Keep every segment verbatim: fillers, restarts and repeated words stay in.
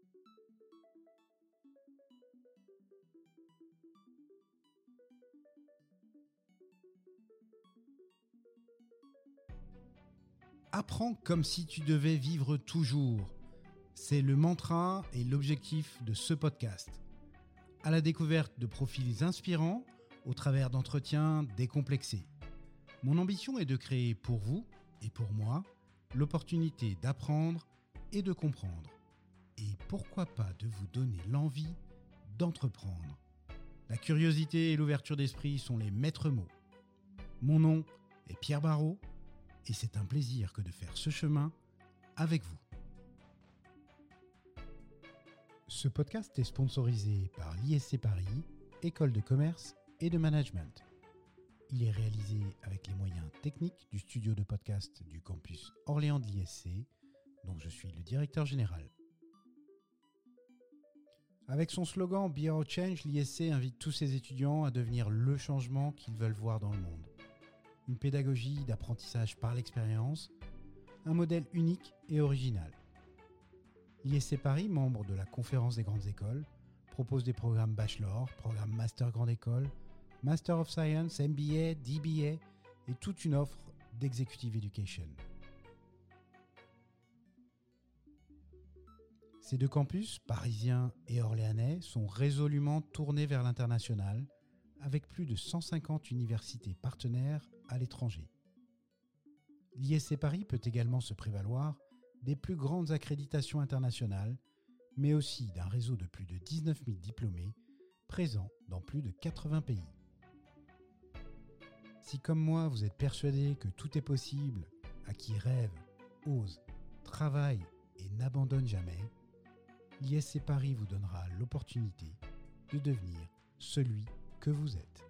Apprends comme si tu devais vivre toujours. C'est le mantra et l'objectif de ce podcast. À la découverte de profils inspirants au travers d'entretiens décomplexés. Mon ambition est de créer pour vous et pour moi l'opportunité d'apprendre et de comprendre. Et pourquoi pas de vous donner l'envie d'entreprendre. La curiosité et l'ouverture d'esprit sont les maîtres mots. Mon nom est Pierre Barrault. Et c'est un plaisir que de faire ce chemin avec vous. Ce podcast est sponsorisé par l'I S C Paris, École de commerce et de management. Il est réalisé avec les moyens techniques du studio de podcast du campus Orléans de l'I S C, dont je suis le directeur général. Avec son slogan Be Our Change, l'I S C invite tous ses étudiants à devenir le changement qu'ils veulent voir dans le monde. Une pédagogie d'apprentissage par l'expérience, un modèle unique et original. L'I S C Paris, membre de la Conférence des grandes écoles, propose des programmes Bachelor, programmes Master Grande École, Master of Science, M B A, D B A et toute une offre d'Executive Education. Ces deux campus, parisiens et orléanais, sont résolument tournés vers l'international, avec plus de cent cinquante universités partenaires à l'étranger. L'I S C Paris peut également se prévaloir des plus grandes accréditations internationales, mais aussi d'un réseau de plus de dix-neuf mille diplômés présents dans plus de quatre-vingts pays. Si comme moi vous êtes persuadé que tout est possible à qui rêve, ose, travaille et n'abandonne jamais, l'I S C Paris vous donnera l'opportunité de devenir celui que vous êtes.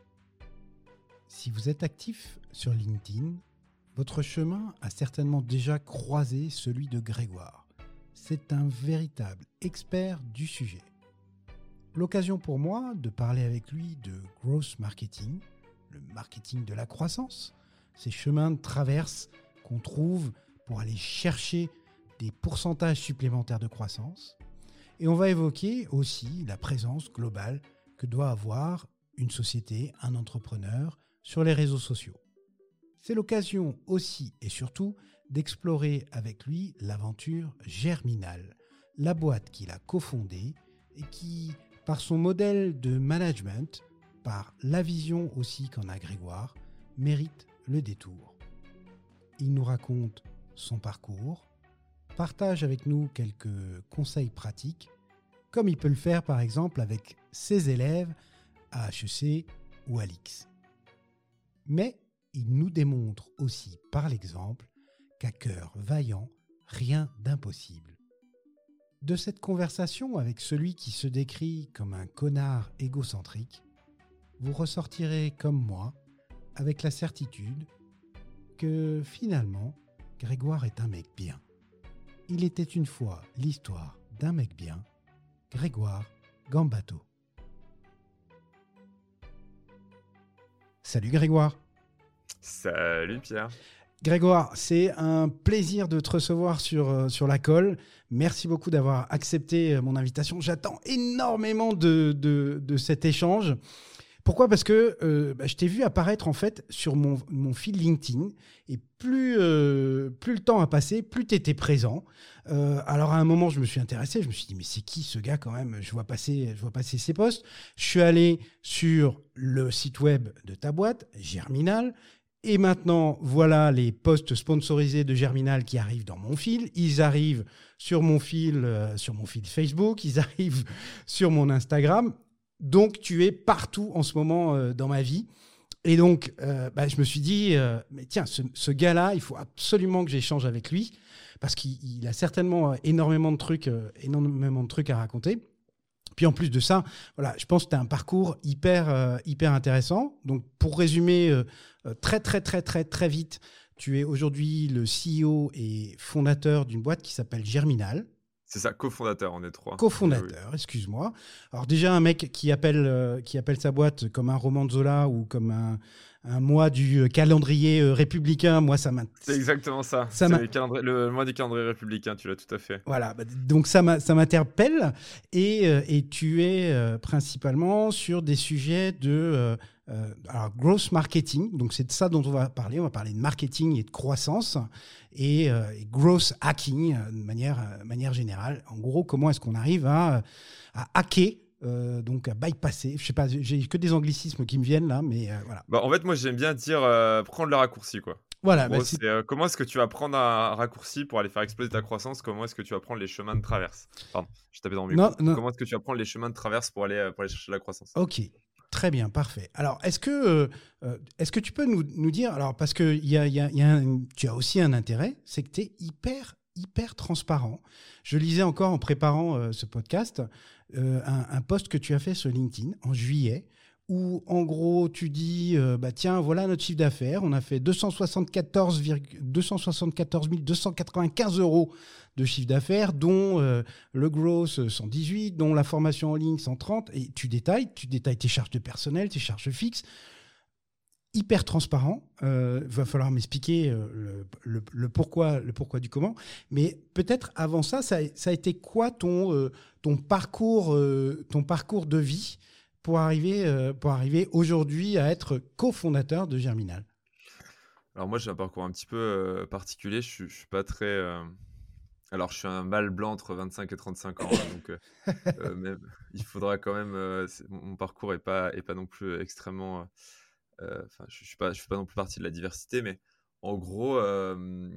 Si vous êtes actif sur LinkedIn, votre chemin a certainement déjà croisé celui de Grégoire. C'est un véritable expert du sujet. L'occasion pour moi de parler avec lui de growth marketing, le marketing de la croissance, ces chemins de traverse qu'on trouve pour aller chercher des pourcentages supplémentaires de croissance. Et on va évoquer aussi la présence globale que doit avoir une société, un entrepreneur sur les réseaux sociaux. C'est l'occasion aussi et surtout d'explorer avec lui l'aventure Germinal, la boîte qu'il a cofondée et qui, par son modèle de management, par la vision aussi qu'en a Grégoire, mérite le détour. Il nous raconte son parcours, partage avec nous quelques conseils pratiques, comme il peut le faire par exemple avec ses élèves à H E C ou à l'I X. Mais il nous démontre aussi par l'exemple qu'à cœur vaillant, rien d'impossible. De cette conversation avec celui qui se décrit comme un connard égocentrique, vous ressortirez comme moi avec la certitude que finalement, Grégoire est un mec bien. Il était une fois l'histoire d'un mec bien, Grégoire Gambato. Salut Grégoire. Salut Pierre. Grégoire, c'est un plaisir de te recevoir sur, sur la colle. Merci beaucoup d'avoir accepté mon invitation. J'attends énormément de, de, de cet échange. Pourquoi ? Parce que euh, bah, je t'ai vu apparaître en fait sur mon, mon fil LinkedIn et plus, euh, plus le temps a passé, plus tu étais présent. Euh, alors à un moment, je me suis intéressé, je me suis dit mais c'est qui ce gars quand même ? Je vois passer, je vois passer ses posts. Je suis allé sur le site web de ta boîte, Germinal. Et maintenant, voilà les posts sponsorisés de Germinal qui arrivent dans mon fil. Ils arrivent sur mon fil, euh, sur mon fil Facebook, ils arrivent sur mon Instagram. Donc, tu es partout en ce moment euh, dans ma vie. Et donc, euh, bah, je me suis dit, euh, mais tiens, ce, ce gars-là, il faut absolument que j'échange avec lui parce qu'il il a certainement énormément de trucs, euh, énormément de trucs à raconter. Puis en plus de ça, voilà, je pense que tu as un parcours hyper, euh, hyper intéressant. Donc, pour résumer euh, très, très, très, très, très vite, tu es aujourd'hui le C E O et fondateur d'une boîte qui s'appelle Germinal. C'est ça, cofondateur, on est trois. Cofondateur, oui. Excuse-moi. Alors déjà, un mec qui appelle, euh, qui appelle sa boîte comme un roman de Zola ou comme un, un mois du calendrier euh, républicain. Moi, ça m'a. C'est exactement ça. ça c'est m'a... le, calendrier, le mois du calendrier républicain, tu l'as tout à fait. Voilà, bah, donc ça, m'a, ça m'interpelle. Et, euh, et tu es euh, principalement sur des sujets de euh, euh, alors, growth marketing. Donc c'est de ça dont on va parler. On va parler de marketing et de croissance et, euh, et growth hacking euh, de manière, euh, manière générale. En gros, comment est-ce qu'on arrive à, à hacker Euh, donc à bypasser, je sais pas, j'ai que des anglicismes qui me viennent là, mais euh, voilà. Bah, en fait, moi, j'aime bien dire euh, prendre le raccourci, quoi. Voilà. En gros, Bah, c'est... c'est, euh, comment est-ce que tu vas prendre un raccourci pour aller faire exploser ta croissance? Comment est-ce que tu vas prendre les chemins de traverse? Pardon, je tapais dans le micro. Non, non. Comment est-ce que tu vas prendre les chemins de traverse pour aller, euh, pour aller chercher la croissance? Ok, très bien, parfait. Alors, est-ce que, euh, est-ce que tu peux nous, nous dire, alors parce que y a, y a, y a un, tu as aussi un intérêt, c'est que tu es hyper hyper transparent. Je lisais encore en préparant euh, ce podcast euh, un, un post que tu as fait sur LinkedIn en juillet où en gros tu dis euh, bah tiens voilà notre chiffre d'affaires, on a fait deux cent soixante-quatorze mille deux cent quatre-vingt-quinze euros de chiffre d'affaires, dont euh, le gross cent dix-huit, dont la formation en ligne cent trente, et tu détailles, tu détailles tes charges de personnel, tes charges fixes. Hyper transparent, il euh, va falloir m'expliquer euh, le, le, le, pourquoi, le pourquoi du comment. Mais peut-être avant ça, ça, ça a été quoi ton, euh, ton, parcours, euh, ton parcours de vie pour arriver, euh, pour arriver aujourd'hui à être cofondateur de Germinal? Alors moi, j'ai un parcours un petit peu euh, particulier. Je ne suis pas très... Euh... Alors, je suis un mâle blanc entre vingt-cinq et trente-cinq ans. Hein, donc, euh, euh, même, il faudra quand même... Euh, mon parcours n'est pas, est pas non plus extrêmement... Euh, Enfin, euh, je ne pas, je fais pas non plus partie de la diversité, mais en gros, euh,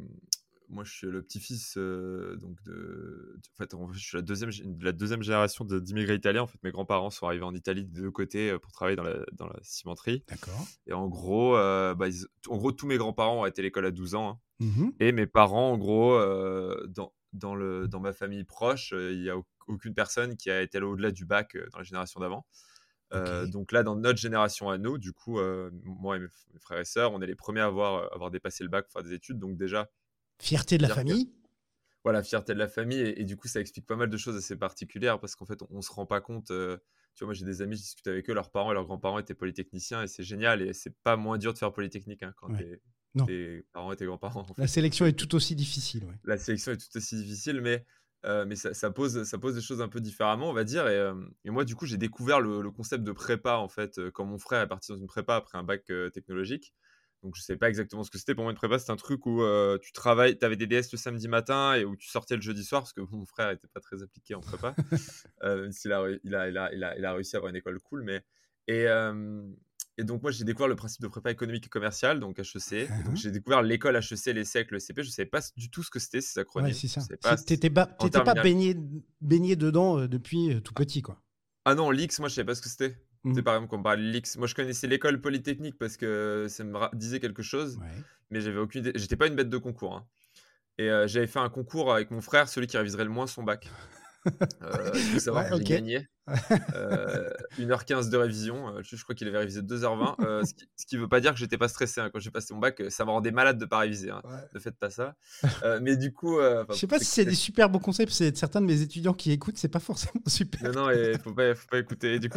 moi, je suis le petit-fils euh, donc de, en fait, je suis la deuxième, la deuxième génération de, d'immigrés italiens. En fait, mes grands-parents sont arrivés en Italie de deux côtés pour travailler dans la, dans la cimenterie. D'accord. Et en gros, euh, bah, ils, en gros, tous mes grands-parents ont été à l'école à douze ans. Hein. Mm-hmm. Et mes parents, en gros, euh, dans, dans, le, dans ma famille proche, il n'y a aucune personne qui a été allée au-delà du bac dans la génération d'avant. Euh, okay. Donc là, dans notre génération à nous, du coup, euh, moi et mes, mes frères et sœurs, on est les premiers à avoir, avoir dépassé le bac pour faire des études. Donc déjà... Fierté de la famille. Que, voilà, fierté de la famille. Et, et du coup, ça explique pas mal de choses assez particulières parce qu'en fait, on ne se rend pas compte... Euh, tu vois, moi, j'ai des amis, je discute avec eux, leurs parents et leurs grands-parents étaient polytechniciens et c'est génial. Et c'est pas moins dur de faire polytechnique hein, quand ouais. tes parents et tes grands-parents. En fait. La sélection est tout aussi difficile. Ouais. La sélection est tout aussi difficile, mais... Euh, mais ça, ça, pose, ça pose des choses un peu différemment, on va dire. Et, euh, et moi, du coup, j'ai découvert le, le concept de prépa, en fait, euh, quand mon frère est parti dans une prépa après un bac euh, technologique. Donc, je ne sais pas exactement ce que c'était. Pour moi, une prépa, c'est un truc où euh, tu travailles, tu avais des D S le samedi matin et où tu sortais le jeudi soir, parce que bon, mon frère n'était pas très appliqué en prépa, euh, même s'il a, il a, il a, il a, il a réussi à avoir une école cool. Mais... Et, euh, et donc, moi, j'ai découvert le principe de prépa économique et commerciale, donc H E C. Uh-huh. Donc, j'ai découvert l'école H E C, l'E S S E C, le C P. Je ne savais pas du tout ce que c'était, ces acronymes. Ouais, c'est ça. Tu n'étais pas, pas baigné, baigné dedans euh, depuis euh, tout petit, quoi. Ah non, l'X, moi, je ne savais pas ce que c'était. Mmh. C'est par exemple, quand on parle de l'X, moi, je connaissais l'école polytechnique parce que ça me disait quelque chose, ouais. mais j'avais aucune idée. J'étais pas une bête de concours. Hein. Et euh, j'avais fait un concours avec mon frère, celui qui réviserait le moins son bac. Euh, il faut savoir ouais, que okay. j'ai gagné euh, une heure quinze de révision. Euh, je, je crois qu'il avait révisé deux heures vingt. Euh, ce, qui, ce qui veut pas dire que j'étais pas stressé hein. Quand j'ai passé mon bac, ça me rendait malade de pas réviser. Hein. Ouais. Ne faites pas ça. Euh, mais du coup, euh, je sais pas si c'est des super bons conseils. Parce que certains de mes étudiants qui écoutent, c'est pas forcément super. Non, non, il faut pas, faut pas écouter. Et du coup,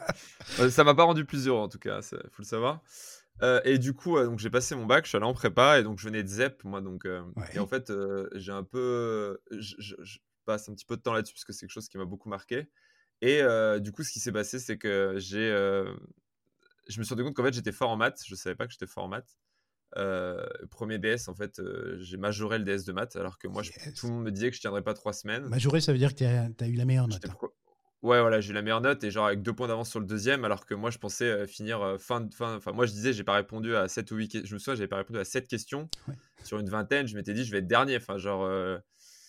ça m'a pas rendu plus heureux en tout cas. Il faut le savoir. Euh, et du coup, euh, donc j'ai passé mon bac, je suis allé en prépa et donc je venais de Z E P, moi. Donc, euh, ouais. Et en fait, euh, j'ai un peu. Je, je, je passe un petit peu de temps là-dessus parce que c'est quelque chose qui m'a beaucoup marqué. Et euh, du coup, ce qui s'est passé, c'est que j'ai. Euh, je me suis rendu compte qu'en fait, j'étais fort en maths. Je savais pas que j'étais fort en maths. Euh, premier D S, en fait, euh, j'ai majoré le D S de maths alors que moi, yes. je, tout le monde me disait que je tiendrais pas trois semaines. Majoré, ça veut dire que tu as eu la meilleure note. Hein. Pro... Ouais, voilà, j'ai eu la meilleure note et genre avec deux points d'avance sur le deuxième, alors que moi je pensais euh, finir euh, fin de fin. Enfin, moi je disais, j'ai pas répondu à sept ou huit questions. Je me souviens, j'avais pas répondu à sept questions ouais. sur une vingtaine. Je m'étais dit, je vais être dernier. Enfin, genre. Euh...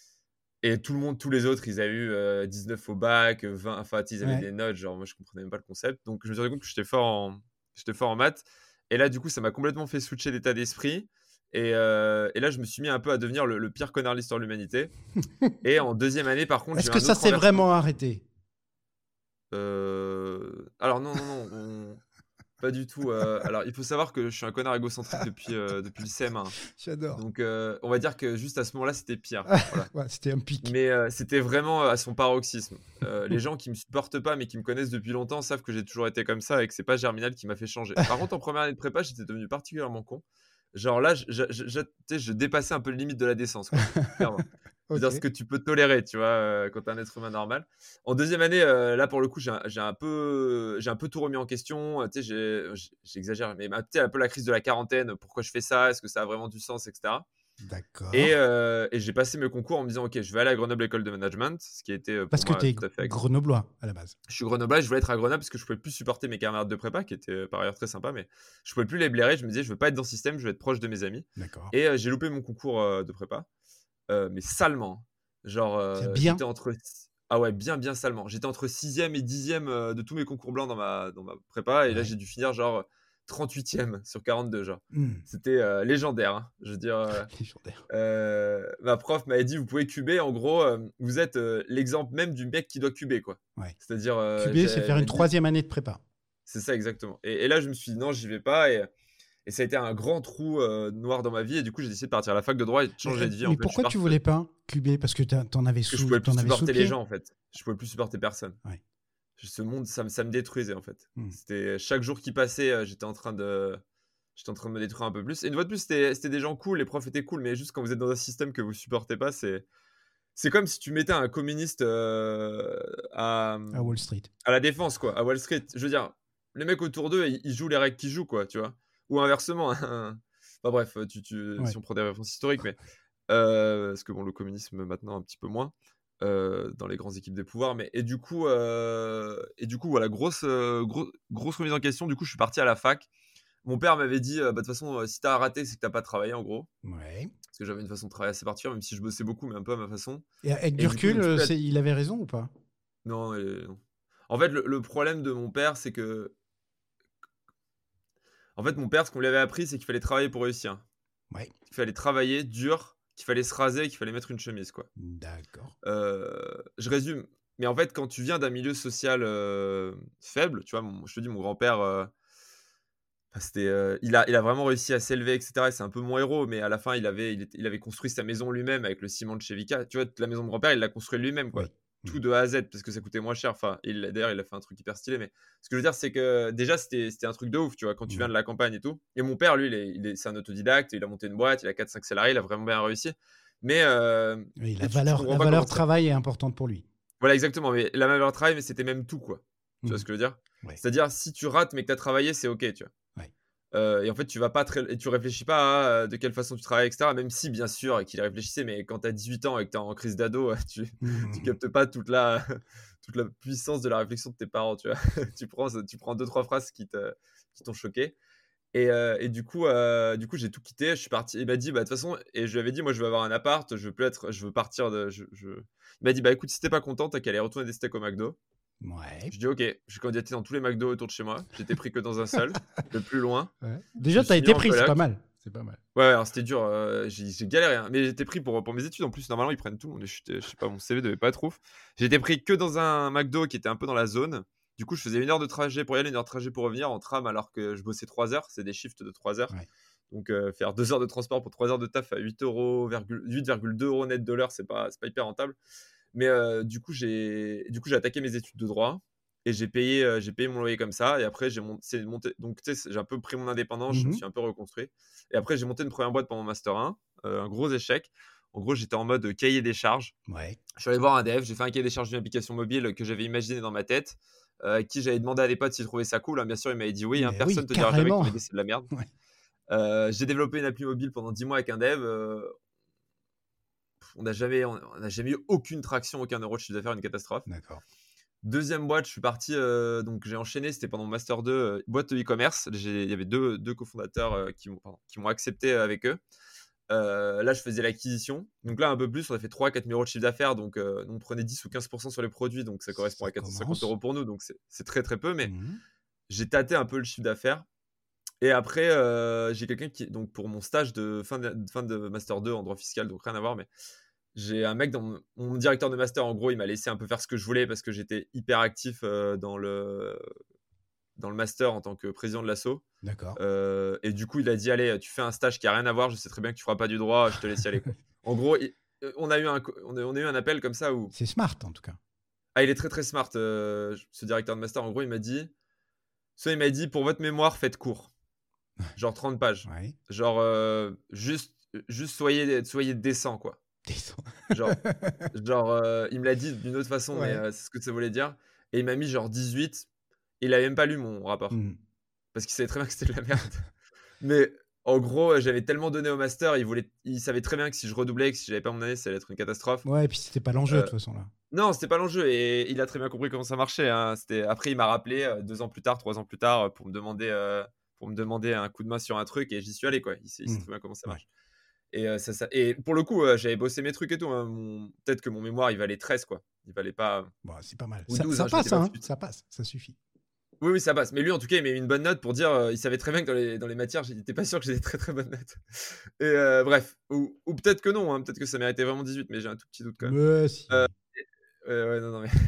Et tout le monde, tous les autres, ils avaient eu euh, dix-neuf au bac, vingt. Enfin, ils avaient ouais. des notes. Genre, moi je comprenais même pas le concept. Donc, je me suis rendu compte que j'étais fort en, j'étais fort en maths. Et là, du coup, ça m'a complètement fait switcher d'état d'esprit. Et, euh, et là, je me suis mis un peu à devenir le, le pire connard de l'histoire de l'humanité. Et en deuxième année, par contre, est-ce que ça s'est vraiment arrêté? Euh... Alors non, non, non. On... pas du tout. euh, alors, il faut savoir que je suis un connard égocentrique depuis, euh, depuis le C M un. J'adore. Donc, euh, on va dire que juste à ce moment-là, c'était pire. Voilà. Ouais, c'était un pic. Mais euh, c'était vraiment à son paroxysme. Euh, les gens qui me supportent pas, mais qui me connaissent depuis longtemps, savent que j'ai toujours été comme ça et que c'est pas Germinal qui m'a fait changer. Par contre, en première année de prépa, j'étais devenu particulièrement con. Genre là, je, je, je, je- tu sais, je dépassais un peu le limite de la décence, quoi. Clairement. Ok. C'est-à-dire ce que tu peux tolérer, tu vois, euh, quand t'es un être humain normal. En deuxième année, euh, là, pour le coup, j'ai un, j'ai un peu, j'ai un peu tout remis en question. euh, Tu sais, j'ai- j'ai- j'exagère, mais bah, tu sais, un peu la crise de la quarantaine. Pourquoi je fais ça? Est-ce que ça a vraiment du sens, et cetera. Et, D'accord. euh, et j'ai passé mes concours en me disant, OK, je vais aller à Grenoble École de Management, ce qui était euh, pour Parce que moi t'es tout à fait... grenoblois à la base. Je suis grenoblois, je voulais être à Grenoble parce que je pouvais plus supporter mes camarades de prépa, qui étaient euh, par ailleurs très sympas, mais je pouvais plus les blairer. Je me disais, je veux pas être dans le système, je veux être proche de mes amis. D'accord. Et euh, j'ai loupé mon concours euh, de prépa, euh, mais salement. Genre, C'est euh, bien. j'étais entre... Ah ouais, bien, bien salement. J'étais entre sixième et dixième euh, de tous mes concours blancs dans ma, dans ma prépa, et là, Ouais. j'ai dû finir genre trente-huitième sur quarante-deux, genre. Hmm. C'était euh, légendaire, hein. Je veux dire... euh, Légendaire. Euh, ma prof m'avait dit, vous pouvez cuber. En gros, euh, vous êtes euh, l'exemple même du mec qui doit cuber, quoi. Ouais. C'est-à-dire, euh, Q B, c'est j'ai- faire elle une m'a dit- troisième année de prépa. c'est ça exactement. Et, et là, je me suis dit non, j'y vais pas. Et, et ça a été un grand trou euh, noir dans ma vie. Et du coup, j'ai décidé de partir à la fac de droit et de Mais, changer de vie. En mais fait, je suis pourquoi tu parti voulais pas Q B? Parce que t'as- t'en avais parce que je sous, pouvais plus t'en avais sous supporter le les pied. gens, en fait. Je pouvais plus supporter personne. Ouais. Ce monde, ça, me- ça me détruisait, en fait. Hmm. C'était chaque jour qui passait, euh, j'étais en train de j'étais en train de me détruire un peu plus. Et une fois de plus, c'était c'était des gens cool, les profs étaient cool, mais juste quand vous êtes dans un système que vous supportez pas, c'est c'est comme si tu mettais un communiste euh, à, À Wall Street. à la défense, quoi, à Wall Street. Je veux dire, les mecs autour d'eux, ils, ils jouent les règles qu'ils jouent, quoi, tu vois. Ou inversement. Hein. Enfin bref, tu, tu, Ouais. si on prend des références historiques, mais. Euh, parce que bon, le communisme maintenant, un petit peu moins. euh, dans les grandes équipes des pouvoirs. Mais, et, du coup, euh, et du coup, voilà, grosse, euh, gros- grosse remise en question. Du coup, je suis parti à la fac. Mon père m'avait dit, euh, bah, de toute façon, euh, si t'as raté, c'est que t'as pas travaillé, en gros. Ouais. Parce que j'avais une façon de travailler assez particulière, même si je bossais beaucoup, mais un peu à ma façon. Et avec Et du du coup, je recul, me suis euh, fait- c'est- il avait raison ou pas? Non, euh, non. En fait, le, le problème de mon père, c'est que. En fait, mon père, ce qu'on lui avait appris, c'est qu'il fallait travailler pour réussir. Ouais. Qu'il fallait travailler dur, qu'il fallait se raser, qu'il fallait mettre une chemise, quoi. D'accord. Euh, je résume. Mais en fait, quand tu viens d'un milieu social euh, faible, tu vois, mon- je te dis, mon grand-père, euh, enfin, c'était, euh, il a, il a vraiment réussi à s'élever, et cetera. Et c'est un peu mon héros, mais à la fin, il avait, il, était- il avait construit sa maison lui-même avec le ciment de chez Vicat. Tu vois, la maison de grand-père, il l'a construit lui-même, quoi. Oui. Tout Mhm. de A à Z, parce que ça coûtait moins cher. Enfin, il, l'a- d'ailleurs, il a fait un truc hyper stylé. Mais ce que je veux dire, c'est que déjà, c'était, c'était un truc de ouf, tu vois, quand tu viens Mhm. de la campagne et tout. Et mon père, lui, il est, il est- c'est un autodidacte, il a monté une boîte, il a quatre cinq salariés, il a vraiment bien réussi. Mais euh, Oui, la et tu, tu valeur, comprends la pas valeur comment ça. travail est importante pour lui. Voilà, exactement. Mais la valeur travail, mais c'était même tout, quoi. Tu vois Mhm. ce que je veux dire? Ouais. C'est-à-dire, si tu rates, mais que tu as travaillé, c'est OK, tu vois. Ouais. Euh, et en fait, tu vas pas très... et tu réfléchis pas à euh, de quelle façon tu travailles, et cetera. Même si, bien sûr, qu'il réfléchissait, mais quand tu as dix-huit ans et que tu es en crise d'ado, tu, Mhm. tu captes pas toute la... toute la puissance de la réflexion de tes parents, tu vois. tu prends, tu prends deux, trois phrases qui, te... qui t'ont choqué. Et, euh, et du coup, euh, du coup, j'ai tout quitté. Je suis parti. Il m'a dit, bah, de toute façon, et je lui avais dit, moi, je veux avoir un appart. Je veux plus être, je veux partir de. Je, je... Il m'a dit, bah, écoute, si t'es pas content, t'as qu'à aller retourner des steaks au McDo. Ouais. Je dis, ok. J'ai candidaté dans tous les McDo autour de chez moi. J'étais pris que dans un seul, le plus loin. Ouais. Je Déjà, me t'as suis mis été en pris, c'est coloc. pas mal. C'est pas mal. Ouais, alors c'était dur. euh, j'ai, j'ai galéré, hein. Mais j'étais pris pour, pour mes études. En plus, normalement, ils prennent tout. Je, je sais pas, mon C V devait pas être ouf. J'ai été pris que dans un McDo qui était un peu dans la zone. Du coup, je faisais une heure de trajet pour y aller, une heure de trajet pour revenir en tram, alors que je bossais trois heures. C'est des shifts de trois heures. Ouais. Donc, euh, faire deux heures de transport pour trois heures de taf à huit virgule deux euros net de l'heure, c'est pas, c'est pas hyper rentable. Mais euh, du coup, j'ai, du coup, j'ai attaqué mes études de droit et j'ai payé, euh, j'ai payé mon loyer comme ça. Et après, j'ai monté, c'est monté donc, tu sais, j'ai un peu pris mon indépendance, je me Mhm. suis un peu reconstruit. Et après, j'ai monté une première boîte pour mon Master un, euh, un gros échec. En gros, j'étais en mode cahier des charges. Ouais. Je suis allé voir un dev, j'ai fait un cahier des charges d'une application mobile que j'avais imaginé dans ma tête, euh, à qui j'avais demandé à des potes s'ils trouvaient ça cool. Hein, bien sûr, il m'avait dit oui, hein, Mais personne oui, ne te dira jamais que carrément. ton idée c'est de la merde. Ouais. Euh, j'ai développé une appli mobile pendant dix mois avec un dev. euh, on n'a jamais, on, on n'a jamais eu aucune traction, aucun euro de chiffre d'affaires, une catastrophe. D'accord. Deuxième boîte, je suis parti, euh, donc j'ai enchaîné, c'était pendant mon Master deux, euh, boîte de e-commerce. J'ai- Il y avait deux, deux cofondateurs euh, qui, m'ont, pardon, qui m'ont accepté euh, avec eux. Euh, là, je faisais l'acquisition. Donc là, un peu plus, on a fait trois à quatre mille euros de chiffre d'affaires. Donc, euh, on prenait dix ou quinze pour cent sur les produits. Donc, ça correspond Ça à quatre cent cinquante commence. euros pour nous. Donc, c'est, c'est très, très peu. Mais Mhm. j'ai tâté un peu le chiffre d'affaires. Et après, euh, j'ai quelqu'un qui, donc pour mon stage de fin de, fin de Master deux en droit fiscal, donc rien à voir, mais j'ai un mec dans mon, mon directeur de Master, en gros, il m'a laissé un peu faire ce que je voulais parce que j'étais hyper actif euh, dans le dans le master en tant que président de l'asso. D'accord. Euh, et du coup, il a dit, allez, tu fais un stage qui a rien à voir, je sais très bien que tu feras pas du droit, je te laisse y aller, quoi. En gros, il- on, a eu un, on, a, on a eu un appel comme ça où... C'est smart, en tout cas. Ah, il est très très smart, euh, ce directeur de master. En gros, il m'a dit, soit il m'a dit, pour votre mémoire, faites court. Genre trente pages. Ouais. Genre, euh, juste, juste soyez, soyez décent, quoi. Décent. Genre, genre euh, il me l'a dit d'une autre façon, mais Ouais. euh, c'est ce que ça voulait dire. Et il m'a mis genre dix-huit. Il avait même pas lu mon rapport. Mhm. Parce qu'il savait très bien que c'était de la merde. Mais en gros, euh, j'avais tellement donné au master, il, voulait, il savait très bien que si je redoublais, que si j'avais pas mon année, ça allait être une catastrophe. Ouais, et puis c'était pas l'enjeu, Euh, de toute façon, là. Non, c'était pas l'enjeu. Et il a très bien compris comment ça marchait, hein. C'était... Après, il m'a rappelé euh, deux ans plus tard, trois ans plus tard, euh, pour me demander, euh, pour me demander un coup de main sur un truc. Et j'y suis allé, quoi. Il sait, il sait Mhm. très bien comment ça Ouais. marche. Et, euh, ça, ça... et pour le coup, euh, j'avais bossé mes trucs et tout, hein. Mon... Peut-être que mon mémoire, il valait treize, quoi. Il valait pas... Bon, c'est pas mal. Ou Ça, douze, ça hein, je l'étais passe, pas hein. plus vite. Ça passe, ça suffit. Oui, oui, ça passe. Mais lui, en tout cas, il m'a mis une bonne note pour dire... euh, il savait très bien que dans les, dans les matières, j'étais pas sûr que j'ai des très très bonnes notes. Et euh, bref. Ou, ou peut-être que non, hein. Peut-être que ça méritait vraiment dix-huit, mais j'ai un tout petit doute quand même. Mais si. Euh, Ouais, ouais, non, non, mais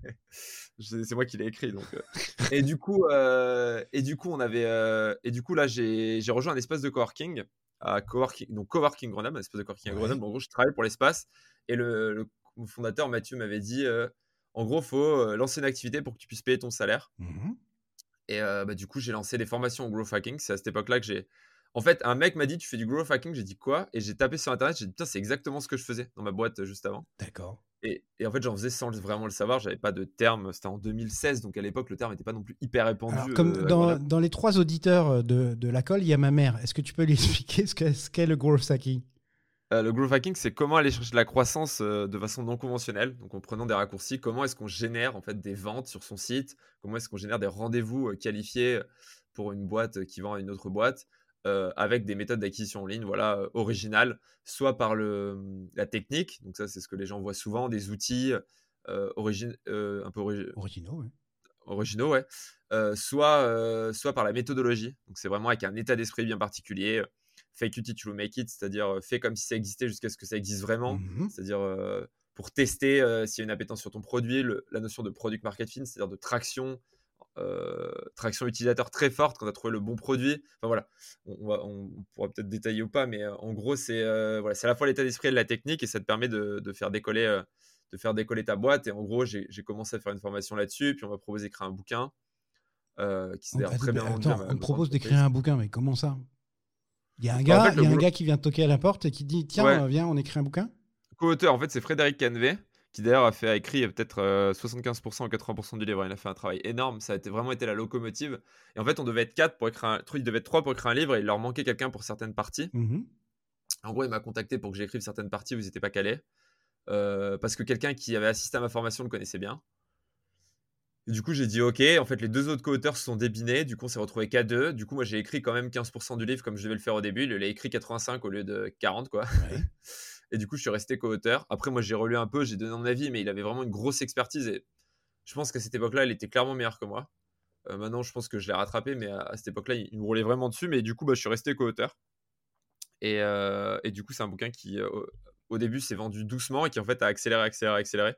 Je- c'est moi qui l'ai écrit, donc. euh. Et du coup, euh, et du coup, on avait, euh, et du coup là, j'ai, j'ai rejoint un espace de coworking à coworking, donc coworking Grenoble, un espace de coworking à Ouais. Grenoble. En gros, je travaille pour l'espace, et le, le fondateur Mathieu m'avait dit, euh, en gros, faut euh, lancer une activité pour que tu puisses payer ton salaire. Mhm. Et euh, bah, du coup, j'ai lancé des formations au growth hacking. C'est à cette époque-là que j'ai. En fait, un mec m'a dit, tu fais du growth hacking. J'ai dit quoi? Et j'ai tapé sur internet. J'ai dit, putain, c'est exactement ce que je faisais dans ma boîte euh, juste avant. D'accord. Et, et en fait, j'en faisais sans vraiment le savoir. J'avais pas de terme. C'était en deux mille seize, donc à l'époque, le terme n'était pas non plus hyper répandu. Alors, comme euh, à dans, Grenoble. dans les trois auditeurs de, de la colle, il y a ma mère. Est-ce que tu peux lui expliquer ce qu'est, ce qu'est le growth hacking? Euh, le growth hacking, c'est comment aller chercher de la croissance euh, de façon non conventionnelle. Donc, en prenant des raccourcis, comment est-ce qu'on génère en fait des ventes sur son site? Comment est-ce qu'on génère des rendez-vous euh, qualifiés pour une boîte qui vend à une autre boîte euh, avec des méthodes d'acquisition en ligne, voilà, euh, originales, soit par le, la technique. Donc ça, c'est ce que les gens voient souvent, des outils euh, origine, euh, un peu ori- Originaux, ouais. originaux, ouais. Euh, soit, euh, soit par la méthodologie. Donc c'est vraiment avec un état d'esprit bien particulier. Fake it, it will make it, c'est-à-dire euh, fais comme si ça existait jusqu'à ce que ça existe vraiment. Mhm. C'est-à-dire euh, pour tester euh, s'il y a une appétence sur ton produit, le- la notion de product market fit, c'est-à-dire de traction, euh, traction utilisateur très forte quand tu as trouvé le bon produit. Enfin voilà, on, on va- on- on pourra peut-être détailler ou pas, mais euh, en gros, c'est euh, voilà, c'est à la fois l'état d'esprit et la technique et ça te permet de, de faire décoller, euh, de faire décoller ta boîte. Et en gros, j'ai j'ai commencé à faire une formation là-dessus, puis on m'a proposé d'écrire un bouquin euh, qui s'est Donc, d'ailleurs très bien vendu à attends, ma on te grande propose d'écrire surprise. un bouquin, mais comment ça? Il y a un Bah, en gars, fait, il le y a un boulot- gars qui vient toquer à la porte et qui dit tiens, Ouais. euh, viens, on écrit un bouquin. Co-auteur, en fait, c'est Frédéric Canvet, qui d'ailleurs a, fait, a écrit euh, peut-être euh, soixante-quinze pour cent ou quatre-vingts pour cent du livre. Il a fait un travail énorme, ça a été, vraiment été la locomotive. Et en fait, on devait être quatre pour écrire un, il devait être trois pour écrire un livre et il leur manquait quelqu'un pour certaines parties. Mhm. En gros, il m'a contacté pour que j'écrive certaines parties où ils n'étaient pas calés. Euh, parce que quelqu'un qui avait assisté à ma formation le connaissait bien. Et du coup, j'ai dit OK. En fait, les deux autres co-auteurs se sont débinés. Du coup, on s'est retrouvé qu'à deux. Du coup, moi, j'ai écrit quand même quinze pour cent du livre comme je devais le faire au début. Il a écrit quatre-vingt-cinq au lieu de quarante, quoi. Ouais. Et du coup, je suis resté co-auteur. Après, moi, j'ai relu un peu, j'ai donné mon avis, mais il avait vraiment une grosse expertise. Et je pense qu'à cette époque-là, il était clairement meilleur que moi. Euh, maintenant, je pense que je l'ai rattrapé, mais à, à cette époque-là, il, il me roulait vraiment dessus. Mais du coup, bah, je suis resté co-auteur. Et, euh, et du coup, c'est un bouquin qui, euh, au, au début, s'est vendu doucement et qui, en fait, a accéléré, accéléré, accéléré.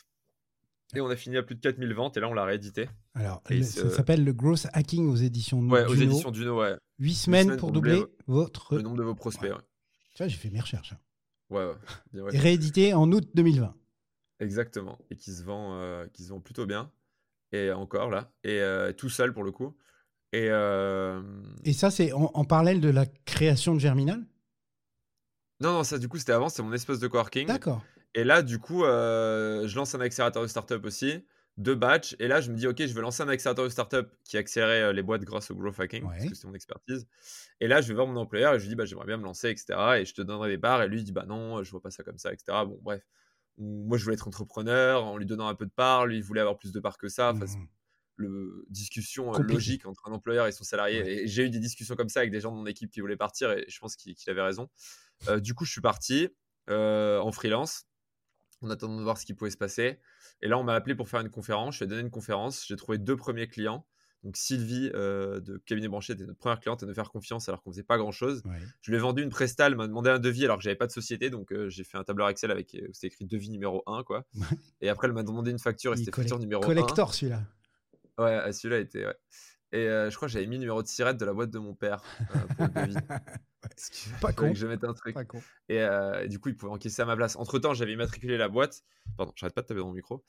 Et on a fini à plus de quatre mille ventes et là, on l'a réédité. Alors, Et le- c'est, ça euh, s'appelle le growth hacking aux éditions Ouais, aux Duno. éditions Duno, ouais. Huit semaines, semaines pour pour doubler doubler votre. Le nombre de vos prospects, Ouais. ouais. Tu vois, j'ai fait mes recherches. hein. Ouais, ouais. Bien, ouais. Et réédité en août deux mille vingt. Exactement. Et qui se vend, euh, qui se vend plutôt bien. Et encore là. Et euh, tout seul pour le coup. Et, euh, Et ça, c'est en, en parallèle de la création de Germinal? non, non, ça du coup, c'était avant, c'est mon espace de coworking. D'accord. Et là, du coup, euh, je lance un accélérateur de startup aussi, deux batchs. Et là, je me dis, OK, je vais lancer un accélérateur de startup qui accélérait euh, les boîtes grâce au growth hacking, parce Ouais. que c'est mon expertise. Et là, je vais voir mon employeur et je lui dis, bah, j'aimerais bien me lancer, et cetera. Et je te donnerai des parts. Et lui, il dit, bah non, je vois pas ça comme ça, et cetera. Bon, bref. Moi, je voulais être entrepreneur en lui donnant un peu de parts. Lui, il voulait avoir plus de parts que ça. Enfin, c'est Mhm. le discussion euh, Compliqué. logique entre un employeur et son salarié. Ouais. Et j'ai eu des discussions comme ça avec des gens de mon équipe qui voulaient partir et je pense qu'il qu'il avait raison. Euh, du coup, je suis parti euh, en freelance en attendant de voir ce qui pouvait se passer. Et là, on m'a appelé pour faire une conférence. Je lui ai donné une conférence. J'ai trouvé deux premiers clients. Donc, Sylvie euh, de Cabinet Branché était notre première cliente à nous faire confiance alors qu'on faisait pas grand-chose. Ouais. Je lui ai vendu une presta, elle m'a demandé un devis alors que j'avais pas de société. Donc, euh, j'ai fait un tableur Excel avec euh, c'était écrit devis numéro un, quoi. Ouais. Et après, elle m'a demandé une facture et Il c'était collect- facture numéro un. collector, celui-là. Ouais, celui-là était. Ouais. Et euh, je crois que j'avais mis le numéro de sirette de la boîte de mon père euh, pour le devis. Ouais. Parce qu'il Pas fallait con. que je mette un truc. Pas con. Et, euh, et du coup, il pouvait encaisser à ma place. Entre-temps, j'avais immatriculé la boîte. Pardon, j'arrête pas de taper dans le micro.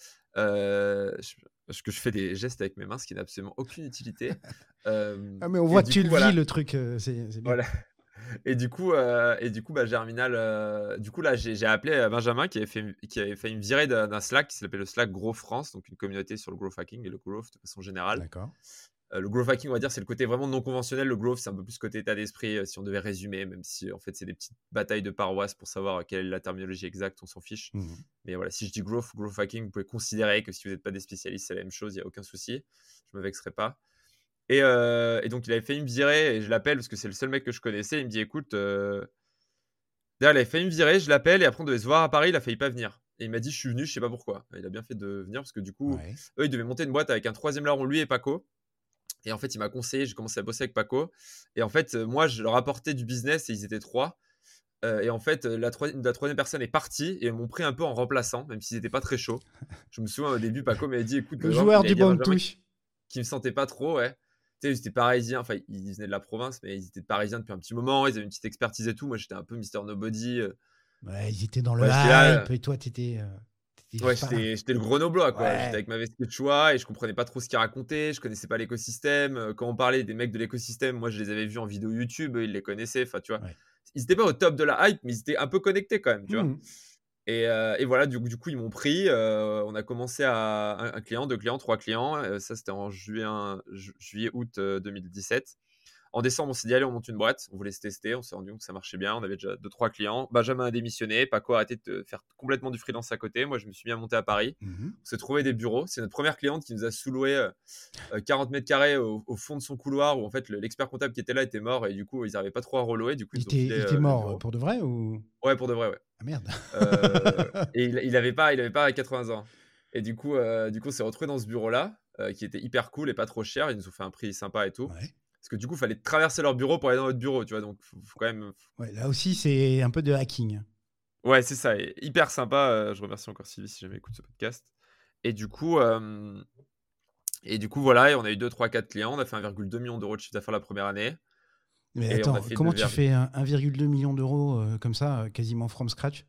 Euh, je, parce que je fais des gestes avec mes mains, ce qui n'a absolument aucune utilité. Euh, Ah, mais on et voit que du tu coup, le voilà. vis, le truc. euh, c'est c'est bien. Voilà. Et du coup, euh, et du coup bah, Germinal, euh, du coup, là, j'ai j'ai appelé euh, Benjamin qui avait fait, qui avait fait me virer d'un d'un Slack qui s'appelle le Slack Grow France, donc une communauté sur le growth hacking et le growth de façon générale. D'accord. Euh, le growth hacking, on va dire, c'est le côté vraiment non conventionnel. Le growth, c'est un peu plus côté état d'esprit, euh, si on devait résumer, même si en fait, c'est des petites batailles de paroisse pour savoir quelle est la terminologie exacte, on s'en fiche. Mhm. Mais voilà, si je dis growth ou growth hacking, vous pouvez considérer que si vous n'êtes pas des spécialistes, c'est la même chose, il n'y a aucun souci. Je me vexerai pas. Et, euh, et donc, il avait failli me virer et je l'appelle parce que c'est le seul mec que je connaissais. Il me dit, écoute, euh... d'ailleurs, il avait failli me virer, je l'appelle et après, on devait se voir à Paris, il a failli pas venir. Et il m'a dit, je suis venu, je sais pas pourquoi. Il a bien fait de venir parce que du coup, Ouais. eux, ils devaient monter une boîte avec un troisième larron, lui et Paco. Et en fait, il m'a conseillé, j'ai commencé à bosser avec Paco. Et en fait, euh, moi, je leur apportais du business et ils étaient trois. Euh, et en fait, euh, la, troi- la troisième personne est partie et ils m'ont pris un peu en remplaçant, même s'ils n'étaient pas très chauds. Je me souviens au début, Paco m'avait dit, écoute, Le Benjamin, joueur il avait du dit à banc de Benjamin touche. qui me sentait pas trop, ouais. Tu sais, ils étaient parisiens, enfin, ils venaient de la province, mais ils étaient parisiens depuis un petit moment, ils avaient une petite expertise et tout. Moi, j'étais un peu Mister Nobody. euh. Ouais, ils étaient dans le Ouais, j'étais là, hype euh, et toi, t'étais, euh, t'étais ouais, juste pas là. j'étais, j'étais le grenoblois, quoi. J'étais Ouais. avec ma veste de choix et je comprenais pas trop ce qu'ils racontaient, je connaissais pas l'écosystème. Euh, Quand on parlait des mecs de l'écosystème, moi, je les avais vus en vidéo YouTube, eux, ils les connaissaient, enfin, tu vois. Ouais. Ils étaient pas au top de la hype, mais ils étaient un peu connectés quand même, tu vois. Mhm. Et, euh, et voilà, du, coup- du coup, ils m'ont pris. Euh, on a commencé à un, un client, deux clients, trois clients. Euh, ça, c'était en juillet, ju- juillet août euh, deux mille dix-sept. En décembre, on s'est dit, allez, on monte une boîte. On voulait se tester. On s'est rendu compte que ça marchait bien. On avait déjà deux, trois clients. Benjamin a démissionné. Paco a arrêté de faire complètement du freelance à côté. Moi, je me suis bien monté à Paris. Mhm. On s'est trouvé des bureaux. C'est notre première cliente qui nous a sous-loué euh, quarante mètres carrés au, au fond de son couloir où en fait le- l'expert comptable qui était là était mort et du coup ils n'arrivaient pas trop à relouer. Du coup, Il ils nous ont était, filé il était euh, le mort bureau. pour de vrai ou... Ouais, pour de vrai, ouais. Ah merde. Euh, et il, il avait pas, il avait pas quatre-vingts ans. Et du coup, euh, du coup, on s'est retrouvé dans ce bureau-là, euh, qui était hyper cool et pas trop cher. Ils nous ont fait un prix sympa et tout. Ouais. Parce que du coup, il fallait traverser leur bureau pour aller dans notre bureau, tu vois. Donc, faut, faut quand même. Ouais, là aussi, c'est un peu de hacking. Ouais, c'est ça. Et hyper sympa. Euh, je remercie encore Sylvie si jamais elle écoute ce podcast. Et du coup, euh, et du coup, voilà. Et on a eu deux, trois, quatre clients. On a fait un virgule deux million d'euros de chiffre d'affaires la première année. Mais Et on a attends, fait comment deux tu fais un un virgule deux million d'euros euh, comme ça, euh, quasiment from scratch?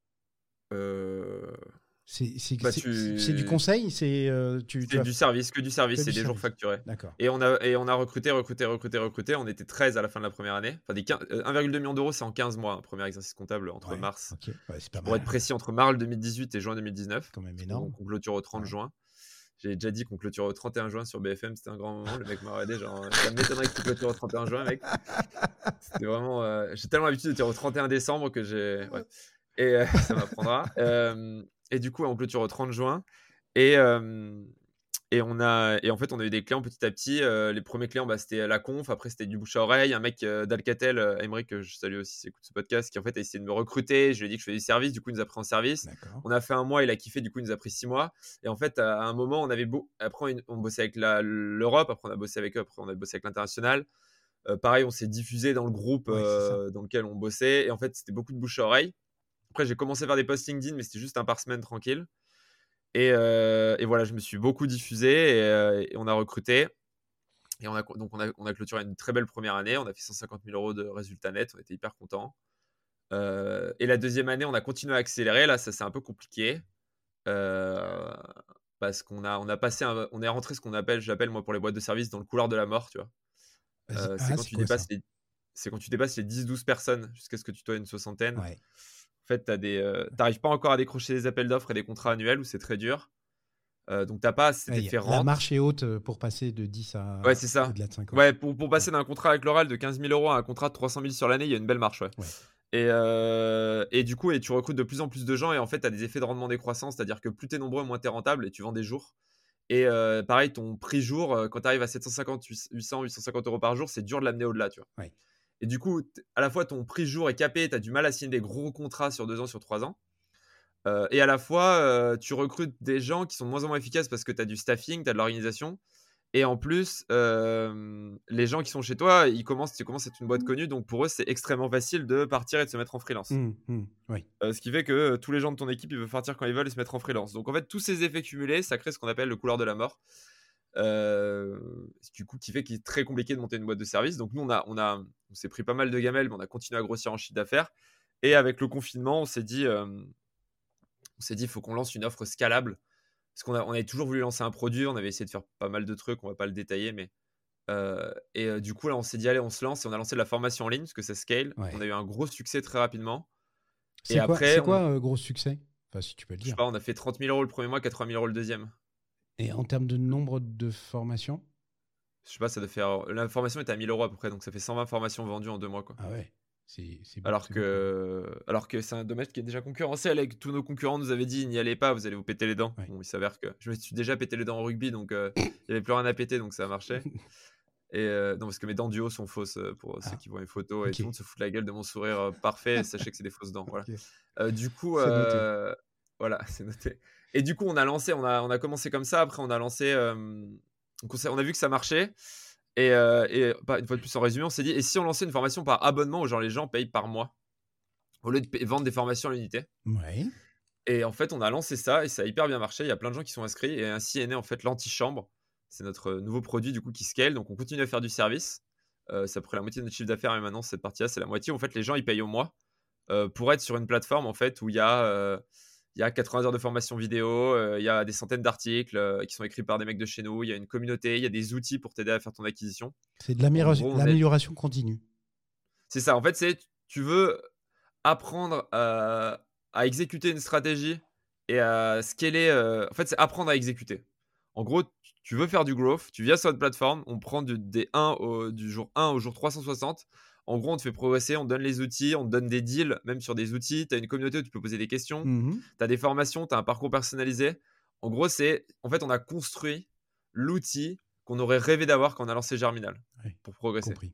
Euh, C'est c'est- Bah, c'est- c'est du tu. conseil? C'est euh, tu, tu C'est as du service, que du service, que c'est du des jours service. facturés. D'accord. Et on a, et on a recruté, recruté, recruté, recruté. On était treize à la fin de la première année. Enfin, des quinze euh, un virgule deux million d'euros, c'est en quinze mois, un premier exercice comptable entre Ouais, mars. ok. Ouais, c'est pas Pour mal. être précis, entre mars deux mille dix-huit et juin deux mille dix-neuf. Quand même Parce qu'on énorme. qu'on clôture au trente Ouais. juin. J'ai déjà dit qu'on clôture au trente et un juin sur B F M, c'était un grand moment. Le mec m'a regardé, genre, ça m'étonnerait que tu clôtures au trente et un juin, mec. C'était vraiment. euh, J'ai tellement l'habitude de dire au trente et un décembre que j'ai. Ouais. Et euh, ça m'apprendra. Euh, et du coup, on clôture au trente juin. Et, euh, et, on a, et en fait, on a eu des clients petit à petit. Euh, les premiers clients, bah, c'était la conf. Après, c'était du bouche à oreille. Un mec euh, d'Alcatel, euh, Aymeric, que je salue aussi s'il écoute ce podcast, qui en fait a essayé de me recruter. Je lui ai dit que je faisais du service. Du coup, il nous a pris en service. D'accord. On a fait un mois, il a kiffé. Du coup, il nous a pris six mois. Et en fait, à un moment, on avait beau... après, on bossait avec la- l'Europe. Après, on a bossé avec eux. Après, on a bossé avec l'international. Euh, pareil, on s'est diffusé dans le groupe Ouais, c'est ça. euh, dans lequel on bossait. Et en fait, c'était beaucoup de bouche à oreille. Après, j'ai commencé à faire des posts LinkedIn, mais c'était juste un par semaine tranquille. Et, euh, et voilà, je me suis beaucoup diffusé et, euh, et on a recruté. Et on a, donc, on a, on a clôturé une très belle première année. On a fait cent cinquante mille euros de résultats nets. On était hyper contents. Euh, et la deuxième année, on a continué à accélérer. Là, ça c'est un peu compliqué. Euh, parce qu'on a, on a passé, un- on est rentré ce qu'on appelle, j'appelle moi pour les boîtes de service, dans le couloir de la mort, tu vois. Vas-y. Euh, c'est Ah, quand c'est tu quoi ça? dépasses les, c'est quand tu dépasses les dix douze personnes jusqu'à ce que tu sois une soixantaine. Ouais. En fait, tu euh, n'arrives pas encore à décrocher des appels d'offres et des contrats annuels où c'est très dur. Euh, donc, t'as pas cet Ouais, y effet a- la rente. marche est haute euh, pour passer de dix Ouais, à c'est ça. au-delà de cinquante. Ouais, pour, pour passer Ouais. d'un contrat avec l'oral de quinze mille euros à un contrat de trois cent mille sur l'année, il y a une belle marche. Ouais. Ouais. Et, euh, et du coup, et tu recrutes de plus en plus de gens et en fait, tu as des effets de rendement décroissant, c'est-à-dire que plus tu es nombreux, moins tu es rentable et tu vends des jours. Et euh, pareil, ton prix jour, euh, quand tu arrives à sept cent cinquante, huit cents, huit cent cinquante euros par jour, c'est dur de l'amener au-delà, tu vois. Ouais. Et du coup, t- à la fois, ton prix jour est capé, tu as du mal à signer des gros contrats sur deux ans, sur trois ans. Euh, et à la fois, euh, tu recrutes des gens qui sont de moins en moins efficaces parce que tu as du staffing, tu as de l'organisation. Et en plus, euh, les gens qui sont chez toi, ils commencent, tu commences à être une boîte connue. Donc pour eux, c'est extrêmement facile de partir et de se mettre en freelance. Mmh, mmh, oui. Euh, ce qui fait que euh, tous les gens de ton équipe, ils veulent partir quand ils veulent et se mettre en freelance. Donc en fait, tous ces effets cumulés, ça crée ce qu'on appelle le couloir de la mort. Euh, du coup, qui fait qu'il est très compliqué de monter une boîte de service. Donc nous, on, a, on, a, on s'est pris pas mal de gamelles, mais on a continué à grossir en chiffre d'affaires. Et avec le confinement, on s'est dit, euh, on s'est dit, il faut qu'on lance une offre scalable. Parce qu'on a, on avait toujours voulu lancer un produit, on avait essayé de faire pas mal de trucs, on va pas le détailler, mais euh, et euh, du coup là, on s'est dit allez, on se lance et on a lancé de la formation en ligne parce que ça scale. Ouais. On a eu un gros succès très rapidement. C'est Et quoi, après, c'est on, quoi euh, gros succès? Enfin, si tu peux le je sais dire. pas, on a fait trente mille euros le premier mois, quatre-vingt mille euros le deuxième. Et en termes de nombre de formations? Je sais pas, ça doit faire. La formation était à mille euros à peu près, donc ça fait cent vingt formations vendues en deux mois, quoi. Ah ouais, c'est c'est beau- Alors c'est beaucoup. que, alors que c'est un domaine qui est déjà concurrentiel. Avec tous nos concurrents nous avaient dit n'y allez pas, vous allez vous péter les dents. Ouais. Bon, il s'avère que je me suis déjà pété les dents au rugby, donc euh, il n'y avait plus rien à péter, donc ça a marché. Et euh, non, parce que mes dents du haut sont fausses euh, pour Ah, ceux qui voient mes photos et ok. tout le monde se fout de la gueule de mon sourire euh, parfait. Sachez que c'est des fausses dents. Voilà. Ok. Euh, du coup, C'est noté. euh, voilà, c'est noté. Et du coup, on a lancé, on a, on a commencé comme ça. Après, on a lancé, euh, donc on, s'est- on a vu que ça marchait. Et, euh, et bah, une fois de plus, en résumé, on s'est dit, et si on lançait une formation par abonnement, où genre les gens payent par mois, au lieu de payer- vendre des formations à l'unité. Ouais. Et en fait, on a lancé ça et ça a hyper bien marché. Il y a plein de gens qui sont inscrits et ainsi est né en fait l'antichambre. C'est notre nouveau produit du coup qui scale. Donc on continue à faire du service. Euh, ça a pris la moitié de notre chiffre d'affaires et maintenant cette partie-là c'est la moitié. En fait, les gens ils payent au mois euh, pour être sur une plateforme en fait où il y a euh, il y a quatre-vingts heures de formation vidéo, euh, il y a des centaines d'articles euh, qui sont écrits par des mecs de chez nous. Il y a une communauté, il y a des outils pour t'aider à faire ton acquisition. C'est de En l'amélioration gros, on est... l'amélioration continue. c'est ça. En fait, c'est tu veux apprendre à, à exécuter une stratégie et à scaler. euh, En fait, c'est apprendre à exécuter. En gros, tu veux faire du growth, tu viens sur notre plateforme, on prend du, des un au, du jour un au jour trois cent soixante. En gros, on te fait progresser, on te donne les outils, on te donne des deals, même sur des outils. Tu as une communauté où tu peux poser des questions, Mhm. tu as des formations, tu as un parcours personnalisé. En gros, c'est en fait, on a construit l'outil qu'on aurait rêvé d'avoir quand on a lancé Germinal Ouais, pour progresser. compris.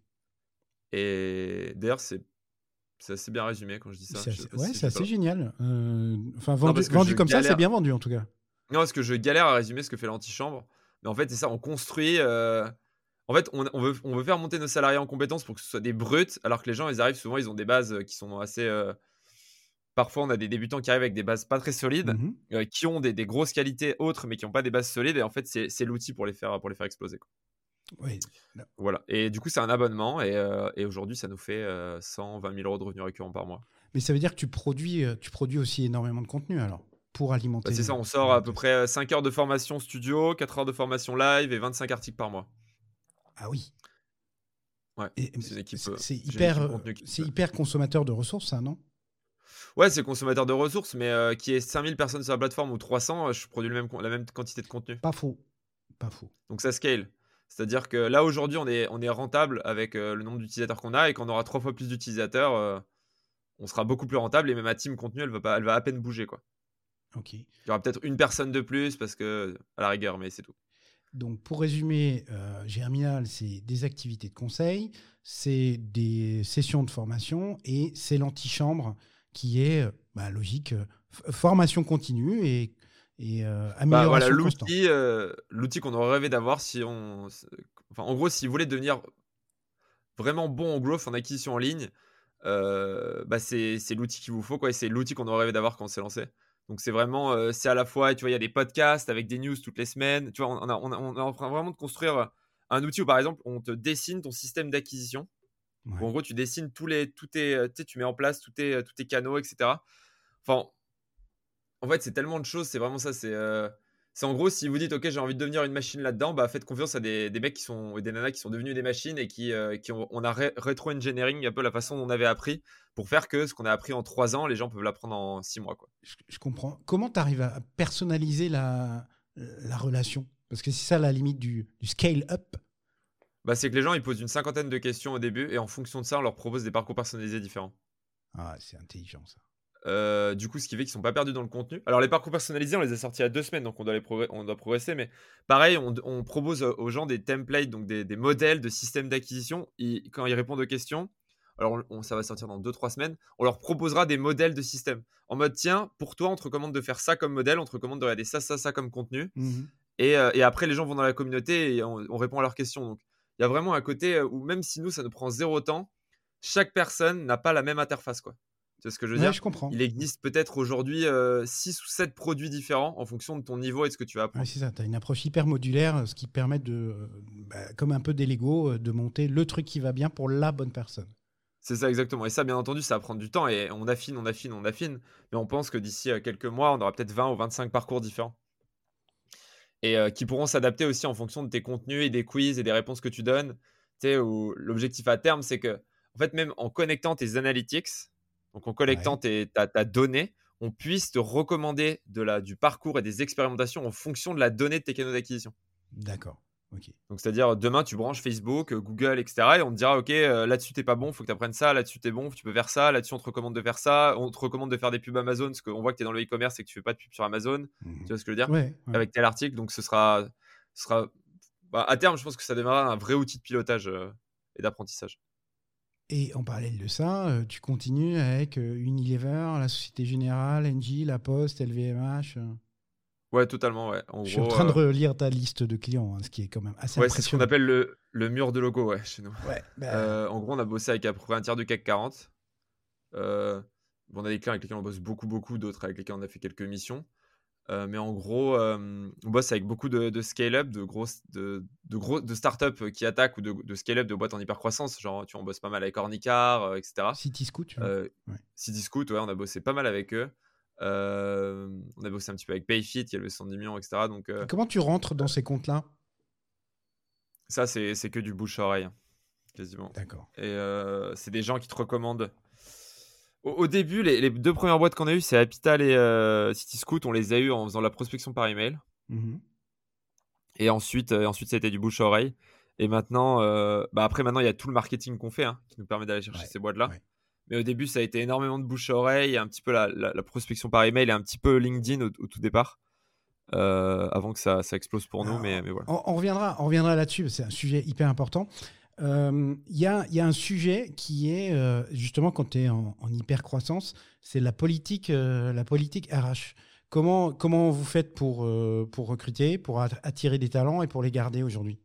Et d'ailleurs, c'est c'est assez bien résumé quand je dis ça. C'est Je sais assez, pas ouais, si c'est j'ai assez pas- génial. Euh, enfin, Non, vendu, parce que vendu je comme ça, c'est galère. bien vendu en tout cas. Non, parce que je galère à résumer ce que fait l'antichambre. Mais en fait, c'est ça, on construit. euh, En fait, on, on veut, on veut faire monter nos salariés en compétences pour que ce soit des brutes, alors que les gens, ils arrivent souvent, ils ont des bases euh, qui sont assez. euh, Parfois, on a des débutants qui arrivent avec des bases pas très solides, Mhm. euh, qui ont des, des grosses qualités autres, mais qui n'ont pas des bases solides. Et en fait, c'est c'est l'outil pour les faire, pour les faire exploser, quoi. Ouais. Non. Voilà. Et du coup, c'est un abonnement. Et, euh, et aujourd'hui, ça nous fait euh, cent vingt mille euros de revenus récurrents par mois. Mais ça veut dire que tu produis, euh, tu produis aussi énormément de contenu alors pour Bah, alimenter. c'est ça, on euh, sort à alimenter peu ça. près cinq heures de formation studio, quatre heures de formation live et vingt-cinq articles par mois. Ah oui. Ouais, Et, c'est une équipe, c'est euh, c'est j'ai une hyper, équipe euh, contenu qui c'est fait. hyper consommateur de ressources, ça, non? Ouais, c'est consommateur de ressources, mais euh, qui est cinq mille personnes sur la plateforme ou trois cents, euh, je produis le même, con- la même quantité de contenu. Pas faux. Pas faux. Donc ça scale. C'est-à-dire que là, aujourd'hui, on est, on est rentable avec euh, le nombre d'utilisateurs qu'on a et quand on aura trois fois plus d'utilisateurs, euh, on sera beaucoup plus rentable et même ma team contenu, elle va, pas, elle va à peine bouger, quoi. Ok. Il y aura peut-être une personne de plus parce que, à la rigueur, mais c'est tout. Donc, pour résumer, euh, Germinal, c'est des activités de conseil, c'est des sessions de formation et c'est l'antichambre qui est, euh, bah, logique, euh, f- formation continue et, et euh, Bah voilà, amélioration constante. l'outil, euh, l'outil qu'on aurait rêvé d'avoir si on. Enfin, en gros, si vous voulez devenir vraiment bon en growth, en acquisition en ligne, euh, bah c'est c'est l'outil qu'il vous faut, quoi. Et c'est l'outil qu'on aurait rêvé d'avoir quand on s'est lancé. Donc c'est vraiment, euh, c'est à la fois, tu vois, il y a des podcasts avec des news toutes les semaines. Tu vois, on, a, on, a, on est en train vraiment de construire un outil où, par exemple, on te dessine ton système d'acquisition. Ouais. Où, en gros, tu dessines tous les, tous tes, tu sais, tu mets en place tous tes, tous tes canaux, et cetera. Enfin, en fait, c'est tellement de choses. C'est vraiment ça. C'est euh, c'est en gros, si vous dites, OK, j'ai envie de devenir une machine là-dedans, bah, faites confiance à des, des mecs qui sont, et des nanas qui sont devenus des machines et qui, euh, qui ont, on a ré- rétro-engineering un peu la façon dont on avait appris pour faire que ce qu'on a appris en trois ans, les gens peuvent l'apprendre en six mois, quoi. Je, je comprends. Comment tu arrives à personnaliser la, la relation? Parce que c'est ça la limite du, du scale-up. Bah, c'est que les gens, ils posent une cinquantaine de questions au début et en fonction de ça, on leur propose des parcours personnalisés différents. Ah, c'est intelligent, ça. Euh, du coup, ce qui fait qu'ils sont pas perdus dans le contenu. Alors, les parcours personnalisés, on les a sortis il y a deux semaines, donc on doit, les progr- on doit progresser. Mais pareil, on, on propose aux gens des templates, donc des, des modèles de systèmes d'acquisition. Ils- Quand ils répondent aux questions, alors on- on- ça va sortir dans deux trois semaines, on leur proposera des modèles de systèmes. En mode, tiens, pour toi, on te recommande de faire ça comme modèle, on te recommande de regarder ça, ça, ça comme contenu. Mhm. Et, euh, et après, les gens vont dans la communauté et on, on répond à leurs questions. Donc, il y a vraiment un côté où même si nous, ça nous prend zéro temps, chaque personne n'a pas la même interface, quoi. Tu vois ce que je veux Ouais, dire? je comprends. Il existe peut-être aujourd'hui euh, six ou sept produits différents en fonction de ton niveau et de ce que tu vas Ouais, apprendre. c'est ça. Tu as une approche hyper modulaire, ce qui permet de, euh, bah, comme un peu des Lego, euh, de monter le truc qui va bien pour la bonne personne. C'est ça exactement. Et ça, bien entendu, ça va prendre du temps et on affine, on affine, on affine. Mais on pense que d'ici euh, quelques mois, on aura peut-être vingt ou vingt-cinq parcours différents. Et euh, qui pourront s'adapter aussi en fonction de tes contenus et des quiz et des réponses que tu donnes. Tu sais, où l'objectif à terme, c'est que, en fait, même en connectant tes analytics, donc en connectant Ouais, tes, ta, ta donnée, on puisse te recommander de la, du parcours et des expérimentations en fonction de la donnée de tes canaux d'acquisition. d'accord. Ok. Donc, c'est-à-dire, demain, tu branches Facebook, euh, Google, et cetera. Et on te dira, OK, euh, là-dessus, t'es pas bon, il faut que tu apprennes ça. Là-dessus, t'es bon, tu peux faire ça. Là-dessus, on te recommande de faire ça. On te recommande de faire des pubs Amazon, parce qu'on voit que tu es dans le e-commerce et que tu fais pas de pub sur Amazon. Mhm. Tu vois ce que je veux dire? Ouais, ouais. Avec tel article. Donc, ce sera, ce sera bah, à terme, je pense que ça deviendra un vrai outil de pilotage euh, et d'apprentissage. Et en parallèle de ça, euh, tu continues avec euh, Unilever, la Société Générale, Engie, La Poste, L V M H. euh. Ouais, totalement, ouais. En Je suis en gros, train de euh, relire ta liste de clients, hein, ce qui est quand même assez ouais, c'est ce qu'on impressionnant. appelle le, le mur de logo, ouais, chez nous. Ouais, bah, Euh, en gros, on a bossé avec à peu près un tiers du C A C quarante. Euh, bon, on a des clients avec lesquels on bosse beaucoup, beaucoup, d'autres avec lesquels on a fait quelques missions. Euh, mais en gros, euh, on bosse avec beaucoup de, de scale-up, de grosses, de, de, gros, de startups qui attaquent ou de, de scale-up de boîtes en hyper-croissance. Genre, tu vois, on bosse pas mal avec Ornicar, euh, et cetera. Cityscoot, tu vois. Euh, Ouais. Cityscoot, ouais, on a bossé pas mal avec eux. Euh, on a bossé un petit peu avec Payfit, qui a levé cent dix millions, et cetera. Donc, Et euh, comment tu rentres dans ces comptes-là? ça, c'est, c'est que du bouche-oreille, quasiment. D'accord. Et euh, c'est des gens qui te recommandent. Au, au début, les, les deux premières boîtes qu'on a eues, c'est Apital et euh, Cityscoot. On les a eues en faisant la prospection par email. Mhm. Et ensuite, euh, ensuite, ça a été du bouche à oreille. Et maintenant, euh, bah après, maintenant, il y a tout le marketing qu'on fait, hein, qui nous permet d'aller chercher Ouais, ces boîtes-là. ouais. Mais au début, ça a été énormément de bouche à oreille, et un petit peu la, la- la prospection par email et un petit peu LinkedIn au, au tout départ, euh, avant que ça, ça explose pour nous. Mais, Alors, mais voilà. on, on reviendra, on reviendra là-dessus, c'est un sujet hyper important. Euh, Il y, a, il y a un sujet qui est, euh, justement, quand tu es en, en hyper-croissance, c'est la politique, euh, la politique R H. Comment, comment vous faites pour, euh, pour recruter, pour at- attirer des talents et pour les garder aujourd'hui?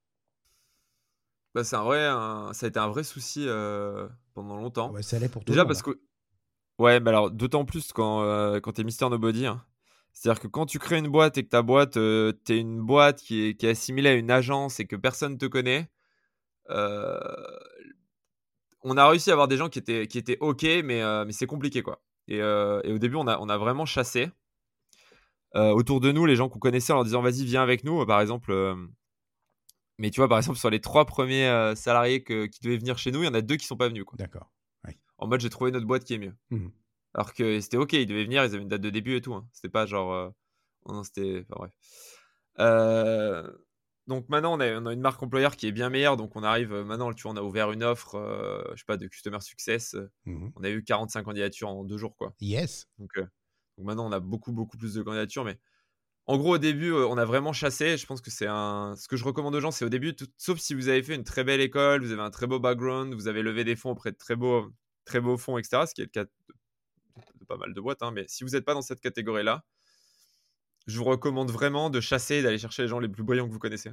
Bah, c'est un vrai, un- ça a été un vrai souci euh, pendant Ah longtemps. bah, ça l'est pour tout le Déjà monde. parce que, ouais, mais alors d'autant plus quand, euh, quand tu es Mister Nobody, hein. C'est-à-dire que quand tu crées une boîte et que ta boîte, euh, tu es une boîte qui est, qui est assimilée à une agence et que personne ne te connaît, euh, on a réussi à avoir des gens qui étaient, qui étaient OK, mais, euh, mais c'est compliqué, quoi. Et, euh, et au début, on a, on a vraiment chassé euh, autour de nous les gens qu'on connaissait en leur disant vas-y, viens avec nous, par exemple. euh, mais tu vois, par exemple, sur les trois premiers euh, salariés que- qui devaient venir chez nous, il y en a deux qui sont pas venus, quoi. D'accord. Ouais. En mode, j'ai trouvé notre boîte qui est mieux. Mhm. Alors que c'était OK, ils devaient venir, ils avaient une date de début et tout, hein. C'était pas genre. euh, Non, c'était. Enfin, bref. Euh, Donc maintenant, on a, on a une marque employeur qui est bien meilleure. Donc on arrive, euh, maintenant, tu vois, on a ouvert une offre, euh, je sais pas, de Customer Success. euh, Mhm. On a eu quarante-cinq candidatures en deux jours, quoi. Yes. Donc, euh, donc maintenant, on a beaucoup, beaucoup plus de candidatures. Mais en gros, au début, euh, on a vraiment chassé. Je pense que c'est un. Ce que je recommande aux gens, c'est au début, tout- sauf si vous avez fait une très belle école, vous avez un très beau background, vous avez levé des fonds auprès de très beaux, très beaux fonds, et cetera. Ce qui est le cas de, de pas mal de boîtes, hein. Mais si vous n'êtes pas dans cette catégorie-là, je vous recommande vraiment de chasser, d'aller chercher les gens les plus brillants que vous connaissez.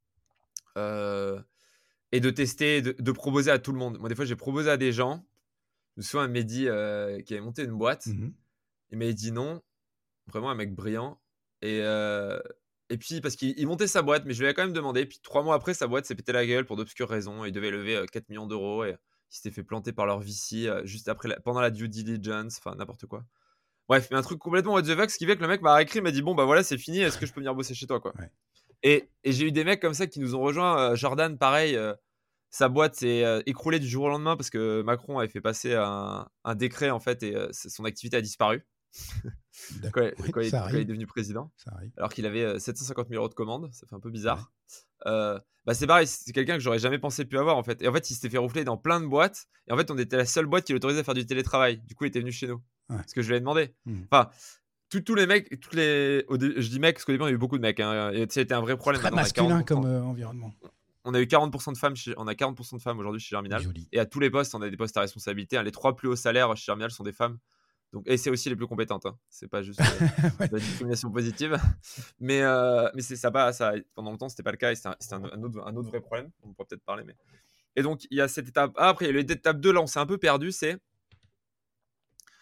Euh, et de tester, de, de proposer à tout le monde. Moi, des fois, j'ai proposé à des gens. Je me souviens, un Mehdi euh, qui avait monté une boîte. Mhm. Il m'avait dit non. Vraiment un mec brillant. Et, euh, et puis, parce qu'il il montait sa boîte, mais je lui avais quand même demandé. Puis, trois mois après, sa boîte s'est pété la gueule pour d'obscures raisons. Il devait lever euh, quatre millions d'euros. Et il s'était fait planter par leur V C euh, juste après la- pendant la due diligence. Enfin, n'importe quoi. Bref, mais un truc complètement what the fuck. Ce qui fait que le mec m'a écrit, m'a dit bon, bah voilà, c'est fini. Est-ce que je peux venir bosser chez toi, quoi. Ouais. Et, et j'ai eu des mecs comme ça qui nous ont rejoints. Euh, Jordan, pareil. euh, sa boîte s'est euh, écroulée du jour au lendemain parce que Macron avait fait passer un, un décret, en fait, et euh, son activité a disparu quand, D'accord. il, Oui, quand il- ça quand il est arrive. devenu président, Ça arrive. alors qu'il avait euh, sept cent cinquante mille euros de commandes. Ça fait un peu Ouais. bizarre. Euh, bah c'est pareil, c'est quelqu'un que j'aurais jamais pensé pu avoir, en fait. Et en fait, il s'était fait rouffler dans plein de boîtes. Et en fait, on était la seule boîte qui l'autorisait à faire du télétravail. Du coup, il était venu chez nous. Ouais. Parce que je lui ai demandé. Mhm. Enfin, tous tous les mecs, toutes les... au dé- je dis mecs parce qu'au début, on a eu beaucoup de mecs, hein. Et ça a été un vrai problème. Très Maintenant, on a masculin quarante pour cent. comme euh, environnement. On a eu quarante pour cent de femmes, chez... on a quarante pour cent de femmes aujourd'hui chez Germinal. Joli. Et à tous les postes, on a des postes à responsabilité, hein. Les trois plus hauts salaires chez Germinal sont des femmes. Donc, et c'est aussi les plus compétentes, hein. C'est pas juste euh, Ouais. de la discrimination positive. Mais, euh, mais c'est, ça, pas, ça, pendant longtemps, c'était pas le cas. Et c'était un, c'était un, un autre, un autre vrai problème. On pourra peut-être parler. Mais... Et donc, il y a cette étape. Ah, après, il y a l'étape deux, là, on s'est un peu perdu. C'est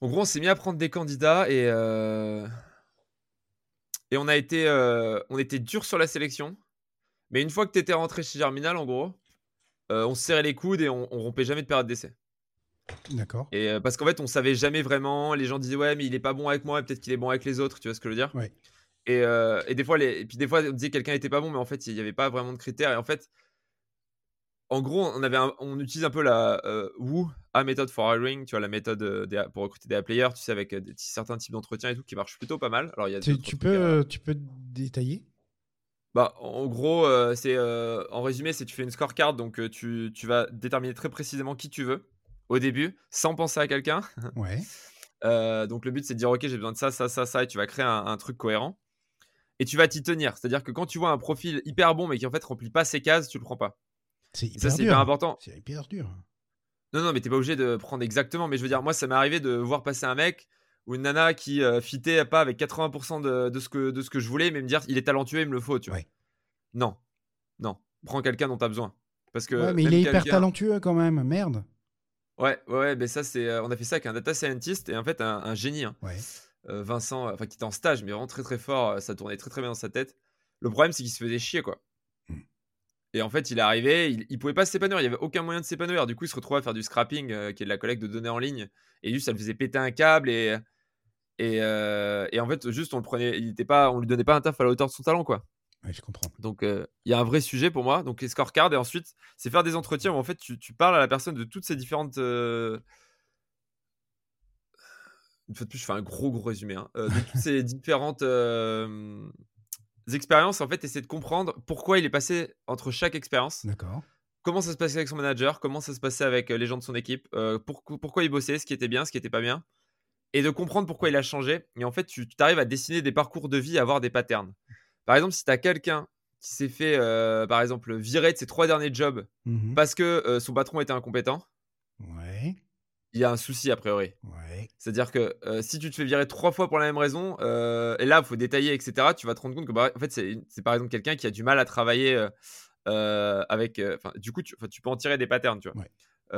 En gros, on s'est mis à prendre des candidats et, euh, et on a été, euh, on était dur sur la sélection. Mais une fois que tu étais rentré chez Germinal, en gros, euh, on se serrait les coudes et on, on rompait jamais de période d'essai. D'accord. Et euh, parce qu'en fait, on savait jamais vraiment. Les gens disaient ouais, mais il est pas bon avec moi, et peut-être qu'il est bon avec les autres. Tu vois ce que je veux dire? Ouais. Et, euh, et des fois, les, et puis des fois, on disait que quelqu'un était pas bon, mais en fait, il y avait pas vraiment de critères. Et en fait, en gros, on avait, un- on utilise un peu la euh, W O, A Method for Hiring, tu vois, la méthode euh, des- pour recruter des A-players, tu sais, avec euh, des, certains types d'entretiens et tout, qui marchent plutôt pas mal. Alors, il y a Tu, d'autres tu trucs à. peux, tu peux détailler? Bah, en gros, euh, c'est euh, en résumé, c'est tu fais une scorecard, donc euh, tu, tu vas déterminer très précisément qui tu veux au début, sans penser à quelqu'un. Ouais. Euh, donc le but, c'est de dire ok, j'ai besoin de ça, ça, ça, ça, et tu vas créer un, un truc cohérent. Et tu vas t'y tenir. C'est-à-dire que quand tu vois un profil hyper bon, mais qui en fait remplit pas ses cases, tu le prends pas. C'est Et ça, hyper c'est hyper dur. important. C'est hyper dur. Non, non, mais t'es pas obligé de prendre exactement. Mais je veux dire, moi, ça m'est arrivé de voir passer un mec ou une nana qui euh, fitait pas avec quatre-vingts pour cent de, de, ce que, de ce que je voulais, mais me dire il est talentueux, il me le faut, tu vois. Ouais. Non, non. Prends quelqu'un dont tu as besoin. Parce Ouais, que mais il même est hyper quelqu'un. talentueux quand même. Merde. Ouais, ouais, ouais, mais ça, c'est. euh, on a fait ça avec un data scientist et en fait, un, un génie, hein. Ouais. Euh, Vincent, euh, enfin, qui était en stage, mais vraiment très très fort. euh, Ça tournait très très bien dans sa tête. Le problème, c'est qu'il se faisait chier, quoi. Mm. Et en fait, il est arrivé, il, il pouvait pas s'épanouir, il y avait aucun moyen de s'épanouir. Du coup, il se retrouvait à faire du scrapping, euh, qui est de la collecte de données en ligne. Et lui, ça le faisait péter un câble et. Et, euh, et en fait, juste, on le prenait, il était pas, on lui donnait pas un taf à la hauteur de son talent, quoi. Ouais, je comprends. Donc, euh, il y a un vrai sujet pour moi. Donc, les scorecards, et ensuite, c'est faire des entretiens où en fait, tu, tu parles à la personne de toutes ces différentes. euh, Une fois de plus, je fais un gros, gros résumé, hein, euh, de toutes ces différentes euh, expériences, en fait, essayer de comprendre pourquoi il est passé entre chaque expérience. D'accord. Comment ça se passait avec son manager, comment ça se passait avec euh, les gens de son équipe, euh, pour- pourquoi il bossait, ce qui était bien, ce qui était pas bien, et de comprendre pourquoi il a changé. Et en fait, tu arrives à dessiner des parcours de vie, à avoir des patterns. Par exemple, si tu as quelqu'un qui s'est fait, euh, par exemple, virer de ses trois derniers jobs Mhm. parce que euh, son patron était incompétent, Ouais. il y a un souci a priori. Ouais. C'est-à-dire que euh, si tu te fais virer trois fois pour la même raison, euh, et là, il faut détailler, et cetera, tu vas te rendre compte que bah, en fait, c'est, c'est par exemple quelqu'un qui a du mal à travailler euh, euh, avec. euh, Enfin, du coup, tu, enfin, tu peux en tirer des patterns, tu vois. Ouais.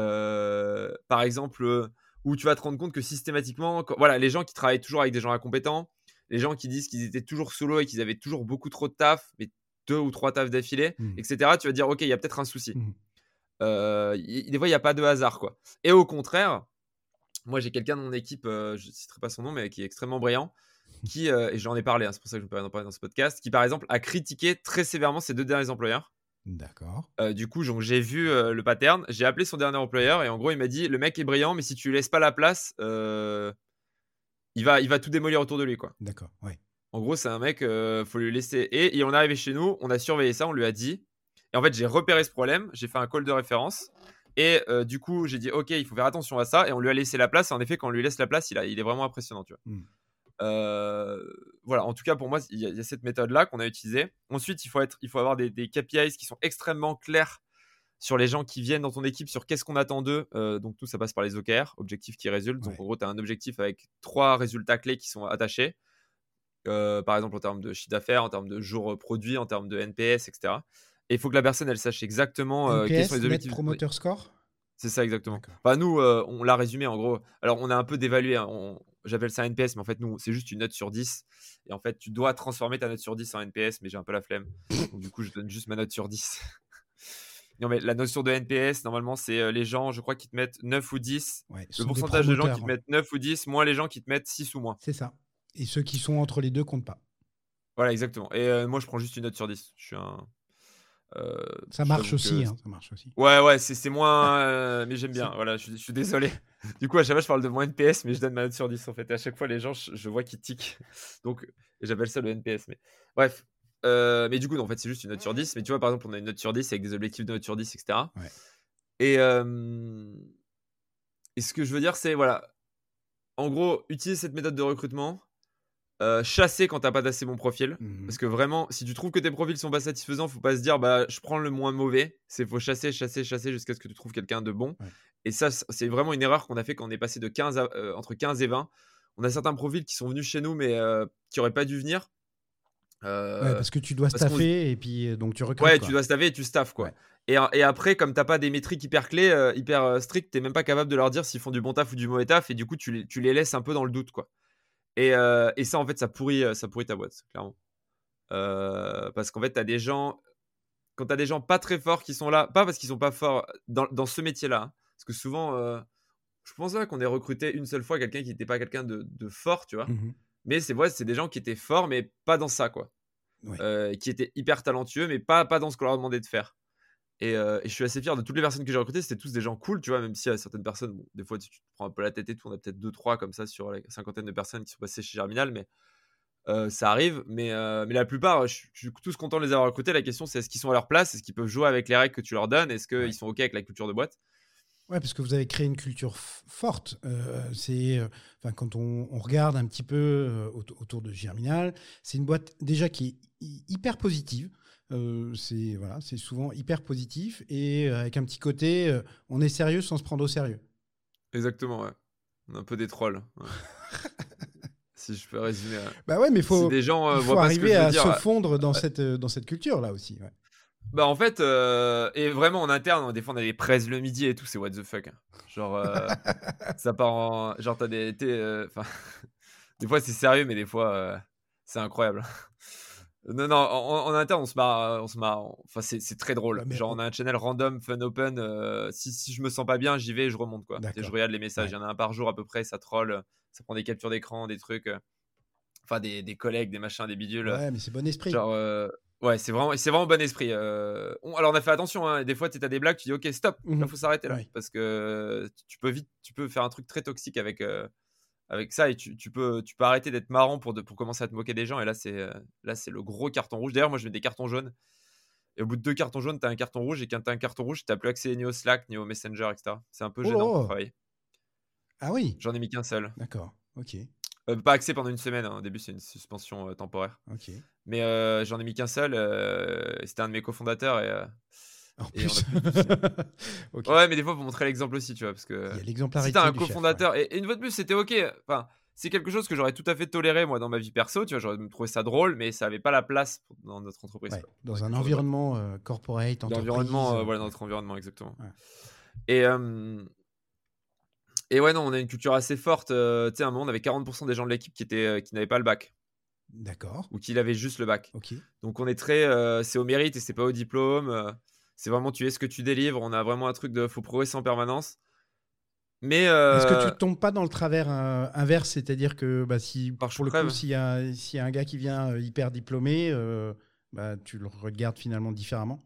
Euh, par exemple, euh, où tu vas te rendre compte que systématiquement, quand- voilà, les gens qui travaillent toujours avec des gens incompétents, les gens qui disent qu'ils étaient toujours solo et qu'ils avaient toujours beaucoup trop de taf, mais deux ou trois tafs d'affilée, Mhm. et cetera, tu vas dire, ok, il y a peut-être un souci. Mhm. Euh, y- des fois, il n'y a pas de hasard, quoi. Et au contraire, moi, j'ai quelqu'un dans mon équipe, euh, je ne citerai pas son nom, mais qui est extrêmement brillant, qui, euh, et j'en ai parlé, hein, c'est pour ça que je me permets d'en parler dans ce podcast, qui, par exemple, a critiqué très sévèrement ses deux derniers employeurs. D'accord. Euh, du coup, donc, j'ai vu euh, le pattern, j'ai appelé son dernier employeur, et en gros, il m'a dit, le mec est brillant, mais si tu lui laisses pas la place, euh, il, va, il va tout démolir autour de lui, quoi. D'accord. Ouais. En gros, c'est un mec, euh, faut lui laisser. Et, et on est arrivé chez nous, on a surveillé ça, on lui a dit. Et en fait, j'ai repéré ce problème, j'ai fait un call de référence. Et euh, du coup, j'ai dit, ok, il faut faire attention à ça. Et on lui a laissé la place. Et en effet, quand on lui laisse la place, il, a, il est vraiment impressionnant, tu vois. Mhm. Euh, voilà, en tout cas, pour moi, il y a, il y a cette méthode-là qu'on a utilisée. Ensuite, il faut, être, il faut avoir des, des K P Is qui sont extrêmement clairs sur les gens qui viennent dans ton équipe, sur qu'est-ce qu'on attend d'eux. Euh, donc, tout ça passe par les O K R, objectifs qui résultent. Donc, Ouais. en gros, tu as un objectif avec trois résultats clés qui sont attachés. Euh, par exemple en termes de chiffre d'affaires, en termes de jours produits, en termes de N P S, et cetera. Et il faut que la personne, elle sache exactement euh, quels sont N P S, les Net objectifs. Promoter Score. C'est ça, exactement. D'accord. Enfin, nous, euh, on l'a résumé en gros. Alors, on a un peu dévalué. Hein. On... J'appelle ça N P S, mais en fait, nous, c'est juste une note sur dix. Et en fait, tu dois transformer ta note sur dix en N P S, mais j'ai un peu la flemme. Donc, du coup, je donne juste ma note sur dix. Non, mais la notion de N P S, normalement, c'est euh, les gens, je crois, qui te mettent neuf ou dix. Ouais. Le Sont des pourcentage de gens qui te promoteurs. mettent neuf ou dix, moins les gens qui te mettent six ou moins. C'est ça. Et ceux qui sont entre les deux comptent pas. Voilà, exactement. Et euh, moi, je prends juste une note sur dix. Je suis un. Euh, Ça je marche t'avoue que. aussi. Hein, ça marche aussi. Ouais, ouais, c'est c'est moins. euh, mais j'aime bien. C'est- Voilà, je, suis- je suis désolé. Du coup, à chaque fois, je parle de mon N P S, mais je donne ma note sur dix en fait. Et à chaque fois, les gens, je, je vois qu'ils tiquent. Donc, et j'appelle ça le N P S. Mais bref. Euh, mais du coup, non, en fait, c'est juste une note sur dix. Mais tu vois, par exemple, on a une note sur dix avec des objectifs de note sur dix, et cetera. Ouais. Et, euh, et ce que je veux dire, c'est, voilà. En gros, utilise cette méthode de recrutement. Euh, chasser quand t'as pas d'assez bon profil. Mhm. Parce que vraiment, si tu trouves que tes profils sont pas satisfaisants, faut pas se dire bah je prends le moins mauvais. C'est faut chasser, chasser, chasser jusqu'à ce que tu trouves quelqu'un de bon. Ouais. Et ça, c'est vraiment une erreur qu'on a fait quand on est passé de quinze à, euh, entre quinze et vingt. On a certains profils qui sont venus chez nous mais euh, qui auraient pas dû venir. Ouais, Euh, parce que tu dois parce qu'on staffer et puis euh, donc tu recrutes, Ouais, tu quoi. dois staffer et tu staffes, Ouais. quoi. Et, et après, comme t'as pas des métriques hyper clés, euh, hyper euh, strictes, t'es même pas capable de leur dire s'ils font du bon taf ou du mauvais taf, et du coup, tu les, tu les laisses un peu dans le doute, quoi. Et, euh, et ça, en fait, ça pourrit, euh, ça pourrit ta boîte, clairement. Euh, parce qu'en fait, t'as des gens, quand t'as des gens pas très forts qui sont là, pas parce qu'ils sont pas forts dans, dans ce métier-là, hein, parce que souvent, euh, je pense pas qu'on ait recruté une seule fois quelqu'un qui n'était pas quelqu'un de, de fort, tu vois. Mhm. Mais c'est vrai, c'est des gens qui étaient forts, mais pas dans ça, quoi. Ouais. Euh, qui étaient hyper talentueux, mais pas, pas dans ce qu'on leur demandait de faire. Et, euh, et je suis assez fier de toutes les personnes que j'ai recrutées, c'était tous des gens cool, tu vois, même si à certaines personnes, bon, des fois tu, tu te prends un peu la tête et tout, on a peut-être deux trois comme ça sur la cinquantaine de personnes qui sont passées chez Germinal, mais euh, ça arrive. Mais, euh, mais la plupart, je, je suis tous content de les avoir recrutés. La question, c'est est-ce qu'ils sont à leur place, est-ce qu'ils peuvent jouer avec les règles que tu leur donnes, est-ce qu'ils Ouais. sont OK avec la culture de boîte. Ouais, parce que vous avez créé une culture f- forte. Euh, c'est, euh, enfin, quand on, on regarde un petit peu euh, auto- autour de Germinal, c'est une boîte déjà qui est hy- hyper positive. Euh, c'est voilà, c'est souvent hyper positif et euh, avec un petit côté, euh, on est sérieux sans se prendre au sérieux. Exactement, ouais. On est un peu des trolls, ouais. Si je peux résumer. Ouais. Bah ouais, mais Si faut, des gens euh, il faut voient pas ce que arriver je veux à dire. se euh, fondre dans ouais. cette, euh, dans cette culture là aussi. Ouais. Bah en fait, euh, et vraiment en interne, des fois on a des presses le midi et tout, c'est what the fuck, hein. Genre, euh, ça part en. Genre, t'as des. t'es, euh, Enfin, des fois c'est sérieux, mais des fois euh, c'est incroyable. Non, non, en, en interne, on se marre. On se marre. Enfin, c'est c'est très drôle. Ouais, mais Genre, on- on a un channel random, fun open. euh, si, si je me sens pas bien, j'y vais et je remonte, quoi. Et je D'accord. regarde les messages. Il Ouais. y en a un par jour à peu près, ça troll. Ça prend des captures d'écran, des trucs. euh, Enfin, des, des collègues, des machins, des bidules. Ouais, mais c'est bon esprit. Genre, euh, ouais, c'est vraiment, c'est vraiment bon esprit. euh. On- alors, on a fait attention, hein. Des fois, tu as des blagues, tu dis, ok, stop, là, Mhm. faut s'arrêter là. Ouais. Parce que tu- tu peux vite, tu peux faire un truc très toxique avec, euh, avec ça et tu, tu peux, tu peux arrêter d'être marrant pour, de, pour commencer à te moquer des gens. Et là, c'est, euh, là, c'est le gros carton rouge. D'ailleurs, moi, je mets des cartons jaunes. Et au bout de deux cartons jaunes, tu as un carton rouge. Et quand tu as un carton rouge, tu n'as plus accès ni au Slack, ni au Messenger, et cetera. C'est un peu Oh gênant pour là! travailler. Ah oui. J'en ai mis qu'un seul. D'accord. Ok. Euh, pas accès pendant une semaine, hein. Au début, c'est une suspension euh, temporaire. Ok. Mais euh, j'en ai mis qu'un seul. euh, C'était un de mes cofondateurs et, euh, En et on plus. n'a plus du tout signé. Ok. Ouais, mais des fois, faut montrer l'exemple aussi, tu vois, parce Il que y a si t'as l'exemplarité un du chef. Ouais. cofondateur, et, et une fois de plus, c'était ok. Enfin, c'est quelque chose que j'aurais tout à fait toléré, moi, dans ma vie perso, tu vois, j'aurais trouvé ça drôle, mais ça avait pas la place pour- dans notre entreprise, Ouais. quoi, dans la Dans un culture de boîte. environnement euh, corporate, entreprise. L'environnement, euh, euh, voilà, ouais. notre environnement, exactement. Ouais. Et, euh, et ouais, non, on a une culture assez forte. euh, tu sais, à un moment, on avait quarante pour cent des gens de l'équipe qui, étaient, euh, qui n'avaient pas le bac, D'accord. ou qui avaient juste le bac. Ok. Donc on est très, euh, c'est au mérite et c'est pas au diplôme. euh, c'est vraiment tu es ce que tu délivres. On a vraiment un truc de faut progresser en permanence. Mais Est-ce que tu euh, tombes pas dans le travers euh, inverse, c'est-à-dire que bah, si alors je pour le coup, crève. s'il y a, s'il y a un gars qui vient euh, hyper diplômé, euh, bah, tu le regardes finalement différemment?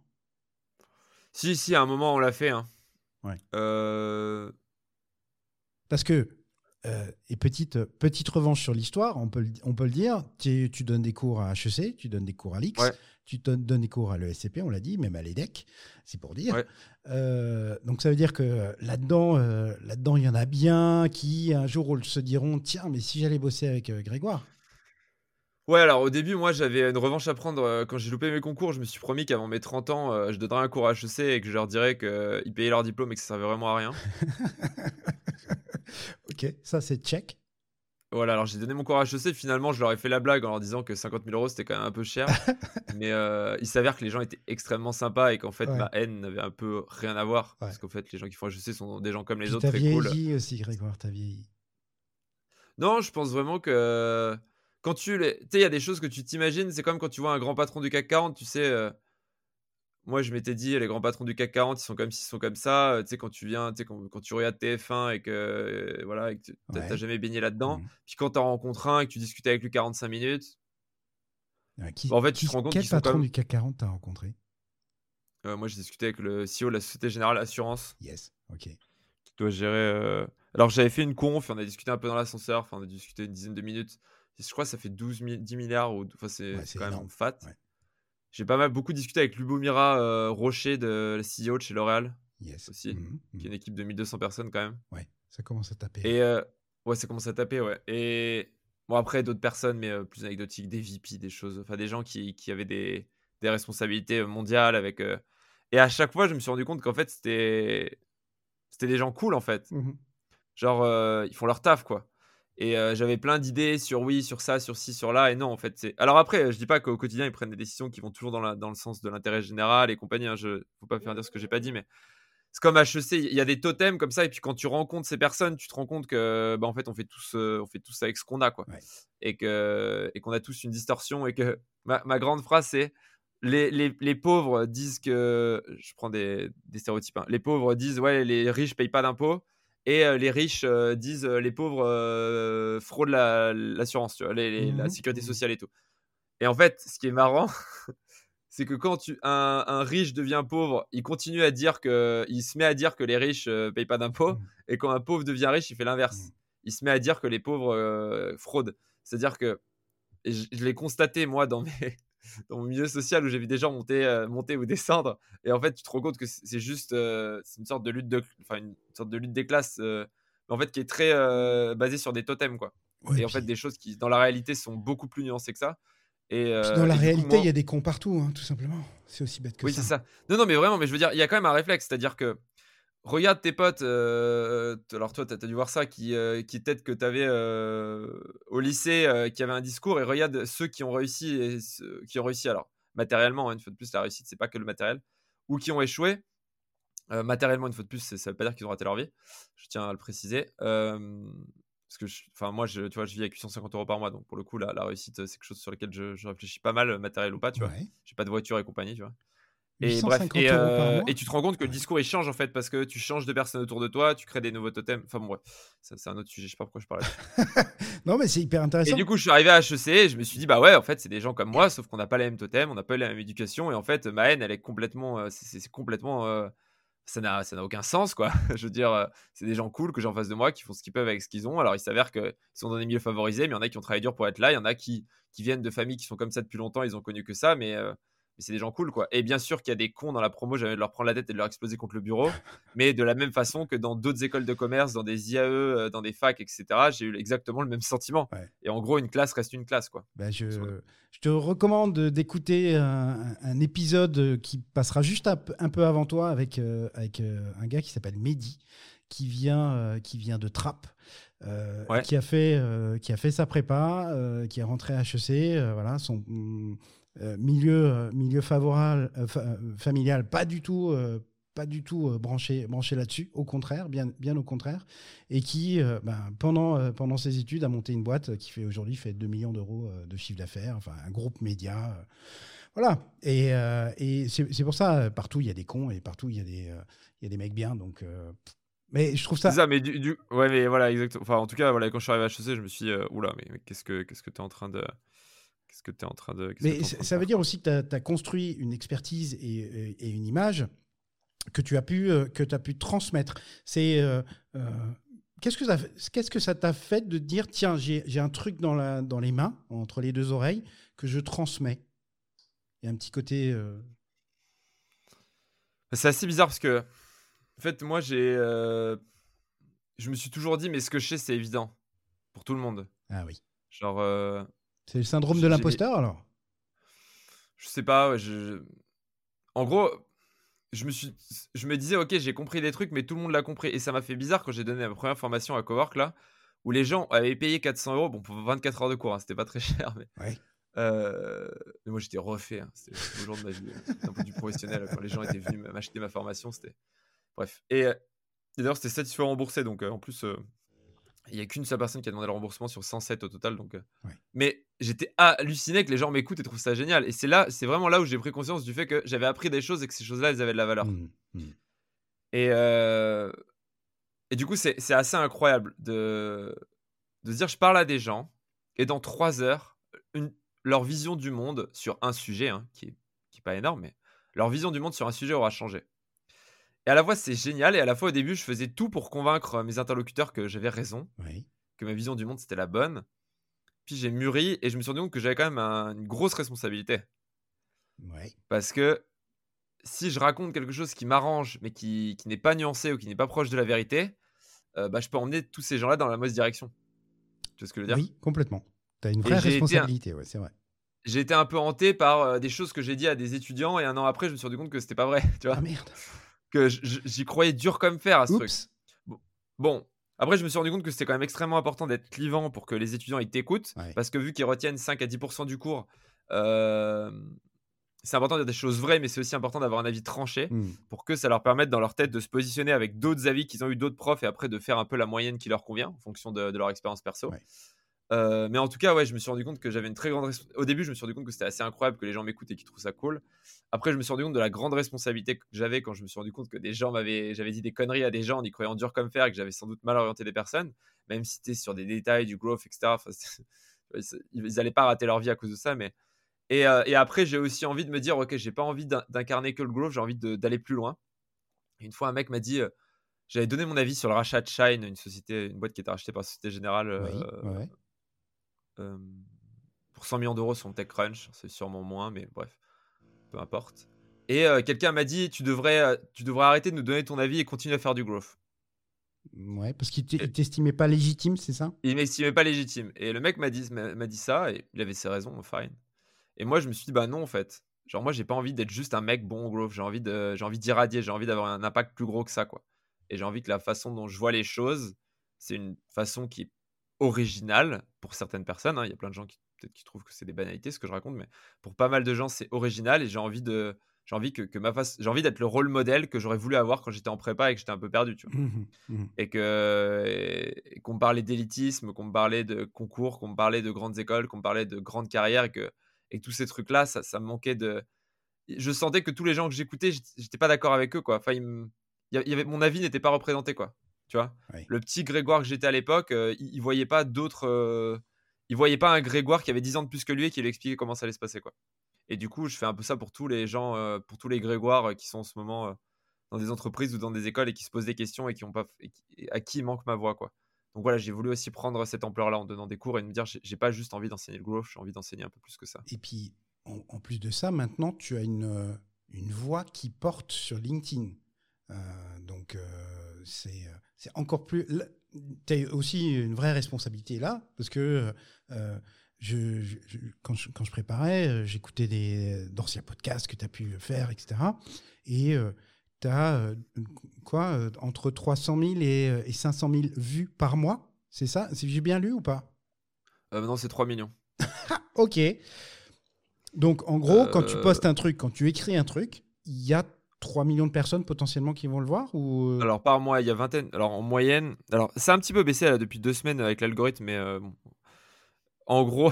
Si si, à un moment on l'a fait, hein. Ouais. Euh, Parce que, euh, et petite, petite revanche sur l'histoire, on peut, le- on peut le dire, tu, tu donnes des cours à H E C, tu donnes des cours à l'I X, ouais tu donnes, donnes des cours à l'E S C P, on l'a dit, même à l'E D E C, c'est pour dire. ouais. Euh, donc ça veut dire que là-dedans, euh, là-dedans, il y en a bien qui un jour se diront, tiens, mais si j'allais bosser avec euh, Grégoire. Ouais, alors au début, moi j'avais une revanche à prendre. euh, Quand j'ai loupé mes concours, je me suis promis qu'avant mes trente ans, euh, je donnerais un cours à H E C et que je leur dirais qu'ils payaient leur diplôme et que ça servait vraiment à rien. Ok, ça c'est check. Voilà, alors j'ai donné mon cours à H E C. Finalement, je leur ai fait la blague en leur disant que cinquante mille euros c'était quand même un peu cher. Mais euh, il s'avère que les gens étaient extrêmement sympas et qu'en fait Ouais, ma haine n'avait un peu rien à voir. ouais. Parce qu'en fait, les gens qui font H E C sont des gens comme les Puis autres, t'as très cool. vieilli aussi, Grégoire, t'as vieilli. Non, je pense vraiment que quand tu les... Tu sais, il y a des choses que tu t'imagines, c'est comme quand tu vois un grand patron du CAC quarante, tu sais, euh, moi je m'étais dit, les grands patrons du CAC quarante, ils sont comme s'ils sont comme ça, euh, tu sais, quand tu viens, tu sais, quand, quand tu regardes T F un et que, euh, voilà, et que tu- t'as t'as Ouais. jamais baigné là-dedans, Mhm. puis quand t'en rencontres un et que tu discutes avec lui quarante-cinq minutes, Ouais, qui, bah, en fait, tu qui- te rends compte quel qu'ils sont patron comme... du CAC quarante t'as rencontré? euh, moi, j'ai discuté avec le C E O de la Société Générale Assurance, Yes, ok. qui doit gérer... euh, Alors, j'avais fait une conf, et on a discuté un peu dans l'ascenseur, enfin, on a discuté une dizaine de minutes, et je crois que ça fait douze mi- dix milliards, ou... enfin, c'est Ouais, c'est c'est quand énorme. même fat. Ouais. J'ai pas mal beaucoup discuté avec Lubomira euh, Rocher, de la C E O de chez L'Oréal Yes. aussi, Mhm, qui est mhm. une équipe de mille deux cents personnes quand même. Ouais, ça commence à taper. Ouais. Et euh, ouais, ça commence à taper, ouais. Et bon, après, d'autres personnes, mais euh, plus anecdotiques, des V P, des choses, enfin des gens qui, qui avaient des, des responsabilités mondiales avec. euh, Et à chaque fois, je me suis rendu compte qu'en fait, c'était c'était des gens cool en fait. Mhm. Genre, euh, ils font leur taf, quoi. Et euh, j'avais plein d'idées sur oui, sur ça, sur ci, sur là. Et non, en fait, c'est. Alors après, je dis pas qu'au quotidien, ils prennent des décisions qui vont toujours dans, la, dans le sens de l'intérêt général et compagnie. Hein, je faut pas faire dire ce que j'ai pas dit, mais c'est comme H E C, il y a des totems comme ça. Et puis quand tu rencontres ces personnes, tu te rends compte que, bah, en fait, on fait tous, euh, on fait tous avec ce qu'on a, quoi. Ouais. Et que, et qu'on a tous une distorsion. Et que ma, ma grande phrase, c'est les, les, les pauvres disent que, je prends des, des stéréotypes. Hein, les pauvres disent ouais, les riches payent pas d'impôts. Et euh, les riches euh, disent euh, les pauvres euh, fraudent la, l'assurance, tu vois, les, les, la Mhm, sécurité mhm. sociale et tout. Et en fait, ce qui est marrant, c'est que quand tu, un, un riche devient pauvre, il continue à dire que, il se met à dire que les riches euh, payent pas d'impôts. Mhm. Et quand un pauvre devient riche, il fait l'inverse. Mhm. Il se met à dire que les pauvres euh, fraudent. C'est-à-dire que et je, je l'ai constaté moi dans mes dans mon milieu social où j'ai vu des gens monter, euh, monter ou descendre. Et en fait, tu te rends compte que c'est, c'est juste euh, c'est une sorte de lutte de, enfin une sorte de lutte des classes, euh, mais en fait qui est très euh, basée sur des totems, quoi. Ouais, Et en fait, puis, des choses qui dans la réalité sont beaucoup plus nuancées que ça. Et, puis dans euh, la et du coup, réalité, il y moi, a des cons partout, hein, tout simplement. C'est aussi bête que oui, c'est ça. ça. Non, non, mais vraiment, mais je veux dire, il y a quand même un réflexe, c'est-à-dire que regarde tes potes, euh, t- alors toi, tu as dû voir ça, qui, euh, qui peut-être que tu avais au lycée, euh, qui avait un discours, et regarde ceux qui ont réussi, et ceux qui ont réussi, alors matériellement, hein, une fois de plus, la réussite, c'est pas que le matériel, ou qui ont échoué, euh, matériellement, une fois de plus, c'est- ça veut pas dire qu'ils ont raté leur vie, je tiens à le préciser. Euh, parce que, je- enfin, moi, je, tu vois, je vis avec huit cent cinquante euros par mois, donc pour le coup, la, la réussite, c'est quelque chose sur lequel je, je réfléchis pas mal, matériel ou pas, tu vois. Ouais. J'ai pas de voiture et compagnie, tu vois. Et bref, et, huit cent cinquante euros par euh, mois? et tu te rends compte que le Ouais. discours il change en fait parce que tu changes de personnes autour de toi, tu crées des nouveaux totems. Enfin bon, bref, ça, c'est un autre sujet, je sais pas pourquoi je parle là-dessus. Non, mais c'est hyper Et intéressant. du coup, je suis arrivé à H E C et je me suis dit, bah ouais, en fait, c'est des gens comme moi, sauf qu'on n'a pas les mêmes totems, on n'a pas la même éducation. Et en fait, ma haine, elle est complètement. euh, c'est, c'est complètement. euh, ça n'a, ça n'a aucun sens, quoi. Je veux dire, euh, c'est des gens cool que j'ai en face de moi qui font ce qu'ils peuvent avec ce qu'ils ont. Alors, il s'avère qu'ils sont dans des milieux favorisés, mais il y en a qui ont travaillé dur pour être là. Il y en a qui, qui viennent de familles qui sont comme ça depuis longtemps, ils ont connu que ça, mais, euh, mais c'est des gens cool, quoi. Et bien sûr qu'il y a des cons dans la promo, j'avais de leur prendre la tête et de leur exploser contre le bureau, mais de la même façon que dans d'autres écoles de commerce, dans des I A E, euh, dans des facs, et cetera, j'ai eu exactement le même sentiment. Ouais. Et en gros, une classe reste une classe, quoi. Ben, Grosso modo. je, je te recommande d'écouter un, un épisode qui passera juste un, peu- un peu avant toi avec, euh, avec euh, un gars qui s'appelle Mehdi, qui vient, euh, qui vient de Trappes, euh, et Ouais. qui a fait, euh, qui a fait sa prépa, euh, qui est rentré à H E C, euh, voilà, son mm, euh, milieu, euh, milieu favorable, euh, fa- euh, familial, pas du tout, euh, pas du tout euh, branché, branché là-dessus, au contraire, bien, bien au contraire, et qui, euh, ben, pendant, euh, pendant ses études, a monté une boîte qui fait aujourd'hui fait deux millions d'euros euh, de chiffre d'affaires, enfin un groupe média, euh, voilà. Et, euh, et c'est c'est pour ça, euh, partout il y a des cons et partout il y a des, euh, il y a des mecs bien, donc. euh, mais je trouve C'est ça. ça, mais du, du- ouais, mais voilà, exactement. Enfin, en tout cas, voilà, quand je suis arrivé à H E C, je me suis dit, euh, oula, mais, mais qu'est-ce que, qu'est-ce que t'es en train de, qu'est-ce que t'es en train de, qu'est-ce que Mais t'es en c- train de ça veut faire, dire quoi. aussi que tu as construit une expertise et, et- et une image que tu as pu, euh, que tu as pu transmettre. C'est. euh, euh, Qu'est-ce que ça, qu'est-ce que ça t'a fait de dire, tiens, j'ai j'ai un truc dans, la, dans les mains, entre les deux oreilles, que je transmets. Il y a un petit côté. euh, C'est assez bizarre parce que, en fait, moi, j'ai, euh, je me suis toujours dit, mais ce que je sais, c'est évident pour tout le monde. Ah oui. Genre, euh, C'est le syndrome de j'ai, j'ai- l'imposteur alors. je sais pas, ouais, je- en gros, je me suis, je me disais, ok, j'ai compris des trucs, mais tout le monde l'a compris. Et ça m'a fait bizarre quand j'ai donné ma première formation à Cowork, là, où les gens avaient payé quatre cents euros, bon, pour vingt-quatre heures de cours, hein, c'était pas très cher, mais, Ouais. euh, mais moi, j'étais refait, hein, c'était le jour de ma vie, euh, d'un point de vue professionnel, quand les gens étaient venus m'acheter ma formation, c'était, bref. Et, euh, et d'ailleurs, c'était sept fois remboursé, donc euh, en plus, euh, il n'y a qu'une seule personne qui a demandé le remboursement sur cent sept au total. Donc, euh. Ouais. Mais j'étais halluciné que les gens m'écoutent et trouvent ça génial. Et c'est là, c'est vraiment là où j'ai pris conscience du fait que j'avais appris des choses et que ces choses-là, elles avaient de la valeur. Mmh, mmh. Et, euh, et du coup, c'est c'est assez incroyable de, de se dire, je parle à des gens et dans trois heures, une- leur vision du monde sur un sujet, hein, qui est, qui est pas énorme, mais leur vision du monde sur un sujet aura changé. Et à la fois, c'est génial. Et à la fois, au début, je faisais tout pour convaincre mes interlocuteurs que j'avais raison, Oui. que ma vision du monde, c'était la bonne. Puis j'ai mûri et je me suis rendu compte que j'avais quand même un- une grosse responsabilité. Ouais. Parce que si je raconte quelque chose qui m'arrange, mais qui, qui n'est pas nuancé ou qui n'est pas proche de la vérité, euh, bah, je peux emmener tous ces gens-là dans la mauvaise direction. Tu vois ce que je veux dire? Oui, complètement. Tu as une Et vraie j'ai été, un- responsabilité, ouais, c'est vrai. j'ai été un peu hanté par euh, des choses que j'ai dit à des étudiants et un an après, je me suis rendu compte que c'était pas vrai. Tu Ah vois? merde. Que j- j- j'y croyais dur comme fer à ce truc. Oups. Bon, bon, Après, je me suis rendu compte que c'était quand même extrêmement important d'être clivant pour que les étudiants ils t'écoutent. Ouais. Parce que vu qu'ils retiennent cinq à dix pour cent du cours, euh, c'est important de dire des choses vraies, mais c'est aussi important d'avoir un avis tranché Mm. pour que ça leur permette dans leur tête de se positionner avec d'autres avis qu'ils ont eu d'autres profs et après de faire un peu la moyenne qui leur convient en fonction de, de leur expérience perso. Ouais. Euh, mais en tout cas, ouais, je me suis rendu compte que j'avais une très grande. Res- Au début, je me suis rendu compte que c'était assez incroyable que les gens m'écoutent et qu'ils trouvent ça cool. Après, je me suis rendu compte de la grande responsabilité que j'avais quand je me suis rendu compte que des gens m'avaient. J'avais dit des conneries à des gens en y croyant dur comme fer et que j'avais sans doute mal orienté des personnes, même si c'était sur des détails, du growth, et cetera. Enfin, c'est- ils n'allaient pas rater leur vie à cause de ça, mais. Et, euh, et après, j'ai aussi envie de me dire, ok, j'ai pas envie d'in- d'incarner que le growth, j'ai envie de- d'aller plus loin. Et une fois, un mec m'a dit, euh, j'avais donné mon avis sur le rachat de Shine, une société, une boîte qui était rachetée par Société Générale. Oui, euh, ouais, ouais. euh, pour cent millions d'euros sur TechCrunch, c'est sûrement moins, mais bref, peu importe. Et euh, quelqu'un m'a dit, tu devrais, euh, tu devrais arrêter de nous donner ton avis et continuer à faire du growth. Ouais, parce qu'il t- Et il t'estimait pas légitime, c'est ça? il m'estimait pas légitime. Et le mec m'a dit, m'a m'a dit ça, et il avait ses raisons, fine. Et moi, je me suis dit, bah non, en fait. Genre, moi, j'ai pas envie d'être juste un mec bon au growth. J'ai envie de, j'ai envie d'irradier, j'ai envie d'avoir un impact plus gros que ça, quoi. Et j'ai envie que la façon dont je vois les choses, c'est une façon qui est originale pour certaines personnes, hein. Il y a plein de gens qui peut-être qui trouvent que c'est des banalités ce que je raconte, mais pour pas mal de gens, c'est original et j'ai envie de, j'ai envie que, que ma face, j'ai envie d'être le rôle modèle que j'aurais voulu avoir quand j'étais en prépa et que j'étais un peu perdu, tu vois. Mhm, mhm. Et que et qu'on me parlait d'élitisme, qu'on me parlait de concours, qu'on me parlait de grandes écoles, qu'on me parlait de grandes carrières et que et que tous ces trucs-là, ça, ça me manquait de. Je sentais que tous les gens que j'écoutais, j'étais j'étais pas d'accord avec eux, quoi. Enfin, il me- il y avait, mon avis n'était pas représenté, quoi. Tu vois. Ouais. Le petit Grégoire que j'étais à l'époque, euh, il, il voyait pas d'autres. euh, il voyait pas un Grégoire qui avait dix ans de plus que lui et qui lui expliquait comment ça allait se passer, quoi. Et du coup, je fais un peu ça pour tous les gens, euh, pour tous les Grégoires euh, qui sont en ce moment euh, dans des entreprises ou dans des écoles et qui se posent des questions et qui ont pas, et qui- et à qui il manque ma voix, quoi. Donc voilà, j'ai voulu aussi prendre cette ampleur-là en donnant des cours et me dire, j'ai j'ai pas juste envie d'enseigner le growth, j'ai envie d'enseigner un peu plus que ça. Et puis, en, en plus de ça, maintenant, tu as une, euh, une voix qui porte sur LinkedIn. Euh, donc, euh, c'est euh, c'est encore plus. Tu as aussi une vraie responsabilité là, parce que euh, je, je- je- quand, je, quand je préparais, euh, j'écoutais des d'anciens podcasts que tu as pu faire, et cetera. Et tu as quoi, euh, entre trois cent mille et, euh, et cinq cent mille vues par mois, c'est ça? Si j'ai bien lu ou pas? Euh, maintenant, c'est trois millions. Ok. Donc, en gros, quand tu Euh, postes un truc, quand tu écris un truc, il y a trois millions de personnes potentiellement qui vont le voir ou... euh, Alors, par mois, il y a vingtaine. Alors, en moyenne, alors, ça a un petit peu baissé là, depuis deux semaines avec l'algorithme, mais euh, bon. En gros,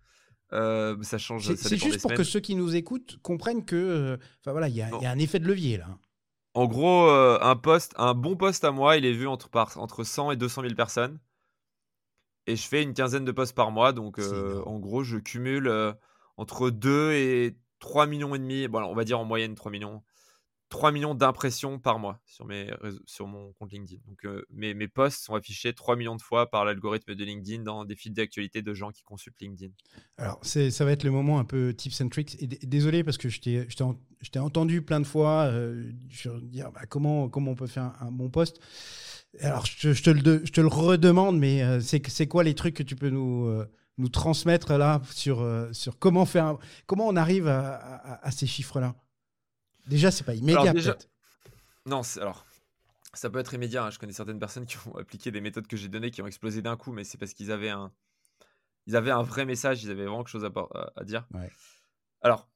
euh, ça change, C'est ça c'est dépend des juste pour que semaines. ceux qui nous écoutent comprennent que... euh, Enfin voilà, il y a, il y En, a un effet de levier là. en gros, euh, un post, un bon post à moi, il est vu entre, par, entre cent et deux cent mille personnes. Et je fais une quinzaine de posts par mois. Donc, C'est euh, énorme. en gros, je cumule euh, entre deux et trois millions et demi. Bon, alors, on va dire en moyenne trois millions. trois millions d'impressions par mois sur, mes réseaux- sur mon compte LinkedIn. Donc, euh, mes, mes posts sont affichés trois millions de fois par l'algorithme de LinkedIn dans des fils d'actualité de gens qui consultent LinkedIn. Alors, c'est- ça va être le moment un peu tips and tricks. Et d- désolé parce que je t'ai je t'ai en- je t'ai entendu plein de fois euh, sur dire bah, comment, comment on peut faire un, un bon post. Alors, je, te- je te le, de- je te le redemande, mais euh, c'est c'est quoi les trucs que tu peux nous, euh, nous transmettre là sur, euh, sur comment, faire un- comment on arrive à, à- à ces chiffres-là? Déjà, c'est pas Alors immédiat déjà, peut-être. non, c'est- alors ça peut être immédiat, hein. Je connais certaines personnes qui ont appliqué des méthodes que j'ai données qui ont explosé d'un coup, mais c'est parce qu'ils avaient un, ils avaient un vrai message, ils avaient vraiment quelque chose à, par- à- à dire. Ouais. Alors,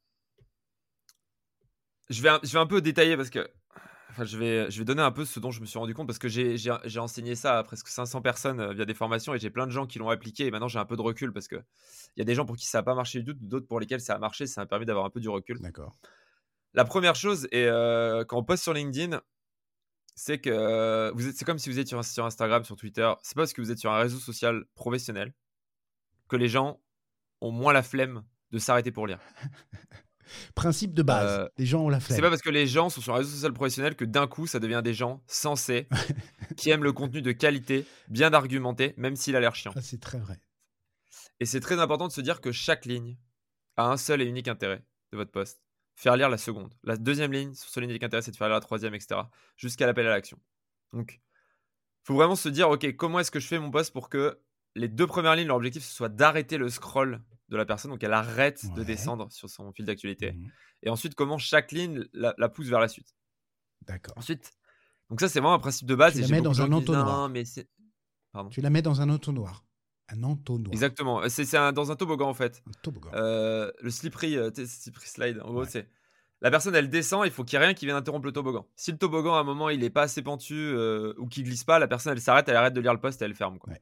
je vais, un- je vais un peu détailler parce que, enfin, je vais, je vais donner un peu ce dont je me suis rendu compte parce que j'ai, j'ai, j'ai enseigné ça à presque cinq cents personnes euh, via des formations et j'ai plein de gens qui l'ont appliqué et maintenant j'ai un peu de recul parce que il y a des gens pour qui ça n'a pas marché du tout, d'autres pour lesquels ça a marché, ça m'a permis d'avoir un peu du recul. D'accord. La première chose, et euh, quand on poste sur LinkedIn, c'est que euh, vous êtes, c'est comme si vous étiez sur, sur Instagram, sur Twitter. C'est pas parce que vous êtes sur un réseau social professionnel que les gens ont moins la flemme de s'arrêter pour lire. Principe de base. Euh, Les gens ont la c'est flemme. pas parce que les gens sont sur un réseau social professionnel que d'un coup ça devient des gens sensés, qui aiment le contenu de qualité, bien argumenté, même s'il a l'air chiant. Ah, c'est très vrai. Et c'est très important de se dire que chaque ligne a un seul et unique intérêt de votre post. Faire lire la seconde. La deuxième ligne, son seul et unique intérêt, c'est de faire lire la troisième, et cetera. Jusqu'à l'appel à l'action. Donc, il faut vraiment se dire, ok, comment est-ce que je fais mon post pour que les deux premières lignes, leur objectif, ce soit d'arrêter le scroll de la personne, donc elle arrête de Ouais. descendre sur son fil d'actualité. Mhm. Et ensuite, comment chaque ligne la, la pousse vers la suite. D'accord. Ensuite, donc ça, c'est vraiment un principe de base. Tu Et la j'ai mets beaucoup de dans gens un qui disent, non, entonnoir. mais c'est... Pardon. Tu la mets dans un entonnoir. Un entonnoir. Exactement. C'est, c'est un, dans un toboggan en fait. Un toboggan. Euh, le slippery, euh, slippery slide, en gros, Ouais. c'est la personne, elle descend, il faut qu'il y ait rien qui vienne interrompre le toboggan. Si le toboggan, à un moment, il est pas assez pentu euh, ou qu'il glisse pas, la personne, elle s'arrête, elle arrête de lire le post et elle ferme. Quoi. Ouais.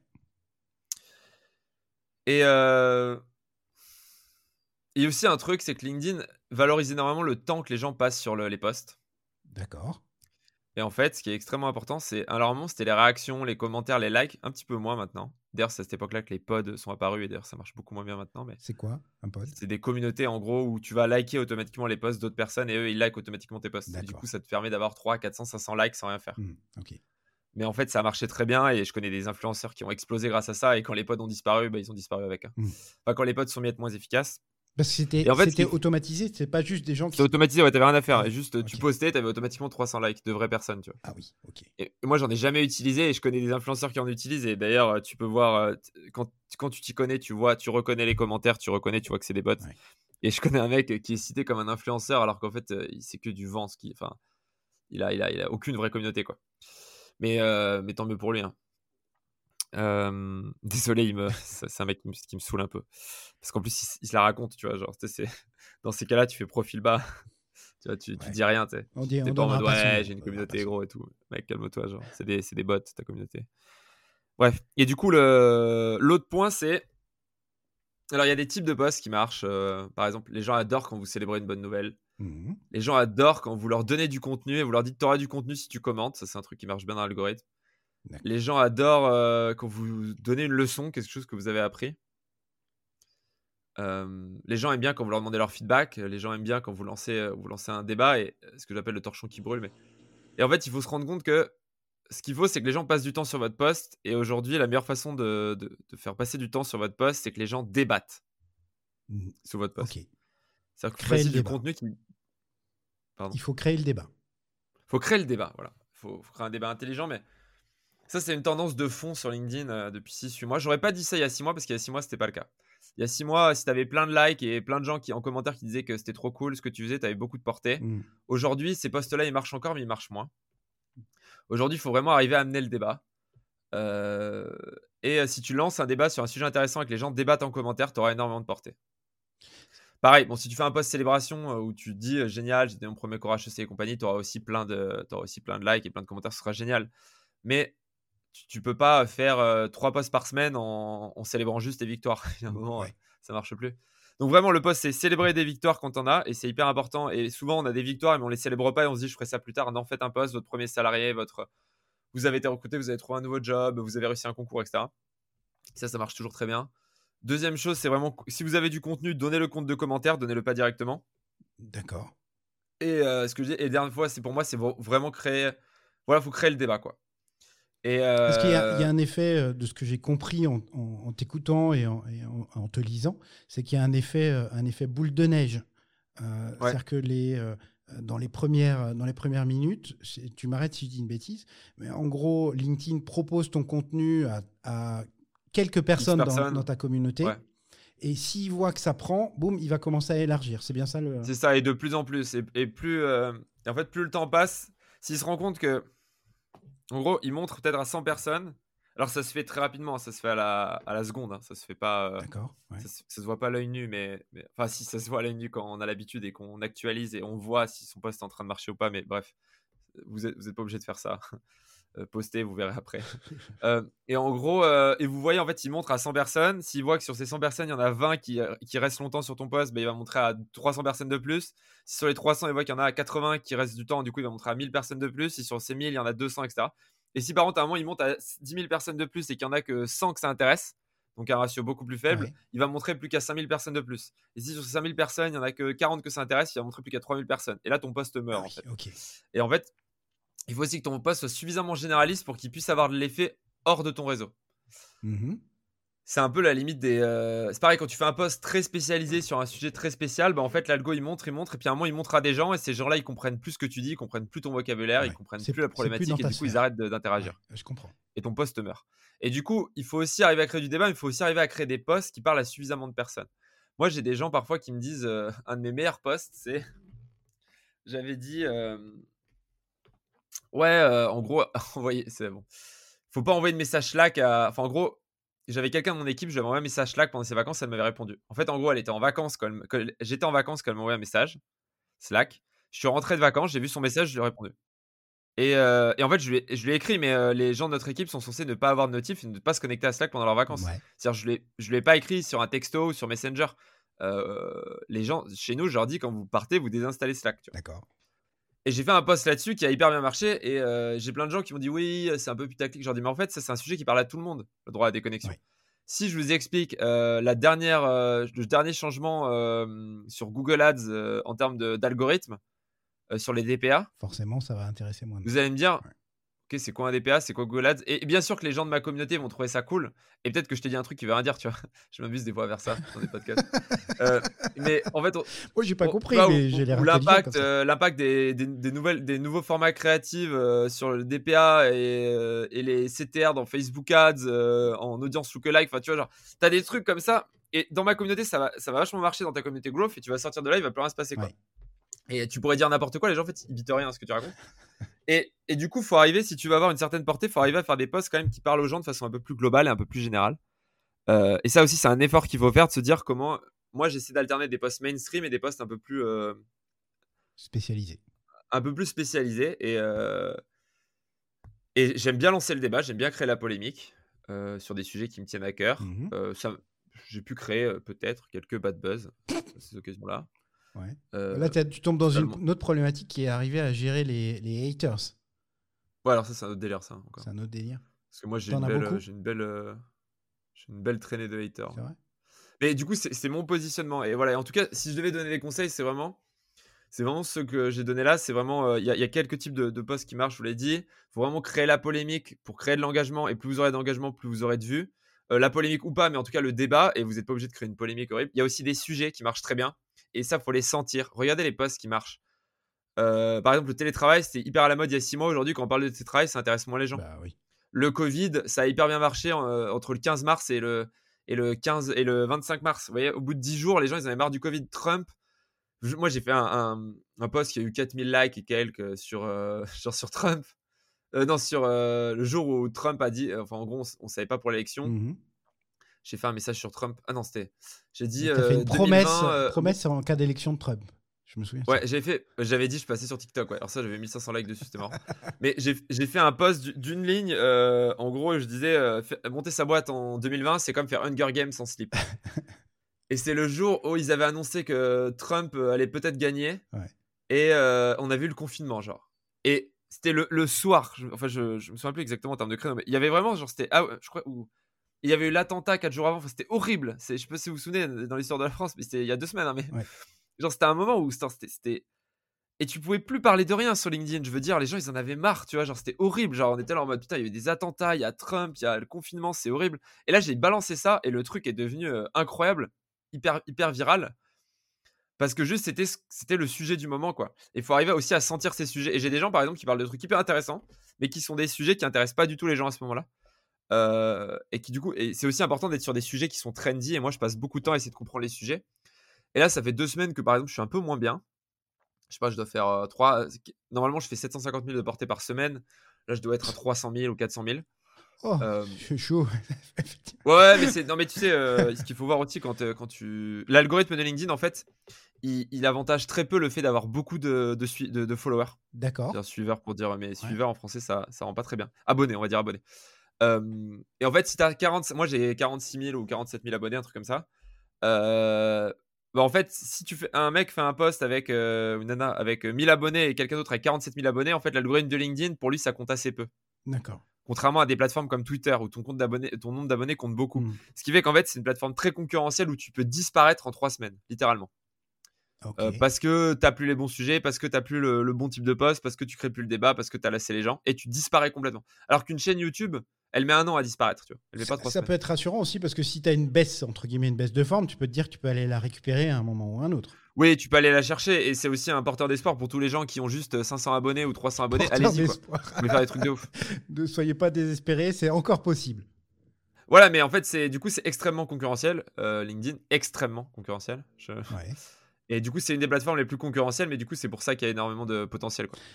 Et euh, il y a aussi un truc, c'est que LinkedIn valorise énormément le temps que les gens passent sur le- les posts. D'accord. Et en fait, ce qui est extrêmement important, c'est. Alors, à un moment, c'était les réactions, les commentaires, les likes, un petit peu moins maintenant. D'ailleurs, c'est à cette époque-là que les pods sont apparus, et d'ailleurs, ça marche beaucoup moins bien maintenant. Mais C'est quoi un pod? c'est des communautés, en gros, où tu vas liker automatiquement les posts d'autres personnes et eux, ils likent automatiquement tes posts. Et du D'accord. coup, ça te permet d'avoir trois, quatre cents, cinq cents likes sans rien faire. Hmm, ok. Mais en fait, ça a marché très bien et je connais des influenceurs qui ont explosé grâce à ça. Et quand les pods ont disparu, bah, ils ont disparu avec. Hein. Hmm. Enfin, quand les pods sont mis à être moins efficaces. Parce que c'était, Et en fait, ce c'était qui- automatisé, c'est pas juste des gens qui. C'était automatisé, ouais, t'avais rien à faire. Ouais, Et juste, tu ok. postais, t'avais automatiquement trois cents likes de vraies personnes, tu vois. Ah oui, ok. Et moi, j'en ai jamais utilisé et je connais des influenceurs qui en utilisent. Et d'ailleurs, euh, tu peux voir, euh, t- quand, quand tu t'y connais, tu vois, tu reconnais les commentaires, tu reconnais, tu vois que c'est des bots. Ouais. Et je connais un mec qui est cité comme un influenceur alors qu'en fait, euh, il- c'est que du vent. Ce qui, enfin, il a, il a, il a aucune vraie communauté, quoi. Mais, euh, mais tant mieux pour lui. Hein. Euh, désolé, il me, c'est c'est un mec qui me, qui me saoule un peu. Parce qu'en plus, il, il se la raconte, tu vois. Genre, tu sais, c'est- dans ces cas-là, tu fais profil bas. Tu vois, tu, tu Ouais. dis rien, tu sais. On dit, T'es on pas en donnera mode pas son nom, ouais, j'ai une on donnera pas communauté son nom. gros et tout. Mec, calme-toi, genre. C'est des, c'est des bots, ta communauté. Bref. Et du coup, le, l'autre point, c'est. Alors, il y a des types de posts qui marchent. euh, par exemple, les gens adorent quand vous célébrez une bonne nouvelle. Mhm. Les gens adorent quand vous leur donnez du contenu et vous leur dites t'auras du contenu si tu commentes. Ça, c'est un truc qui marche bien dans l'algorithme. D'accord. Les gens adorent euh, quand vous donnez une leçon, quelque chose que vous avez appris. Euh, les gens aiment bien quand vous leur demandez leur feedback. Les gens aiment bien quand vous lancez, euh, vous lancez un débat et euh, ce que j'appelle le torchon qui brûle. Mais... Et en fait, il faut se rendre compte que ce qu'il faut, c'est que les gens passent du temps sur votre post. Et aujourd'hui, la meilleure façon de, de, de faire passer du temps sur votre post, c'est que les gens débattent Mhm. sur votre post. Ok. C'est-à-dire qu'il faut Créer passer le du débat. contenu qui. Pardon. Il faut créer le débat. Il faut créer le débat. Voilà. Il faut, faut créer un débat intelligent. Mais ça, c'est une tendance de fond sur LinkedIn euh, depuis six huit mois. J'aurais pas dit ça il y a six mois parce qu'il y a six mois, c'était pas le cas. Il y a six mois, si tu avais plein de likes et plein de gens qui en commentaire qui disaient que c'était trop cool ce que tu faisais, tu avais beaucoup de portée. Mhm. Aujourd'hui, ces posts-là, ils marchent encore, mais ils marchent moins. Aujourd'hui, il faut vraiment arriver à amener le débat. Euh, Et euh, si tu lances un débat sur un sujet intéressant et que les gens débattent en commentaire, tu auras énormément de portée. Pareil, bon, si tu fais un post célébration euh, où tu te dis euh, génial, j'étais mon premier cours H E C et compagnie, tu auras aussi plein de, t'auras aussi plein de likes et plein de commentaires, ce sera génial. Mais tu, tu peux pas faire euh, trois posts par semaine en, en célébrant juste tes victoires. Il y a un moment, Ouais. euh, ça marche plus. Donc vraiment, le post, c'est célébrer des victoires quand on a, et c'est hyper important. Et souvent, on a des victoires, mais on les célèbre pas et on se dit, je ferai ça plus tard. Non, faites un post, votre premier salarié, votre, vous avez été recruté, vous avez trouvé un nouveau job, vous avez réussi un concours, et cetera. Ça, ça marche toujours très bien. Deuxième chose, c'est vraiment, si vous avez du contenu, donnez le compte de commentaires, donnez-le pas directement. D'accord. Et euh, ce que je dis, et dernière fois, c'est pour moi, c'est vraiment créer, voilà, faut créer le débat, quoi. Et euh... Parce qu'il y a, il y a un effet euh, de ce que j'ai compris en, en- en t'écoutant et, en, et en- en te lisant, c'est qu'il y a un effet, euh, un effet boule de neige. Euh, Ouais. C'est-à-dire que les, euh, dans, les premières, dans les premières minutes, c'est- tu m'arrêtes si je dis une bêtise, mais en gros, LinkedIn propose ton contenu à, à quelques personnes, dans, personnes. dans ta communauté. Ouais. Et s'il voit que ça prend, boum, il va commencer à élargir. C'est bien ça le. C'est ça, et de plus en plus. Et, et plus, euh, en fait, plus le temps passe, s'il se rend compte que, en gros, il montre peut-être à cent personnes. Alors, ça se fait très rapidement, ça se fait à la, à la seconde. Hein, ça se fait pas. Euh, D'accord. Ouais. ça, se, ça se voit pas à l'œil nu, mais, mais. Enfin, si, ça se voit à l'œil nu quand on a l'habitude et qu'on actualise et on voit si son post est en train de marcher ou pas. Mais bref, vous n'êtes vous êtes pas obligé de faire ça. Euh, postez, vous verrez après. euh, et en gros, euh, et vous voyez, en fait, il montre à cent personnes. S'il voit que sur ces cent personnes, il y en a vingt qui, qui restent longtemps sur ton post, bah, il va montrer à trois cents personnes de plus. Si sur les trois cents, il voit qu'il y en a quatre-vingts qui restent du temps, du coup, il va montrer à mille personnes de plus. Si sur ces mille, il y en a deux cents, et cetera. Et si par contre, à un moment, il monte à dix mille personnes de plus et qu'il y en a que cent que ça intéresse, donc un ratio beaucoup plus faible, Ouais. il va montrer plus qu'à cinq mille personnes de plus. Et si sur ces cinq mille personnes, il n'y en a que quarante que ça intéresse, il va montrer plus qu'à trois mille personnes. Et là, ton post meurt, Ah oui, en fait. ok. Et en fait, il faut aussi que ton post soit suffisamment généraliste pour qu'il puisse avoir de l'effet hors de ton réseau. Mhm. C'est un peu la limite des... Euh... C'est pareil, quand tu fais un post très spécialisé sur un sujet très spécial, bah en fait, l'algo, il montre, il montre, et puis à un moment, il montre à des gens, et ces gens-là, ils comprennent plus ce que tu dis, ils comprennent plus ton vocabulaire, Ouais. ils comprennent C'est- plus la c'est plus problématique, dans et ta du coup, ils sphère. arrêtent de- d'interagir. Ouais, je comprends. Et ton post meurt. Et du coup, il faut aussi arriver à créer du débat, mais il faut aussi arriver à créer des posts qui parlent à suffisamment de personnes. Moi, j'ai des gens parfois qui me disent, euh, un de mes meilleurs posts, c'est... J'avais dit... euh, Ouais, euh, en gros, envoyer... C'est bon. faut pas envoyer de message Slack à. Enfin, en gros, j'avais quelqu'un de mon équipe, je lui avais envoyé un message Slack pendant ses vacances, elle m'avait répondu. En fait, en gros, elle était en vacances quand, elle... quand j'étais en vacances quand elle m'a envoyé un message Slack. Je suis rentré de vacances, j'ai vu son message, je lui ai répondu. Et, euh, et en fait, je lui, ai, je lui ai écrit, mais euh, les gens de notre équipe sont censés ne pas avoir de notif et ne pas se connecter à Slack pendant leurs vacances. Ouais. C'est-à-dire, je ne lui ai pas écrit sur un texto ou sur Messenger. Euh, les gens, chez nous, je leur dis, quand vous partez, vous désinstallez Slack. Tu vois. D'accord. Et j'ai fait un post là-dessus qui a hyper bien marché. Et euh, j'ai plein de gens qui m'ont dit, oui, c'est un peu putaclic. Je leur dis, mais en fait, ça, c'est un sujet qui parle à tout le monde, le droit à la déconnexion. Ouais. Si je vous explique euh, la dernière, euh, le dernier changement euh, sur Google Ads euh, en termes de, d'algorithme euh, sur les D P A, forcément, ça va intéresser moins de vous monde. allez me dire, Ouais. ok, c'est quoi un D P A, c'est quoi Google Ads? Et bien sûr que les gens de ma communauté vont trouver ça cool. Et peut-être que je t'ai dit un truc qui veut rien dire, tu vois. Je m'amuse des fois à faire ça dans des podcasts. euh, mais en fait, on, Moi, j'ai pas on, compris, vois, mais où, j'ai l'air où intelligent l'impact, comme ça. euh, l'impact des, des, des, nouvelles, des nouveaux formats créatifs euh, sur le D P A et, euh, et les C T R dans Facebook Ads, euh, en audience lookalike, enfin, tu vois, genre, t'as des trucs comme ça. Et dans ma communauté, ça va, ça va vachement marcher dans ta communauté growth. Et tu vas sortir de là, il va plus rien se passer, quoi. Ouais. Et tu pourrais dire n'importe quoi, les gens, en fait, ils bitent rien à ce que tu racontes. Et, et du coup, faut arriver, si tu veux avoir une certaine portée, faut arriver à faire des posts quand même qui parlent aux gens de façon un peu plus globale et un peu plus générale. Euh, et ça aussi, c'est un effort qu'il faut faire de se dire comment. Moi, j'essaie d'alterner des posts mainstream et des posts un peu plus euh, spécialisés. Un peu plus spécialisés. Et, euh, et j'aime bien lancer le débat, j'aime bien créer la polémique euh, sur des sujets qui me tiennent à cœur. Mm-hmm. Euh, ça, j'ai pu créer euh, peut-être quelques bad buzz à ces occasions-là. Ouais. Euh, Là, tu tombes dans totalement. une, une autre problématique qui est arriver à gérer les, les haters. Ouais, alors ça, c'est un autre délire, ça. Encore. C'est un autre délire. Parce que moi, j'ai T'en une, as belle, beaucoup j'ai une belle, euh, j'ai une belle traînée de haters. C'est vrai. Mais du coup, c'est, c'est mon positionnement. Et voilà. Et en tout cas, si je devais donner des conseils, c'est vraiment, c'est vraiment ce que j'ai donné là. C'est vraiment, il euh, y, y a quelques types de, de posts qui marchent. Je vous l'ai dit. Il faut vraiment créer la polémique pour créer de l'engagement. Et plus vous aurez d'engagement, plus vous aurez de vues. Euh, la polémique ou pas, mais en tout cas le débat. Et vous n'êtes pas obligé de créer une polémique horrible. Il y a aussi des sujets qui marchent très bien. Et ça, faut les sentir. Regardez les posts qui marchent. Euh, par exemple, le télétravail, c'était hyper à la mode il y a six mois. Aujourd'hui, quand on parle de télétravail, ça intéresse moins les gens. Bah oui. Le Covid, ça a hyper bien marché euh, entre le quinze mars et le, et, le quinze, et le vingt-cinq mars. Vous voyez, au bout de dix jours, les gens, ils avaient marre du Covid. Trump, je, moi, j'ai fait un, un, un post qui a eu quatre mille likes et quelques sur, euh, genre sur Trump. Euh, non, sur euh, le jour où Trump a dit, enfin, en gros, on ne savait pas pour l'élection. Mm-hmm. J'ai fait un message sur Trump. Ah non, c'était. J'ai dit. Tu as euh, fait une promesse, deux mille vingt, euh, promesse en cas d'élection de Trump. Je me souviens. Ouais, j'avais fait, j'avais dit, je passais sur TikTok. Ouais. Alors ça, j'avais mille cinq cents likes dessus, c'était marrant. Mais j'ai, j'ai fait un post d'une ligne. Euh, en gros, je disais, euh, monter sa boîte en deux mille vingt, c'est comme faire Hunger Games sans slip. Et c'est le jour où ils avaient annoncé que Trump allait peut-être gagner. Ouais. Et euh, on a vu le confinement, genre. Et c'était le, le soir. Je, enfin, je, je me souviens plus exactement en termes de créneau, mais il y avait vraiment, genre, c'était, ah, je crois, où il y avait eu l'attentat quatre jours avant. Enfin, c'était horrible. C'est, je sais pas si vous vous souvenez dans l'histoire de la France, mais c'était il y a deux semaines. Hein, mais ouais. genre, c'était un moment où c'était, c'était et tu pouvais plus parler de rien sur LinkedIn. Je veux dire, les gens, ils en avaient marre, tu vois. Genre, c'était horrible. Genre, on était là en mode, putain, il y a eu des attentats, il y a Trump, il y a le confinement, c'est horrible. Et là, j'ai balancé ça et le truc est devenu euh, incroyable, hyper, hyper viral. Parce que juste, c'était, c'était le sujet du moment, quoi. Et il faut arriver aussi à sentir ces sujets. Et j'ai des gens, par exemple, qui parlent de trucs hyper intéressants, mais qui sont des sujets qui intéressent pas du tout les gens à ce moment-là. Euh, et qui, du coup, et c'est aussi important d'être sur des sujets qui sont trendy. Et moi, je passe beaucoup de temps à essayer de comprendre les sujets. Et là, ça fait deux semaines que, par exemple, je suis un peu moins bien. Je sais pas, je dois faire euh, trois. Normalement, je fais sept cent cinquante mille de portée par semaine. Là, je dois être à trois cent mille ou quatre cent mille. Oh, euh... c'est chaud. Ouais, mais c'est. Non, mais tu sais, euh, ce qu'il faut voir aussi quand, euh, quand tu. L'algorithme de LinkedIn, en fait, il, il avantage très peu le fait d'avoir beaucoup de, de, de, de, de followers. D'accord. C'est un suiveur pour dire, mais suiveur ouais. En français, ça, ça rend pas très bien. Abonné, on va dire abonné. Euh, et en fait, si t'as quarante. Moi, j'ai quarante-six mille ou quarante-sept mille abonnés, un truc comme ça. Euh. Bah en fait, si tu fais un mec fait un post avec euh, une nana avec mille abonnés et quelqu'un d'autre avec quarante-sept mille abonnés, en fait, l'algorithme de LinkedIn, pour lui, ça compte assez peu. D'accord. Contrairement à des plateformes comme Twitter où ton, compte d'abonnés, ton nombre d'abonnés compte beaucoup. Mmh. Ce qui fait qu'en fait, c'est une plateforme très concurrentielle où tu peux disparaître en trois semaines, littéralement. Okay. Euh, parce que tu n'as plus les bons sujets, parce que tu n'as plus le, le bon type de post, parce que tu crées plus le débat, parce que tu as lassé les gens et tu disparais complètement. Alors qu'une chaîne YouTube, elle met un an à disparaître. Tu vois. Elle met pas trois ça semaines. Peut être rassurant aussi parce que si tu as une baisse, entre guillemets, une baisse de forme, tu peux te dire que tu peux aller la récupérer à un moment ou à un autre. Oui, tu peux aller la chercher et c'est aussi un porteur d'espoir pour tous les gens qui ont juste cinq cents abonnés ou trois cents abonnés. Porteur Allez-y, quoi. Vous pouvez faire des trucs de ouf. Ne soyez pas désespérés, c'est encore possible. Voilà, mais en fait, c'est du coup, c'est extrêmement concurrentiel. Euh, LinkedIn, extrêmement concurrentiel. Je... Ouais. Et du coup, c'est une des plateformes les plus concurrentielles, mais du coup, c'est pour ça qu'il y a énormément de potentiel, quoi.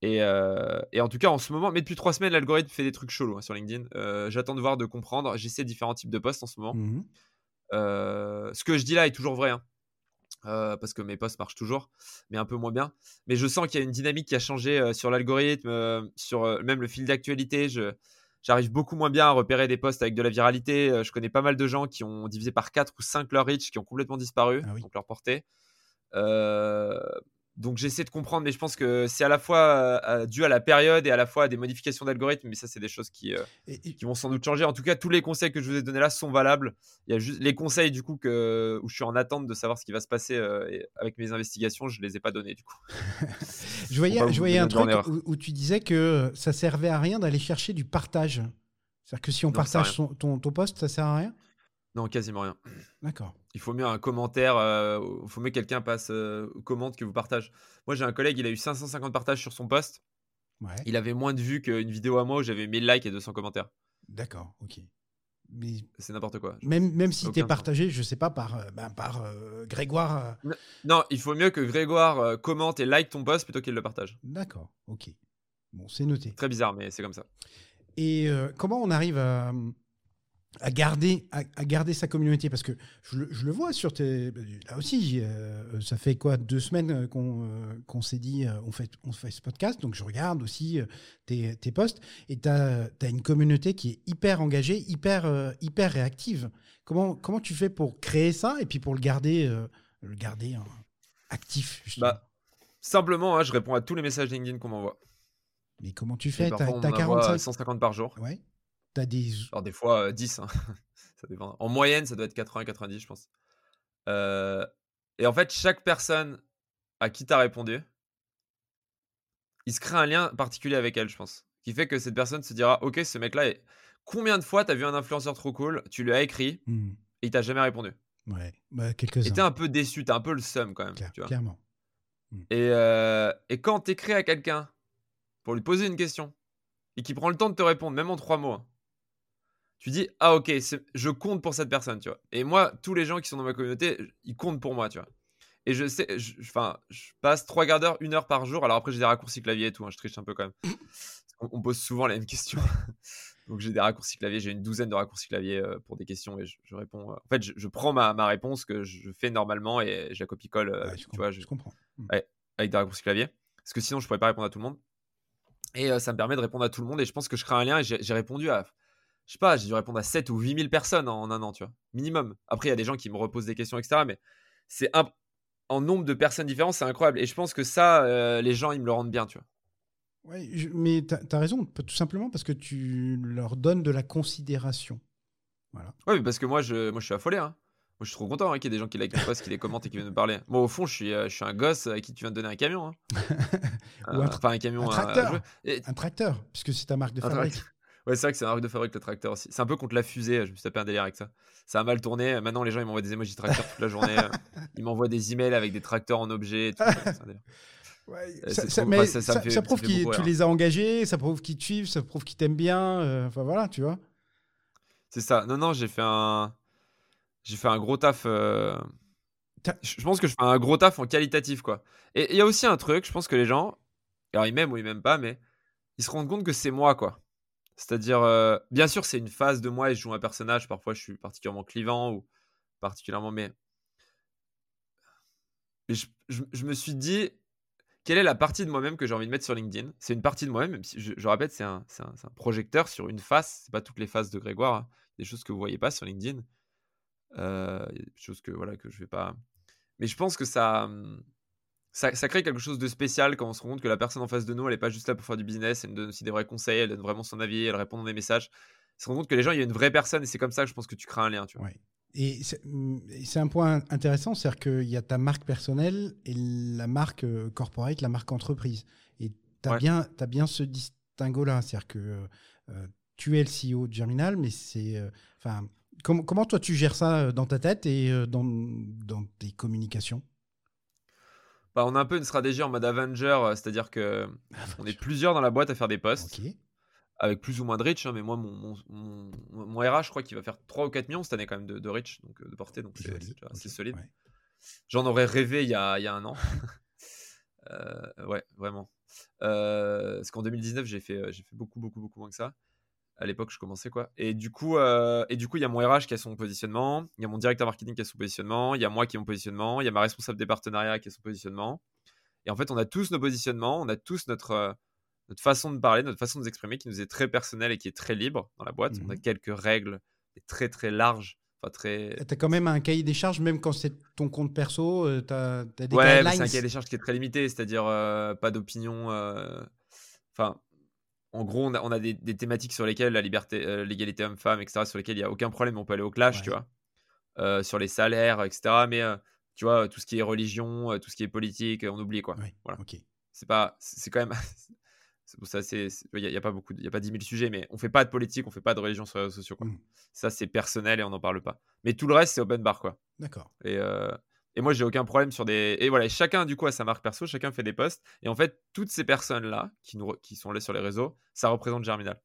Et, euh, et en tout cas, en ce moment, mais depuis trois semaines, l'algorithme fait des trucs chelous hein, sur LinkedIn. Euh, j'attends de voir, de comprendre. J'essaie différents types de posts en ce moment. Mmh. Euh, ce que je dis là est toujours vrai, hein, euh, parce que mes posts marchent toujours, mais un peu moins bien. Mais je sens qu'il y a une dynamique qui a changé euh, sur l'algorithme, euh, sur euh, même le fil d'actualité. Je, j'arrive beaucoup moins bien à repérer des posts avec de la viralité. Euh, je connais pas mal de gens qui ont divisé par quatre ou cinq leur reach, qui ont complètement disparu, Ah oui. donc leur portée. Euh, donc j'essaie de comprendre, mais je pense que c'est à la fois euh, dû à la période et à la fois à des modifications d'algorithme, mais ça c'est des choses qui, euh, Et, et- qui vont sans doute changer. En tout cas, tous les conseils que je vous ai donnés là sont valables. Il y a juste les conseils du coup que, où je suis en attente de savoir ce qui va se passer euh, et avec mes investigations, je les ai pas donnés du coup. je voyais, Pour pas je vous voyais mener un en truc erreur. où, où tu disais que ça servait à rien d'aller chercher du partage. C'est-à-dire que si on Non, ça sert à partage rien. son- ton, ton post, ça sert à rien? Non, quasiment rien. D'accord. Il faut mieux un commentaire, euh, il faut mieux que quelqu'un passe, euh, commente que vous partage. Moi j'ai un collègue, il a eu cinq cent cinquante partages sur son post. Ouais. Il avait moins de vues qu'une vidéo à moi où j'avais mille likes et deux cents commentaires. D'accord. Ok. Mais C'est n'importe quoi. Genre, même, c'est- même ça si n'a t'es aucun sens. partagé, je sais pas, par, euh, ben, par euh, Grégoire. euh, N- Non, il faut mieux que Grégoire euh, commente et like ton post plutôt qu'il le partage. D'accord. Ok. Bon, c'est noté. Très bizarre, mais c'est comme ça. Et euh, comment on arrive à, à garder, à, à garder sa communauté? Parce que je, le- je le vois sur tes. Là aussi, euh, ça fait quoi, deux semaines qu'on euh, qu'on s'est dit, euh, on, fait, on fait ce podcast, donc je regarde aussi euh, tes, tes posts, et tu as une communauté qui est hyper engagée, hyper, euh, hyper réactive. Comment, comment tu fais pour créer ça et puis pour le garder, euh, le garder hein, actif, justement? Bah, simplement, hein, je réponds à tous les messages LinkedIn qu'on m'envoie. Mais comment tu Et fais? parfois, T'as, on t'as m'en envoie euh, quarante-cinq. cent cinquante par jour. Ouais. T'as des. Alors, des fois, euh, dix. Hein. Ça dépend. En moyenne, ça doit être quatre-vingts quatre-vingt-dix, je pense. Euh, Et en fait, chaque personne à qui tu as répondu, il se crée un lien particulier avec elle, je pense. Qui fait que cette personne se dira, ok, ce mec-là, est... combien de fois tu as vu un influenceur trop cool, tu lui as écrit Hmm. et il t'a jamais répondu. Ouais, bah, Et quelques-uns, t'es un peu déçu, t'as un peu le seum quand même, clair- tu vois. clairement. Hmm. Et, euh, et quand t'écris à quelqu'un pour lui poser une question et qu'il prend le temps de te répondre, même en trois mots, hein, tu dis, ah ok, c'est- je compte pour cette personne, tu vois. Et moi, tous les gens qui sont dans ma communauté, ils comptent pour moi, tu vois. Et je sais, je, enfin, je passe trois quarts d'heure, une heure par jour. Alors après, j'ai des raccourcis clavier et tout, hein, je triche un peu quand même. On, on pose souvent les mêmes questions. Donc j'ai des raccourcis clavier, j'ai une douzaine de raccourcis clavier euh, pour des questions et je, je réponds. euh, En fait, je, je prends ma, ma réponse que je fais normalement et je la copie-colle, euh, Ouais, je, tu com- vois, je- je comprends. Hmm. ouais, avec des raccourcis clavier. Parce que sinon, je pourrais pas répondre à tout le monde. Et euh, ça me permet de répondre à tout le monde et je pense que je crée un lien et j'ai j'ai répondu à, je sais pas, j'ai dû répondre à sept ou huit mille personnes en, en un an, tu vois, minimum. Après, il y a des gens qui me reposent des questions, et cetera. Mais c'est un, en nombre de personnes différentes, c'est incroyable. Et je pense que ça, euh, les gens, ils me le rendent bien, tu vois. Ouais, je- mais tu as raison, p- tout simplement parce que tu leur donnes de la considération. Voilà. Ouais, mais parce que moi, je, moi, je suis affolé, hein. Moi, je suis trop content hein, qu'il y ait des gens qui likent mes posts, qui les commentent et qui viennent me parler. Moi, au fond, je suis, euh, je suis un gosse à qui tu viens de donner un camion. Hein. Ou un, Euh, tra- Enfin, un un camion à, à jouer. tracteur. Et- Un tracteur, puisque c'est ta marque de un tracteur. fabrique. Ouais, c'est vrai que c'est un marque de fabrique, le tracteur aussi. C'est un peu contre la fusée. Je me suis tapé un délire avec ça. Ça a mal tourné. Maintenant, les gens, ils m'envoient des emojis tracteurs toute la journée. Ils m'envoient des emails avec des tracteurs en objet et tout. C'est un délire. Ouais, Euh, ça, C'est ça- trop... enfin, mais ça, ça me ça, fait, ça ça prouve me fait que beaucoup tu rire. les as engagés, ça prouve qu'ils te suivent, ça prouve qu'ils t'aiment bien. euh, Enfin voilà, tu vois. C'est ça. Non, non, j'ai fait un, j'ai fait un gros taf. euh, T'as- Je je pense que je fais un gros taf en qualitatif, quoi. Et il y a aussi un truc, je pense que les gens, alors ils m'aiment ou ils m'aiment pas, mais ils se rendent compte que c'est moi, quoi. C'est-à-dire, euh, bien sûr, c'est une phase de moi et je joue un personnage. Parfois, je suis particulièrement clivant ou particulièrement, mais, mais je, je- je me suis dit, quelle est la partie de moi-même que j'ai envie de mettre sur LinkedIn? C'est une partie de moi-même, même si je, je répète, c'est un, c'est un- c'est un projecteur sur une face. C'est pas toutes les faces de Grégoire, hein. Des choses que vous voyez pas sur LinkedIn. Euh, il y a des choses que voilà que je vais pas. Mais je pense que ça, hum, ça, ça crée quelque chose de spécial quand on se rend compte que la personne en face de nous, elle est pas juste là pour faire du business, elle nous donne aussi des vrais conseils, elle donne vraiment son avis, elle répond dans des messages. On se rend compte que les gens, il y a une vraie personne et c'est comme ça que je pense que tu crées un lien, tu vois. Ouais. Et c'est mm, et c'est un point intéressant, c'est-à-dire qu'il y a ta marque personnelle et la marque euh, corporate, la marque entreprise. Et tu as Ouais. bien, t'as bien ce distinguo-là, c'est-à-dire que euh, tu es le C E O de Germinal, mais c'est... euh, enfin, com- comment toi tu gères ça euh, dans ta tête et euh, dans, dans tes communications? Bah, on a un peu une stratégie en mode Avenger, euh, c'est-à-dire que on est plusieurs dans la boîte à faire des posts, Ok. avec plus ou moins de reach, hein, mais moi, mon, mon, mon, mon R H, je crois qu'il va faire trois ou quatre millions cette année quand même de, de reach, donc euh, de portée, donc c'est Joli. c'est déjà assez Ok. solide. Ouais. J'en aurais rêvé il y a, il y a un an. Euh, ouais, vraiment. Euh, parce qu'en deux mille dix-neuf, j'ai fait, j'ai fait beaucoup, beaucoup, beaucoup moins que ça. À l'époque, je commençais quoi. Et du coup, euh, et du coup, il y a mon R H qui a son positionnement, il y a mon directeur marketing qui a son positionnement, il y a moi qui ai mon positionnement, il y a ma responsable des partenariats qui a son positionnement. Et en fait, on a tous nos positionnements, on a tous notre, euh, notre façon de parler, notre façon de s'exprimer qui nous est très personnelle et qui est très libre dans la boîte. Mhm. On a quelques règles très, très larges. Enfin, très... Tu as quand même un cahier des charges, même quand c'est ton compte perso, euh, tu as des Ouais, guidelines. mais c'est un cahier des charges qui est très limité, c'est-à-dire euh, pas d'opinion. euh, Enfin, en gros, on a, on a des, des thématiques sur lesquelles la liberté, euh, l'égalité homme-femme, et cetera, sur lesquelles il n'y a aucun problème, on peut aller au clash, Ouais. tu vois, euh, sur les salaires, et cetera. Mais euh, tu vois, tout ce qui est religion, euh, tout ce qui est politique, on oublie, quoi. Ouais, Voilà. ok. C'est pas, c'est c'est quand même, c'est pour ça, c'est, il y, a- y a pas beaucoup, il y a pas dix mille sujets, mais on fait pas de politique, on fait pas de religion sur les réseaux sociaux, quoi. Mm. Ça, c'est personnel et on n'en parle pas. Mais tout le reste, c'est open bar, quoi. D'accord. Et, euh, et moi, j'ai aucun problème sur des. Et voilà, chacun, du coup, a sa marque perso, chacun fait des posts. Et en fait, toutes ces personnes-là qui, nous, qui sont là sur les réseaux, ça représente Germinal.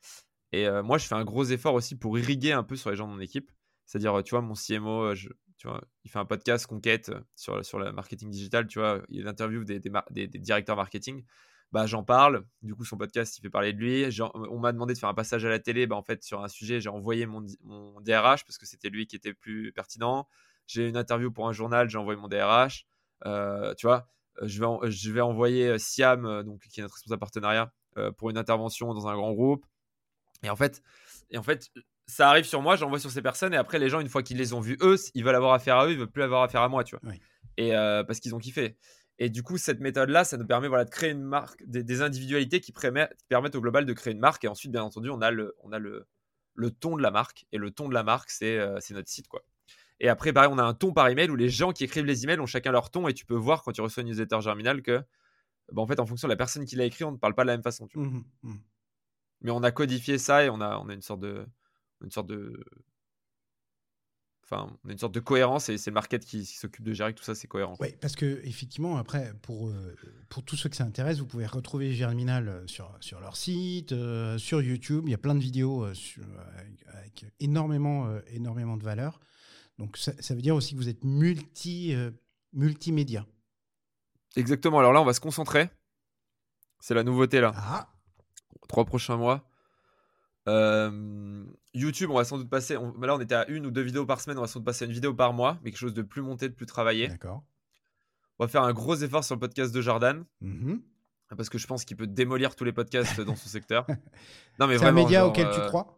Et euh, moi, je fais un gros effort aussi pour irriguer un peu sur les gens de mon équipe. C'est-à-dire, tu vois, mon C M O, je, tu vois, il fait un podcast Conquête sur, sur le marketing digital. Tu vois, il interviewe des, des, des, des directeurs marketing. Bah, j'en parle. Du coup, son podcast, il fait parler de lui. Genre, on m'a demandé de faire un passage à la télé. Bah, en fait, sur un sujet, j'ai envoyé mon, mon D R H parce que c'était lui qui était plus pertinent. J'ai une interview pour un journal, j'ai envoyé mon D R H. Euh, tu vois, je vais, en, je vais envoyer Siam, donc, qui est notre responsable partenariat, euh, pour une intervention dans un grand groupe. Et en fait, et en fait ça arrive sur moi, j'envoie sur ces personnes, et après, les gens, une fois qu'ils les ont vus, eux, ils veulent avoir affaire à eux, ils veulent plus avoir affaire à moi, tu vois. Oui. Et euh, parce qu'ils ont kiffé. Et du coup, cette méthode-là, ça nous permet voilà, de créer une marque, des, des individualités qui, prémet, qui permettent au global de créer une marque. Et ensuite, bien entendu, on a le, on a le, le ton de la marque. Et le ton de la marque, c'est, euh, c'est notre site, quoi. Et après, pareil, on a un ton par email où les gens qui écrivent les emails ont chacun leur ton. Et tu peux voir quand tu reçois une newsletter Germinal que, bah, en fait, en fonction de la personne qui l'a écrit, on ne parle pas de la même façon. Tu vois. Mmh, mmh. Mais on a codifié ça et on a, on a une sorte de, une sorte de, enfin, on a une sorte de cohérence, et c'est le market qui, qui s'occupe de gérer que tout ça, c'est cohérent. Oui, parce que effectivement, après, pour, euh, pour tous ceux que ça intéresse, vous pouvez retrouver Germinal sur, sur leur site, euh, sur YouTube. Il y a plein de vidéos euh, sur, avec, avec énormément, euh, énormément de valeur. Donc, ça, ça veut dire aussi que vous êtes multi, euh, multimédia. Exactement. Alors là, on va se concentrer. C'est la nouveauté là. Ah, Trois prochains mois. Euh, YouTube, on va sans doute passer. On, là, on était à une ou deux vidéos par semaine. On va sans doute passer à une vidéo par mois, mais quelque chose de plus monté, de plus travaillé. d'accord. On va faire un gros effort sur le podcast de Jordan, Mhm. parce que je pense qu'il peut démolir tous les podcasts dans son secteur. Non, mais C'est vraiment, un média genre, auquel euh, tu crois?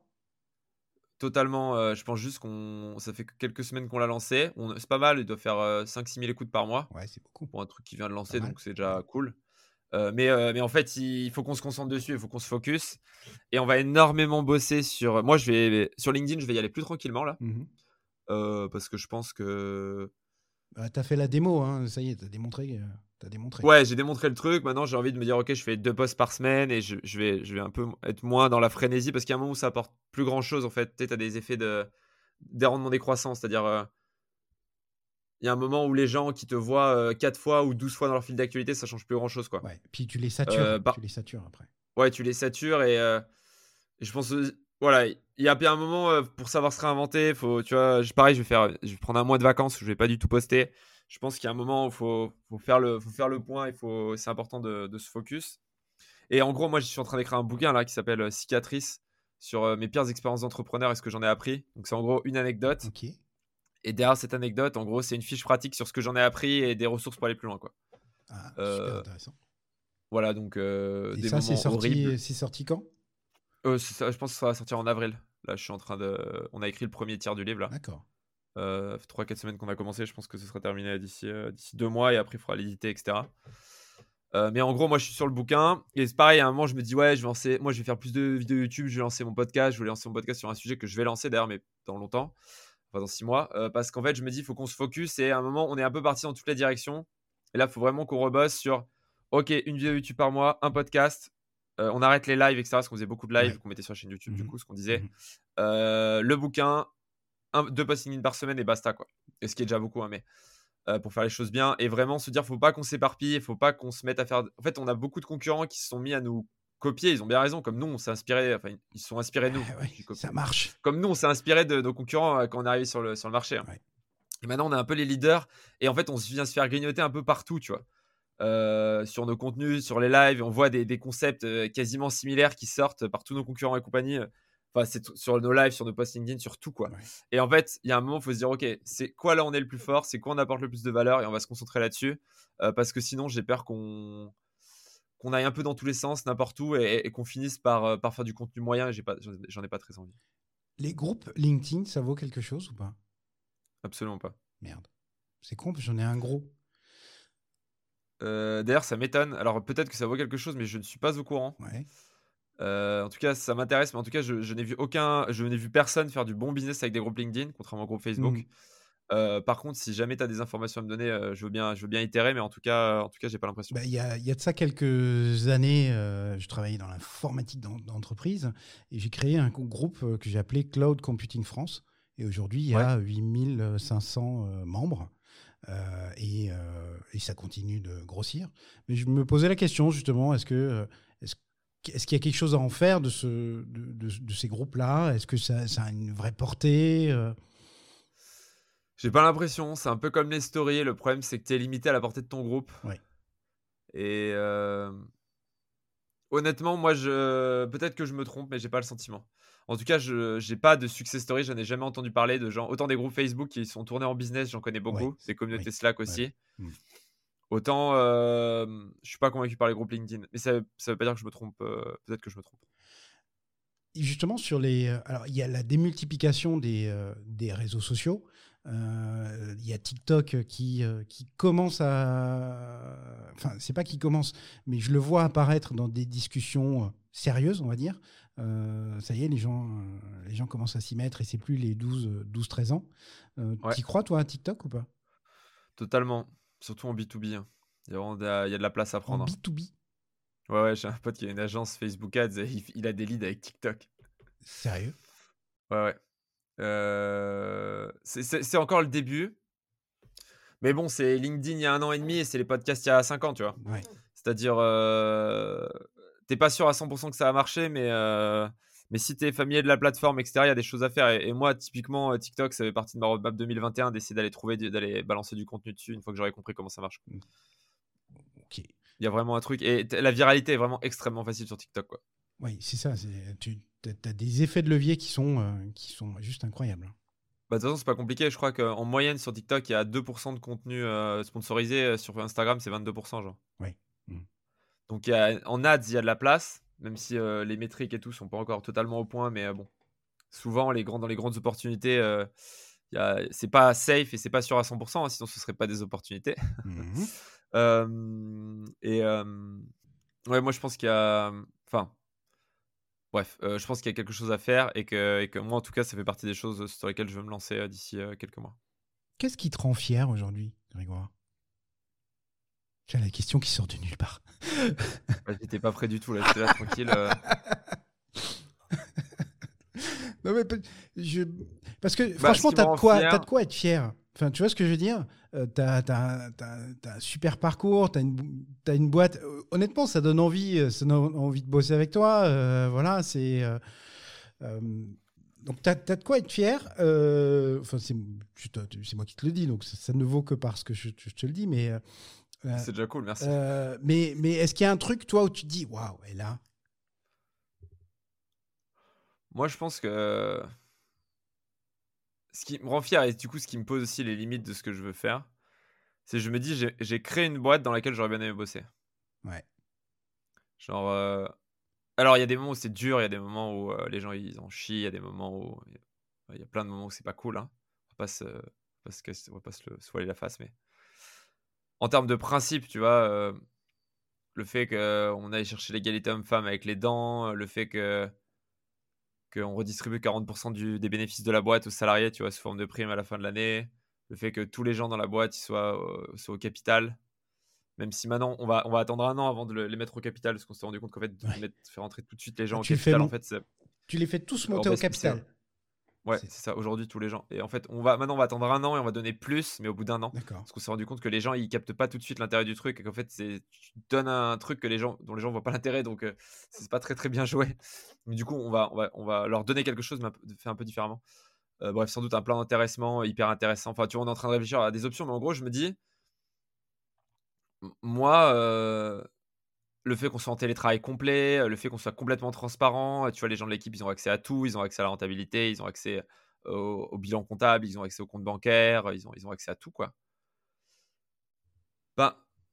Totalement. Euh, je pense juste qu'on. Ça fait que quelques semaines qu'on l'a lancé. On... C'est pas mal. Il doit faire euh, cinq six mille écoutes par mois Ouais, c'est beaucoup. pour un truc qui vient de Pas lancer, mal. donc c'est déjà cool. Euh, mais, euh, mais en fait, il faut qu'on se concentre dessus, il faut qu'on se focus. Et on va énormément bosser sur. Moi, je vais. Sur LinkedIn, je vais y aller plus tranquillement là. Mhm. Euh, parce que je pense que. Bah, tu as fait la démo, hein, ça y est, tu as démontré. Euh, t'as démontré. Ouais, j'ai démontré le truc. Maintenant, j'ai envie de me dire, ok, je fais deux posts par semaine et je, je vais, je vais un peu être moins dans la frénésie, parce qu'il y a un moment où ça apporte plus grand chose en fait. Tu as des effets de. Des rendements décroissants, c'est-à-dire. Euh, il y a un moment où les gens qui te voient euh, quatre fois ou douze fois dans leur fil d'actualité, ça change plus grand chose, quoi. Ouais. Puis tu les satures. Euh, bah, Tu les satures après. ouais, tu les satures, et, euh, et je pense, euh, voilà, il y a bien un moment euh, pour savoir se réinventer. Faut, tu vois, je- pareil, je vais faire, je vais prendre un mois de vacances où je vais pas du tout poster. Je pense qu'il y a un moment où faut, faut faire le, faut faire le point. Il faut, c'est important de, de se focus. Et en gros, moi, je suis en train d'écrire un bouquin là qui s'appelle euh, Cicatrice, sur euh, mes pires expériences d'entrepreneur et ce que j'en ai appris. Donc c'est en gros une anecdote. Ok. Et derrière cette anecdote, en gros, c'est une fiche pratique sur ce que j'en ai appris et des ressources pour aller plus loin, quoi. Ah, Euh, super intéressant. Voilà, donc euh, Et des ça, c'est moments horribles. sorti, c'est sorti quand? Euh, c'est ça, je pense que ça va sortir en avril. Là, je suis en train de. On a écrit le premier tiers du livre là. D'accord. Euh, trois quatre semaines qu'on a commencé. Je pense que ce sera terminé d'ici euh, d'ici deux mois, et après il faudra l'éditer, et cetera. Euh, mais en gros, moi, je suis sur le bouquin, et c'est pareil. À un moment, je me dis, ouais, je vais lancer. Moi, je vais faire plus de vidéos YouTube. Je vais lancer mon podcast. Je vais lancer mon podcast sur un sujet que je vais lancer d'ailleurs, mais dans longtemps, enfin dans six mois, euh, parce qu'en fait, je me dis, il faut qu'on se focus. Et à un moment, on est un peu parti dans toutes les directions. Et là, il faut vraiment qu'on rebosse sur, ok, une vidéo YouTube par mois, un podcast. Euh, on arrête les lives, et cetera. Parce qu'on faisait beaucoup de lives Ouais. qu'on mettait sur la chaîne YouTube, Mhm. du coup, ce qu'on disait. Mhm. Euh, le bouquin, un, deux posts LinkedIn par semaine et basta, quoi. Et ce qui est déjà beaucoup, hein, mais euh, pour faire les choses bien. Et vraiment se dire, faut pas qu'on s'éparpille, faut pas qu'on se mette à faire. En fait, on a beaucoup de concurrents qui se sont mis à nous copier. Ils ont bien raison. Comme nous, on s'est inspiré. Enfin, ils se sont inspirés de nous. Ah ouais, ça marche. Comme nous, on s'est inspiré de nos concurrents euh, quand on est arrivé sur le, sur le marché. Hein. Ouais. Et maintenant, on est un peu les leaders. Et en fait, on vient se faire grignoter un peu partout, tu vois. euh, sur nos contenus, sur les lives. On voit des, des concepts euh, quasiment similaires qui sortent par tous nos concurrents et compagnie. Enfin, c'est t- sur nos lives, sur nos posts LinkedIn, sur tout, quoi. Ouais. Et en fait, il y a un moment, il faut se dire, OK, c'est quoi là on est le plus fort, c'est quoi on apporte le plus de valeur et on va se concentrer là-dessus. Euh, parce que sinon, j'ai peur qu'on qu'on aille un peu dans tous les sens, n'importe où, et, et qu'on finisse par, euh, par faire du contenu moyen. Et j'ai pas, j'en j'en ai pas très envie. Les groupes LinkedIn, ça vaut quelque chose ou pas? Absolument pas. Merde. C'est con, parce que j'en ai un gros. Euh, D'ailleurs, ça m'étonne. Alors, peut-être que ça vaut quelque chose, mais je ne suis pas au courant. Ouais. Euh, en tout cas, ça m'intéresse, mais en tout cas, je, je n'ai vu aucun, je n'ai vu personne faire du bon business avec des groupes LinkedIn, contrairement aux groupes Facebook. Mm. Euh, par contre, si jamais tu as des informations à me donner, euh, je veux bien, je veux bien itérer, mais en tout cas, en tout cas, j'ai pas l'impression. Bah, il y a, il y a de ça quelques années, euh, je travaillais dans l'informatique d'en- d'entreprise et j'ai créé un co- groupe euh, que j'ai appelé Cloud Computing France. Et aujourd'hui, il y Ouais. a huit mille cinq cents euh, membres euh, et, euh, et ça continue de grossir. Mais je me posais la question justement, est-ce que euh, est-ce, est-ce qu'il y a quelque chose à en faire de, ce, de, de- de ces groupes-là? Est-ce que ça, ça a une vraie portée? euh J'ai pas l'impression. C'est un peu comme les stories. Le problème, c'est que tu es limité à la portée de ton groupe. Ouais. Et euh, honnêtement, moi, je peut-être que je me trompe, mais j'ai pas le sentiment. En tout cas, je j'ai pas de success story. J'en ai jamais entendu parler de gens. Autant des groupes Facebook qui sont tournés en business, j'en connais Ouais. beaucoup. Des communautés Oui. Slack Ouais. aussi. Mm. Autant, euh, je suis pas convaincu par les groupes LinkedIn. Mais ça, ça veut pas dire que je me trompe. euh, peut-être que je me trompe. Et justement, sur les, euh, alors, il y a la démultiplication des, euh, des réseaux sociaux. Euh, Il y a TikTok qui, euh, qui commence à. Enfin, c'est pas qui commence, mais je le vois apparaître dans des discussions euh, sérieuses, on va dire. Euh, ça y est, les gens, euh, les gens commencent à s'y mettre et c'est plus les douze treize ans. Euh, Ouais, T'y crois, toi, à TikTok ou pas? totalement. Surtout en B deux B, hein. Il y a vraiment de la, il y a de la place à En prendre, hein. B deux B? Ouais, ouais, j'ai un pote qui a une agence Facebook Ads et il, il a des leads avec TikTok. Sérieux? Ouais, ouais. Euh, c'est c'est- c'est encore le début. Mais bon, c'est LinkedIn il y a un an et demi et c'est les podcasts il y a cinq ans, tu vois. Ouais. C'est-à-dire, euh, t'es pas sûr à cent pour cent que ça va marcher, mais, euh, mais si t'es familier de la plateforme, et cetera, il y a des choses à faire. Et, et moi, typiquement, euh, TikTok, ça fait partie de ma roadmap deux mille vingt et un d'essayer d'aller trouver, du- d'aller balancer du contenu dessus une fois que j'aurai compris comment ça marche. Ok. Il y a vraiment un truc. Et t- la viralité est vraiment extrêmement facile sur TikTok, quoi. Oui, c'est ça. c'est- Tu as des effets de levier qui sont, euh, qui sont juste incroyables. Bah, de toute façon, c'est pas compliqué. Je crois qu'en moyenne, sur TikTok, il y a deux pour cent de contenu euh, sponsorisé. Euh, Sur Instagram, c'est vingt-deux pour cent, genre. Oui. Mm. Donc, il y a, en ads, il y a de la place, même si euh, les métriques et tout sont pas encore totalement au point. Mais euh, bon, souvent, les grands, dans les grandes opportunités, euh, il y a- c'est pas safe et c'est pas sûr à cent pour cent, hein, sinon ce serait pas des opportunités. Mhm. Euh, et euh, ouais, moi, je pense qu'il y a. Enfin, bref, euh, je pense qu'il y a quelque chose à faire et que, et que moi, en tout cas, ça fait partie des choses sur lesquelles je veux me lancer euh, d'ici euh, quelques mois. Qu'est-ce qui te rend fier aujourd'hui, Grégoire? C'est la question qui sort de nulle part. Ouais, j'étais pas prêt du tout, là, j'étais là tranquille. euh. Non, mais pe- je- Parce que Bah, ce franchement, qui me t'as de rend quoi, t'as fier, de quoi être fier. Enfin, tu vois ce que je veux dire? Euh, t'as, t'as- t'as- t'as un super parcours, t'as une, bo- t'as une boîte. Euh, honnêtement, ça donne envie, euh, ça donne envie de bosser avec toi. euh, voilà, c'est. euh, euh, donc, t'as, t'as de quoi être fier. euh, Enfin, c'est, je te- c'est moi qui te le dis, donc ça, ça ne vaut que parce que je, je te le dis. Mais, euh, euh, c'est déjà cool, merci. euh, mais, mais est-ce qu'il y a un truc, toi, où tu te dis, waouh, et là, Moi, je pense que ce qui me rend fier et du coup, ce qui me pose aussi les limites de ce que je veux faire, c'est que je me dis, j'ai j'ai créé une boîte dans laquelle j'aurais bien aimé bosser. ouais, Genre, euh, alors il y a des moments où c'est dur, il y a des moments où euh, les gens ils en chient, il y a des moments où il y a plein de moments où c'est pas cool, hein. On va pas se, on va pas se, casser- on va pas se, le- se voiler la face, mais en termes de principe, tu vois, euh, le fait qu'on aille chercher l'égalité homme-femme avec les dents, le fait que qu'on redistribue quarante pour cent du, des bénéfices de la boîte aux salariés, tu vois, sous forme de prime à la fin de l'année, le fait que tous les gens dans la boîte ils soient, euh, soient au capital. Même si maintenant, on va, on va attendre un an avant de le- les mettre au capital, parce qu'on s'est rendu compte qu'en fait, de ouais. mettre, faire rentrer tout de suite les Ah, gens au tu le fais capital, en mon... fait, c'est tu les fais tous en monter au baisse poussée, hein. capital. Ouais, C'est- c'est ça, aujourd'hui, tous les gens. Et en fait, on va, maintenant, on va attendre un an et on va donner plus, mais au bout d'un an. D'accord. Parce qu'on s'est rendu compte que les gens, ils captent pas tout de suite l'intérêt du truc, et qu'en fait, c'est, tu donnes un truc que les gens, dont les gens voient pas l'intérêt, donc euh, c'est pas très très bien joué. Mais du coup, on va, on va, on va leur donner quelque chose, mais un peu- faire un peu différemment. Euh, bref, sans doute un plan d'intéressement hyper intéressant. Enfin, tu vois, on est en train de réfléchir à des options, mais en gros, je me dis, moi, euh, le fait qu'on soit en télétravail complet, euh, le fait qu'on soit complètement transparent, euh, tu vois, les gens de l'équipe, ils ont accès à tout, ils ont accès à la rentabilité, ils ont accès au, au bilan comptable, ils ont accès au compte bancaire, ils ont, ils ont accès à tout, quoi. Ben,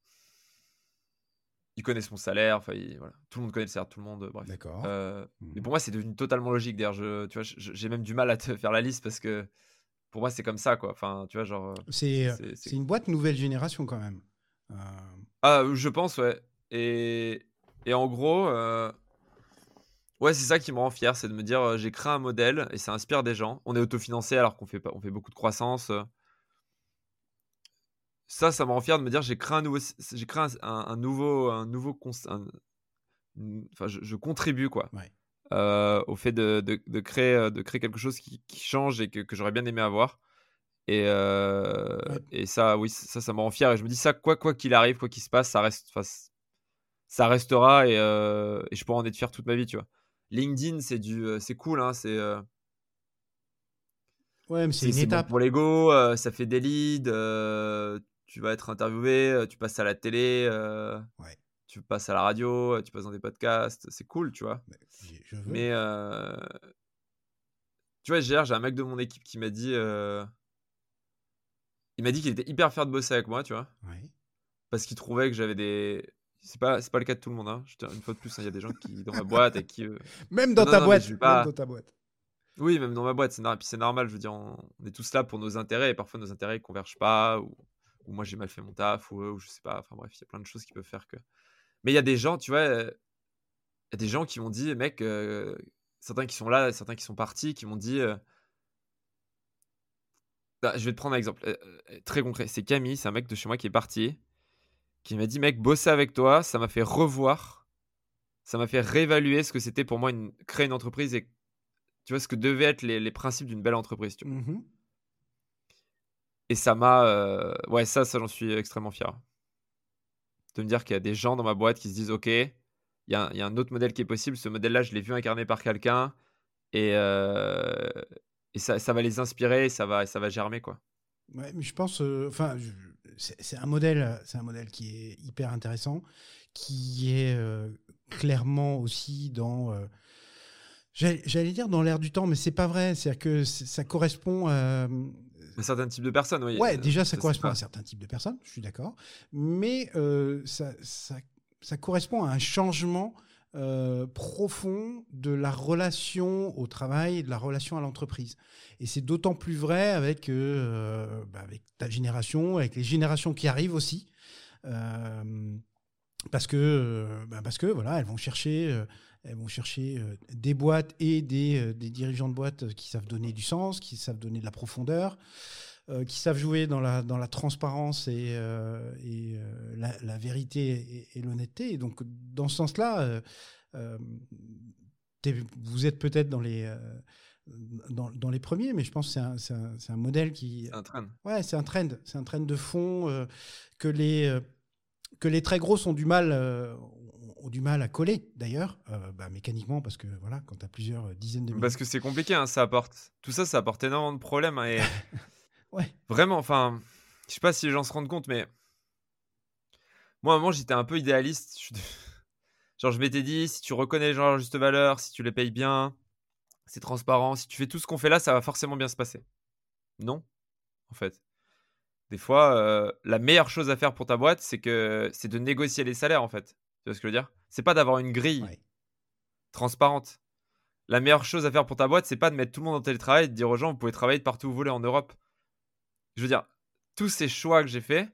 ils connaissent mon salaire, enfin, ils- voilà. Tout le monde connaît le salaire de tout le monde, euh, bref. D'accord. Euh, mais Mhm. pour moi, c'est devenu totalement logique. D'ailleurs, je, tu vois, je- j'ai même du mal à te faire la liste parce que pour moi, c'est comme ça, quoi. Enfin, tu vois, genre, euh, C'est, c'est, euh, c'est- c'est c'est- une boîte nouvelle génération quand même. Euh, Ah, je pense, ouais. Et, et en gros, euh, ouais, c'est ça qui me rend fier, c'est de me dire, euh, j'ai créé un modèle et ça inspire des gens. On est autofinancé alors qu'on fait pas, on fait beaucoup de croissance. euh. Ça, ça me rend fier de me dire, j'ai créé un nouveau, j'ai créé un, un- un nouveau, un nouveau, cons- un- une- enfin, je, je contribue, quoi. ouais. euh, au fait de, de- de créer, euh, de créer quelque chose qui, qui change et que, que j'aurais bien aimé avoir. Et, euh, Ouais. et ça, oui, ça, ça me rend fier. Et je me dis, ça, quoi quoi qu'il arrive, quoi qu'il se passe, ça, reste, enfin, c- ça restera et, euh, et je pourrai en être fier toute ma vie, tu vois. LinkedIn, c'est du, euh, c'est cool, hein, c'est, euh, Ouais, mais c'est c'est, une c'est bon étape. pour l'ego, euh, ça fait des leads, euh, tu vas être interviewé, euh, tu passes à la télé, euh, Ouais. tu passes à la radio, euh, tu passes dans des podcasts, c'est cool, tu vois. Mais j'ai- je veux. Mais, euh, tu vois, hier, j'ai un mec de mon équipe qui m'a dit, euh, il m'a dit qu'il était hyper fier de bosser avec moi, tu vois, Ouais. parce qu'il trouvait que j'avais des. C'est pas, c'est pas le cas de tout le monde, hein. Je te- Une fois de plus, hein, il y a des gens qui, dans ma boîte, et qui. euh, Même Non, dans non, ta non, mais je boîte. vais Même pas. dans ta boîte. Oui, même dans ma boîte, c'est normal. Puis c'est normal, je veux dire, on, on est tous là pour nos intérêts, et parfois nos intérêts ne convergent pas, ou, ou moi j'ai mal fait mon taf, ou eux, ou je sais pas. Enfin bref, il y a plein de choses qui peuvent faire que. Mais il y a des gens, tu vois, euh, il y a des gens qui m'ont dit, mec, euh, certains qui sont là, certains qui sont partis, qui m'ont dit. euh, bah, je vais te prendre un exemple euh, euh, très concret. C'est Camille, c'est un mec de chez moi qui est parti, qui m'a dit, mec, bosser avec toi, ça m'a fait revoir, ça m'a fait réévaluer ce que c'était pour moi une, créer une entreprise et tu vois ce que devaient être les, les principes d'une belle entreprise. Tu vois. Mhm. Et ça m'a, euh, ouais, ça, ça j'en suis extrêmement fier. De me dire qu'il y a des gens dans ma boîte qui se disent, ok, il y a, il y a un autre modèle qui est possible. Ce modèle-là, je l'ai vu incarné par quelqu'un et, euh, et ça, ça va les inspirer, et ça va, ça va germer quoi. Ouais, mais je pense, euh, enfin, je- c'est c'est un modèle, c'est un modèle qui est hyper intéressant, qui est euh, clairement aussi dans, euh, j'allais j'allais dire dans l'air du temps, mais c'est pas vrai. C'est-à-dire que c'est- ça correspond, à, Un certain type de personnes, oui. ouais, euh, déjà ça ça, c'est correspond à un pas. certain type de personnes, je suis d'accord, mais euh, ça, ça, ça correspond à un changement euh, profond de la relation au travail et de la relation à l'entreprise. Et c'est d'autant plus vrai avec, euh, bah, avec ta génération, avec les générations qui arrivent aussi. Euh, parce que, euh, bah, parce que voilà, elles vont chercher, euh, elles vont chercher euh, des boîtes et des, euh, des dirigeants de boîtes qui savent donner du sens, qui savent donner de la profondeur, euh, qui savent jouer dans la, dans la transparence et, euh, et euh, la, la vérité et, et l'honnêteté. Et donc, dans ce sens-là, euh, euh, t'es- vous êtes peut-être dans les, euh, dans, dans les premiers, mais je pense que c'est un, c'est un, c'est un modèle qui. C'est un train. Ouais, c'est un trend. C'est un trend de fond euh, que, les, euh, que les très grosses ont du mal, euh, ont du mal à coller, d'ailleurs, euh, bah, mécaniquement, parce que voilà, quand tu as plusieurs dizaines de Parce milliers. que c'est compliqué, hein, ça apporte. Tout ça, ça apporte énormément de problèmes, hein, et Ouais. vraiment, enfin, je sais pas si les gens se rendent compte, mais moi, à un moment, j'étais un peu idéaliste. Je suis de- Genre, je m'étais dit, si tu reconnais les gens à leur juste valeur, si tu les payes bien, c'est transparent, si tu fais tout ce qu'on fait là, ça va forcément bien se passer. Non, en fait. Des fois, euh, la meilleure chose à faire pour ta boîte, c'est que c'est de négocier les salaires, en fait. Tu vois ce que je veux dire? C'est pas d'avoir une grille Ouais. transparente. La meilleure chose à faire pour ta boîte, c'est pas de mettre tout le monde en télétravail et de dire aux gens, vous pouvez travailler de partout où vous voulez en Europe. Je veux dire, tous ces choix que j'ai faits,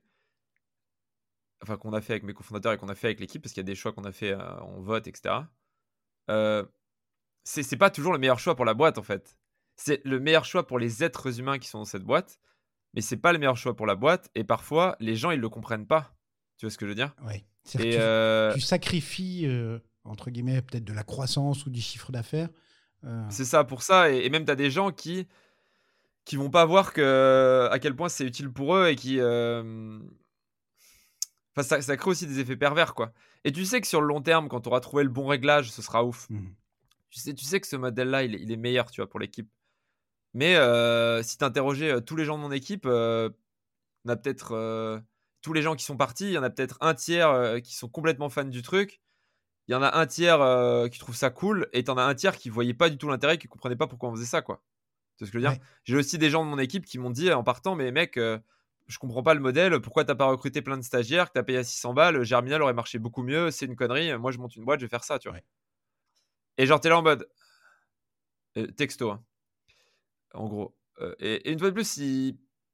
enfin qu'on a fait avec mes cofondateurs et qu'on a fait avec l'équipe, parce qu'il y a des choix qu'on a fait euh, en vote, et cetera. Euh, c'est c'est pas toujours le meilleur choix pour la boîte en fait. C'est le meilleur choix pour les êtres humains qui sont dans cette boîte, mais c'est pas le meilleur choix pour la boîte. Et parfois, les gens ils le comprennent pas. Tu vois ce que je veux dire? Ouais. C'est-à-dire Et que tu, euh, tu sacrifies, euh, entre guillemets, peut-être de la croissance ou du chiffre d'affaires. Euh, c'est ça pour ça. Et, et même t'as des gens qui qui vont pas voir que à quel point c'est utile pour eux et qui euh, enfin ça, ça crée aussi des effets pervers quoi. Et tu sais que sur le long terme, quand tu auras trouvé le bon réglage, ce sera ouf. mhm. Tu sais, tu sais que ce modèle-là, il, est- il est meilleur, tu vois, pour l'équipe. Mais euh, si tu interrogeais tous les gens de mon équipe, euh, on a peut-être, euh, tous les gens qui sont partis, il y en a peut-être un tiers euh, qui sont complètement fans du truc. Il y en a un tiers euh, qui trouve ça cool. Et t'en as un tiers qui voyait pas du tout l'intérêt, qui comprenait pas pourquoi on faisait ça, quoi. Tu vois ce que je veux dire? Ouais. J'ai aussi des gens de mon équipe qui m'ont dit en partant, mais mec, euh, je comprends pas le modèle. Pourquoi t'as pas recruté plein de stagiaires, que t'as payé à six cents balles? Germinal aurait marché beaucoup mieux. C'est une connerie. Moi, je monte une boîte, je vais faire ça, tu vois. Ouais. Et genre, t'es là en mode euh, texto, hein, en gros. Euh, et, et une fois de plus, il,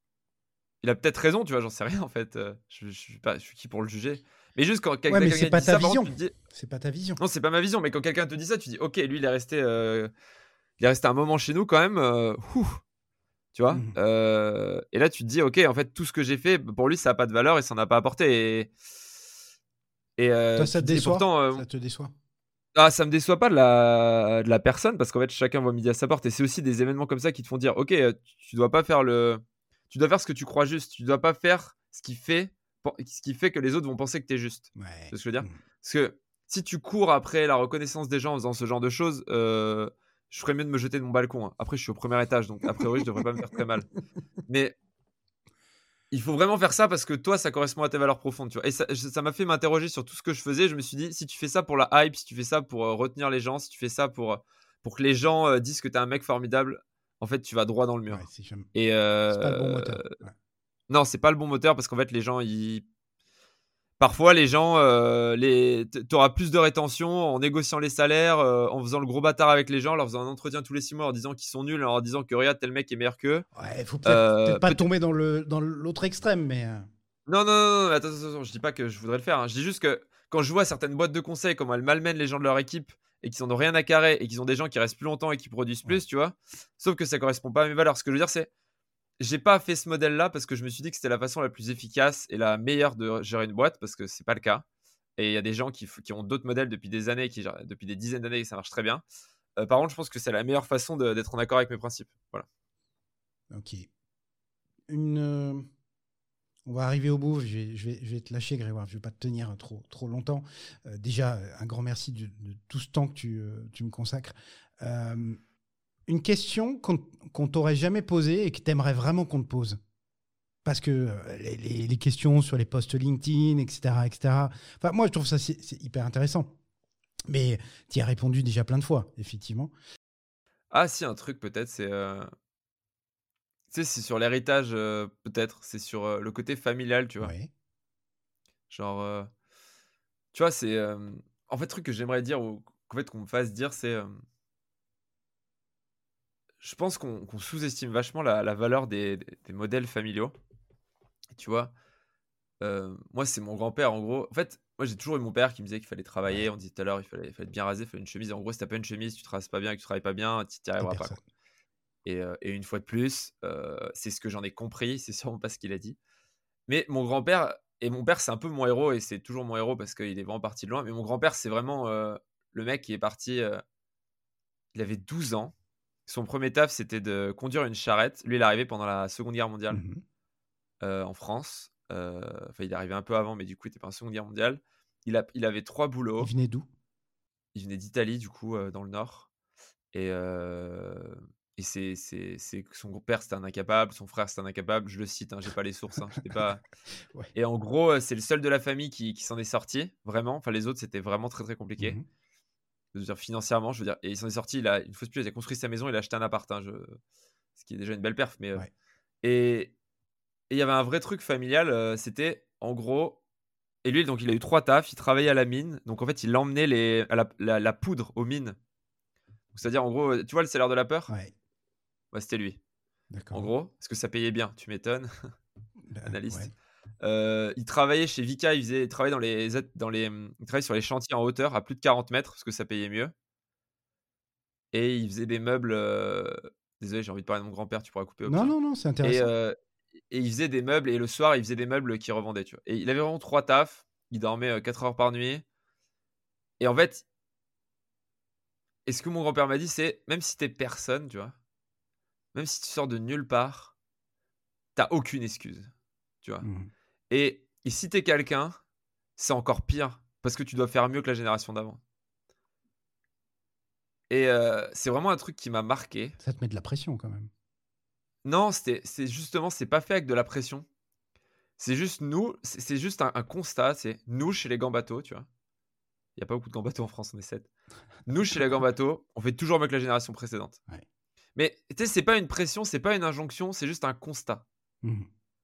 il a peut-être raison, tu vois. J'en sais rien en fait. Euh, je, je suis pas, je suis qui pour le juger? Mais juste quand quel- Ouais, mais quelqu'un c'est te pas dit ta ça, par vision. contre, tu te dis C'est pas ta vision. non, c'est pas ma vision. Mais quand quelqu'un te dit ça, tu dis ok, lui, il est resté, euh, il est resté un moment chez nous quand même. euh, ouh, tu vois. Mhm. Euh, et là, tu te dis ok, en fait, tout ce que j'ai fait pour lui, ça a pas de valeur et ça n'a pas apporté. Et, et, Toi, euh, ça tu te te dis, et déçoit? pourtant, euh, Ça te déçoit? ah, ça me déçoit pas de la, de la personne parce qu'en fait, chacun voit midi à sa porte. Et c'est aussi des événements comme ça qui te font dire ok, euh, tu tu dois pas faire le, tu dois faire ce que tu crois juste. Tu dois pas faire ce qui fait, ce qui fait que les autres vont penser que tu es juste. Tu Ouais. vois ce que je veux dire? Mhm. Parce que si tu cours après la reconnaissance des gens en faisant ce genre de choses, euh, je ferais mieux de me jeter de mon balcon, hein. Après, je suis au premier étage, donc a priori, je devrais pas me faire très mal. Mais il faut vraiment faire ça parce que toi, ça correspond à tes valeurs profondes, tu vois. Et ça je- ça m'a fait m'interroger sur tout ce que je faisais. Je me suis dit, si tu fais ça pour la hype, si tu fais ça pour euh, retenir les gens, si tu fais ça pour, euh, pour que les gens euh, disent que tu es un mec formidable, en fait, tu vas droit dans le Ouais, mur. c'est jamais- Et c'est pas le bon euh, moteur. Ouais. non, c'est pas le bon moteur parce qu'en fait, les gens, ils, parfois, les gens, euh, les... tu auras plus de rétention en négociant les salaires, euh, en faisant le gros bâtard avec les gens, en leur faisant un entretien tous les six mois, en leur disant qu'ils sont nuls, en leur disant que regarde, tel mec est meilleur qu'eux. Ouais, faut peut-être Euh, peut-être pas peut-être- tomber dans le dans l'autre extrême, mais euh, Non, non, non, non, attends, attends, attends, je dis pas que je voudrais le faire, hein. Je dis juste que quand je vois certaines boîtes de conseil, comment elles malmènent les gens de leur équipe et qu'ils en ont rien à carrer et qu'ils ont des gens qui restent plus longtemps et qui produisent ouais. plus, tu vois. Sauf que ça correspond pas à mes valeurs. Ce que je veux dire, c'est j'ai pas fait ce modèle-là parce que je me suis dit que c'était la façon la plus efficace et la meilleure de gérer une boîte parce que c'est pas le cas. Et il y a des gens qui, f- qui ont d'autres modèles depuis des années, qui, gèrent- depuis des dizaines d'années, et ça marche très bien. Euh, par contre, je pense que c'est la meilleure façon de- d'être en accord avec mes principes. Voilà. Ok. Une. euh, On va arriver au bout. Je vais, je vais, je vais te lâcher, Grégoire. Je vais pas te tenir trop, trop longtemps. Euh, déjà, un grand merci de, de tout ce temps que tu, euh, tu me consacres. Euh, une question qu'on qu'on t'aurait jamais posée et que tu aimerais vraiment qu'on te pose. Parce que euh, les, les- les questions sur les posts LinkedIn, et cetera, et cetera. Enfin, moi, je trouve ça c'est c'est hyper intéressant. Mais tu y as répondu déjà plein de fois, effectivement. Ah, si, un truc peut-être, c'est. euh, Tu sais, c'est sur l'héritage, euh, peut-être. C'est sur euh, le côté familial, tu vois. Ouais. Genre, euh, tu vois, c'est. euh, En fait, le truc que j'aimerais dire, ou qu'en fait, qu'on me fasse dire, c'est. euh, Je pense qu'on qu'on sous-estime vachement la, la valeur des, des- des modèles familiaux. Tu vois, euh, moi, c'est mon grand-père, en gros. En fait, moi, j'ai toujours eu mon père qui me disait qu'il fallait travailler. Ouais. On disait tout à l'heure, il fallait, il fallait être bien rasé, il fallait une chemise. En gros, si t'as pas une chemise, tu te rases pas bien et que tu travailles pas bien, tu n'y T'es arriveras pas, personne. quoi. Et, euh, et une fois de plus, euh, c'est ce que j'en ai compris, c'est sûrement pas ce qu'il a dit. Mais mon grand-père, et mon père, c'est un peu mon héros, et c'est toujours mon héros parce qu'il est vraiment parti de loin. Mais mon grand-père, c'est vraiment euh, le mec qui est parti. Euh, il avait douze ans. Son premier taf, c'était de conduire une charrette. Lui, il est arrivé pendant la Seconde Guerre mondiale Mhm. euh, en France. Euh, Enfin, il est arrivé un peu avant, mais du coup, il était pas en Seconde Guerre mondiale. Il, a, il avait trois Il boulots. venait d'où? Il venait d'Italie, du coup, euh, dans le Nord. Et, euh, et c'est, c'est, c'est que son père, c'était un incapable. Son frère, c'était un incapable. Je le cite, hein, j'ai pas les sources. Hein, j'étais pas... Ouais. Et en gros, euh, c'est le seul de la famille qui, qui s'en est sorti, vraiment. Enfin, les autres, c'était vraiment très, très compliqué. Mhm. Je veux dire, financièrement, je veux dire. Et il s'en est sorti, il a, une fois de plus, il a construit sa maison, il a acheté un appart. Hein, je... Ce qui est déjà une belle perf. Mais, euh, Ouais. Et et il y avait un vrai truc familial. euh, c'était, en gros... Et lui, donc, il a eu trois tafs. Il travaillait à la mine. Donc, en fait, il emmenait les, à la, la, la poudre aux mines. Donc, c'est-à-dire, en gros, tu vois le salaire de la peur? Ouais. Ouais, c'était lui. En D'accord. gros, parce que ça payait bien, tu m'étonnes, Ben, analyste. ouais. Euh, il travaillait chez Vika, il, faisait, il travaillait dans les, dans les, il travaillait sur les chantiers en hauteur à plus de quarante mètres parce que ça payait mieux. Et il faisait des meubles. euh, Désolé, j'ai envie de parler de mon grand-père, tu pourras couper au Non, pire. non, non, c'est Et, intéressant. euh, et il faisait des meubles et le soir, il faisait des meubles qu'il revendait, tu vois. Et il avait vraiment trois tafs. Il dormait euh, quatre heures par nuit. Et en fait, et ce que mon grand-père m'a dit, c'est même si t'es personne, tu vois, même si tu sors de nulle part, t'as aucune excuse, tu vois. Mhm. Et, et si t'es quelqu'un, c'est encore pire parce que tu dois faire mieux que la génération d'avant. Et euh, c'est vraiment un truc qui m'a marqué. Ça te met de la pression quand même. Non, c'était, c'est justement, c'est pas fait avec de la pression. C'est juste nous, c'est c'est juste un, un constat, c'est nous chez les Gambato, tu vois. Il n'y a pas beaucoup de Gambato en France, on est sept. Nous chez les Gambato, on fait toujours mieux que la génération précédente. Ouais. Mais tu sais, c'est pas une pression, c'est pas une injonction, c'est juste un constat. Mmh.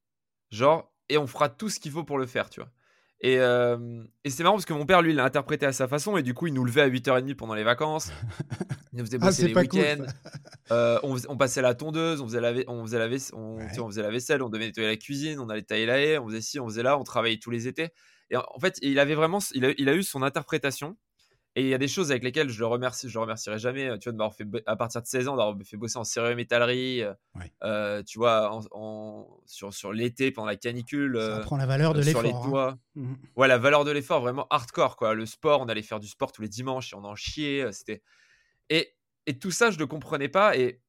Genre, et on fera tout ce qu'il faut pour le faire, tu vois. Et, euh, et c'est marrant parce que mon père, lui, il l'a interprété à sa façon et du coup, il nous levait à huit heures trente pendant les vacances. Il nous faisait Ah, bosser c'est les pas cool, week-ends. ça. Euh, on, fais- on passait la tondeuse, on faisait la, vai- on faisait la, vais- on, tu sais, Ouais. on faisait la vaisselle, on devait nettoyer la cuisine, on allait tailler la haie, on faisait ci, on faisait là, on travaillait tous les étés. Et en en fait, il avait vraiment, il a, il a eu son interprétation. Et il y a des choses avec lesquelles je le remercie, je le remercierai jamais, euh, tu vois, de m'avoir fait, bo- à partir de seize ans, d'avoir fait bosser en cérémétallerie, euh, Ouais. euh, tu vois, en, en- sur, sur l'été, pendant la canicule, Ça euh, apprend la valeur de euh, sur les l'effort, hein. toits. Mmh. Ouais, la valeur de l'effort, vraiment hardcore, quoi. Le sport, on allait faire du sport tous les dimanches et on en chiait. euh, C'était... Et, et tout ça, je ne comprenais pas. Et,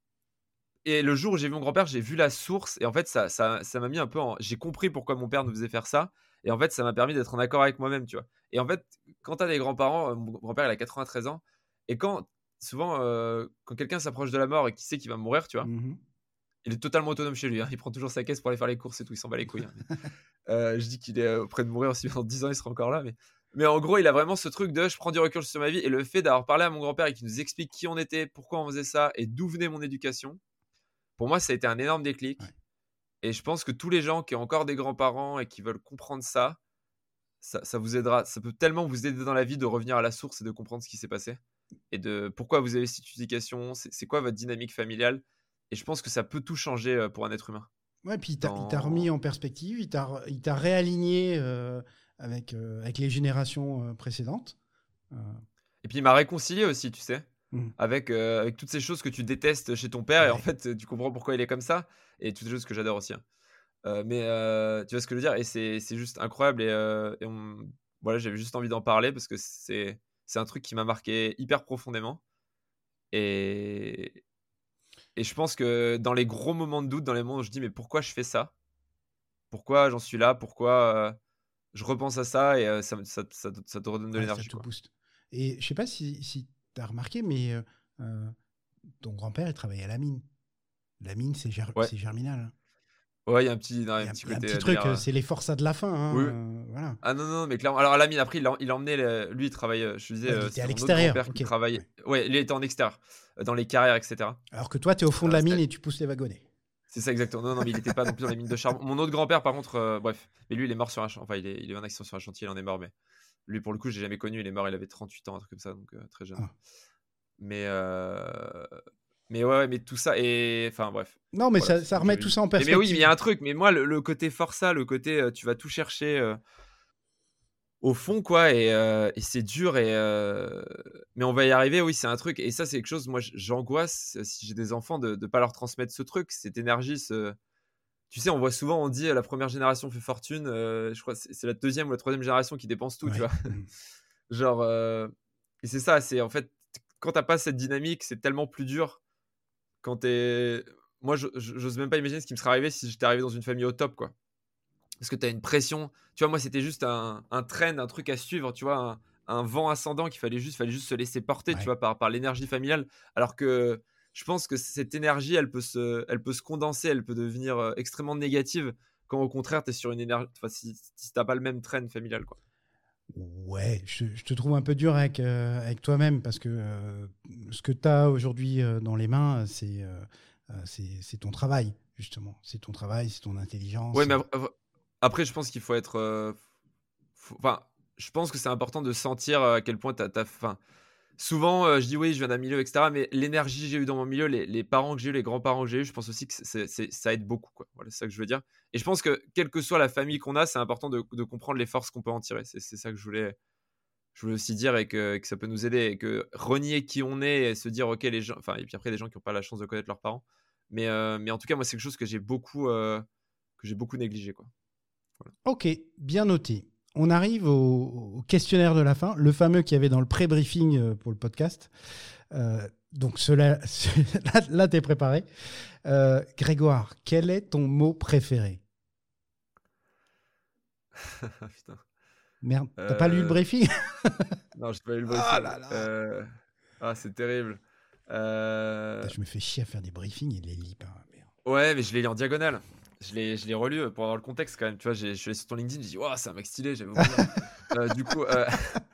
et le jour où j'ai vu mon grand-père, j'ai vu la source. Et en fait, ça, ça, ça m'a mis un peu en... J'ai compris pourquoi mon père nous faisait faire ça. Et en fait, ça m'a permis d'être en accord avec moi-même, tu vois. Et en fait, quand tu as des grands-parents, euh, mon grand-père, il a quatre-vingt-treize ans. Et quand, souvent, euh, quand quelqu'un s'approche de la mort et qu'il sait qu'il va mourir, tu vois, Mmh. il est totalement autonome chez lui, hein. Il prend toujours sa caisse pour aller faire les courses et tout. Il s'en bat les couilles, hein. Euh, je dis qu'il est euh, près de mourir aussi. Dans dix ans, il sera encore là. Mais, mais en gros, il a vraiment ce truc de je prends du recul sur ma vie. Et le fait d'avoir parlé à mon grand-père et qu'il nous explique qui on était, pourquoi on faisait ça et d'où venait mon éducation, pour moi, ça a été un énorme déclic. Ouais. Et je pense que tous les gens qui ont encore des grands-parents et qui veulent comprendre ça, ça, ça vous aidera. Ça peut tellement vous aider dans la vie de revenir à la source et de comprendre ce qui s'est passé. Et de pourquoi vous avez cette éducation, c'est, c'est quoi votre dynamique familiale. Et je pense que ça peut tout changer euh, pour un être humain. Ouais, puis il t'a il t'a Dans... remis en perspective, il t'a re- il t'a réaligné euh, avec, euh, avec les générations euh, précédentes. Euh, Et puis il m'a réconcilié aussi, tu sais, mmh. avec, euh, avec toutes ces choses que tu détestes chez ton père. Et en Ouais. fait, tu comprends pourquoi il est comme ça. Et toutes ces choses que j'adore aussi, hein. Euh, mais euh, tu vois ce que je veux dire. Et c'est, c'est juste incroyable. Et, euh, et on... voilà, j'avais juste envie d'en parler parce que c'est, c'est un truc qui m'a marqué hyper profondément. Et, et je pense que dans les gros moments de doute, dans les moments où je dis mais pourquoi je fais ça? Pourquoi j'en suis là? Pourquoi euh, je repense à ça et euh, ça, me- ça, ça, ça te redonne de Ouais, ça l'énergie, te quoi. booste. Et je sais pas si, si tu as remarqué, mais euh, euh, ton grand-père, il travaillait à la mine. La mine, c'est ger- Ouais, c'est Germinal, hein. ouais, il y a un petit, non, Il y un a, petit il y a un côté petit euh, truc, délire. euh, euh. c'est les forçats de la fin, hein, Oui, oui. euh, voilà. Ah non, non, mais clairement. Alors, Lamine, après, il a, il a emmené, le- lui, il travaille, euh, je te disais, Ouais, il euh, était à c'était mon autre l'extérieur, grand-père qui ok. travaillait. Ouais. Ouais, il était en extérieur, euh, dans les carrières, et cetera. Alors que toi, tu es au fond de Euh, la mine c'était- et tu pousses les wagonnets. c'est ça, exactement. Non, non, mais il n'était pas non plus dans les mines de charbon. Mon autre grand-père, par contre, euh, bref. Mais lui, il est mort sur un chantier. Enfin, il est, il est eu un accident sur un chantier, il en est mort. Mais lui, pour le coup, j'ai jamais connu. Il est mort, il avait trente-huit ans, un truc comme ça, donc euh, très jeune. Ah. Mais, euh, mais ouais, ouais, mais tout ça. Et enfin, bref. Non, mais Voilà, ça, c'est ça tout que remet j'avais tout dit. ça en Mais, mais oui, mais il y a perspective. un truc. Mais moi, le, le côté forçat, le côté euh, tu vas tout chercher. euh, au fond, quoi, et, euh, et c'est dur, et, euh, mais on va y arriver, oui, c'est un truc, et ça, c'est quelque chose, moi, j- j'angoisse, euh, si j'ai des enfants, de ne pas leur transmettre ce truc, cette énergie, ce... Tu sais, on voit souvent, on dit, euh, la première génération fait fortune, euh, je crois que c'est c'est la deuxième ou la troisième génération qui dépense tout, tu Ouais. vois. Mm. Genre, euh, et c'est ça, c'est en fait, quand t'as pas cette dynamique, c'est tellement plus dur quand t'es... Moi, je- je- j'ose même pas imaginer ce qui me serait arrivé si j'étais arrivé dans une famille au top, quoi. Parce que tu as une pression. Tu vois, moi, c'était juste un, un trend, un truc à suivre, tu vois, un, un vent ascendant qu'il fallait juste, fallait juste se laisser porter, tu Ouais. vois, par, par l'énergie familiale. Alors que je pense que cette énergie, elle peut se, elle peut se condenser, elle peut devenir euh, extrêmement négative quand au contraire, tu es sur une énergie. Enfin, si, si t'as pas le même trend familial, quoi. Ouais, je, je te trouve un peu dur avec, euh, avec toi-même parce que euh, ce que tu as aujourd'hui euh, dans les mains, c'est euh, euh, c'est c'est ton travail, justement. C'est ton travail, c'est ton intelligence. Ouais, mais c'est- av- av- après, je pense qu'il faut être. euh, faut- Enfin, je pense que c'est important de sentir euh, à quel point t'as. t'as- Enfin, souvent, euh, je dis oui, je viens d'un milieu, et cetera. Mais l'énergie que j'ai eue dans mon milieu, les, les parents que j'ai eus, les grands-parents que j'ai eus, je pense aussi que c'est, c'est- ça aide beaucoup, quoi. Voilà, c'est ça que je veux dire. Et je pense que, quelle que soit la famille qu'on a, c'est important de, de comprendre les forces qu'on peut en tirer. C'est, c'est ça que je voulais, je voulais aussi dire, et que, que ça peut nous aider. Et que renier qui on est et se dire, ok, les gens. Enfin, et puis après, des gens qui n'ont pas la chance de connaître leurs parents. Mais, euh, mais en tout cas, moi, c'est quelque chose que j'ai beaucoup, euh, que j'ai beaucoup négligé, quoi. Voilà. Ok, bien noté. On arrive au, au questionnaire de la fin, le fameux qu'il y avait dans le pré-briefing euh, pour le podcast. Euh, donc, cela, là, là tu es préparé. Euh, Grégoire, quel est ton mot préféré? Putain. Merde, t'as pas lu le Euh, briefing? Non, j'ai pas eu le Ah briefing. là là. Euh, Ah, c'est terrible. Euh, Putain, je me fais chier à faire des briefings et les lis pas. Merde. Ouais, mais je l'ai lu en diagonale. Je l'ai, je l'ai relu euh, pour avoir le contexte quand même. Tu vois, j'ai- je suis allé sur ton LinkedIn, j'ai dit, waouh, c'est un mec stylé, j'avais oublié. Euh, du coup, euh,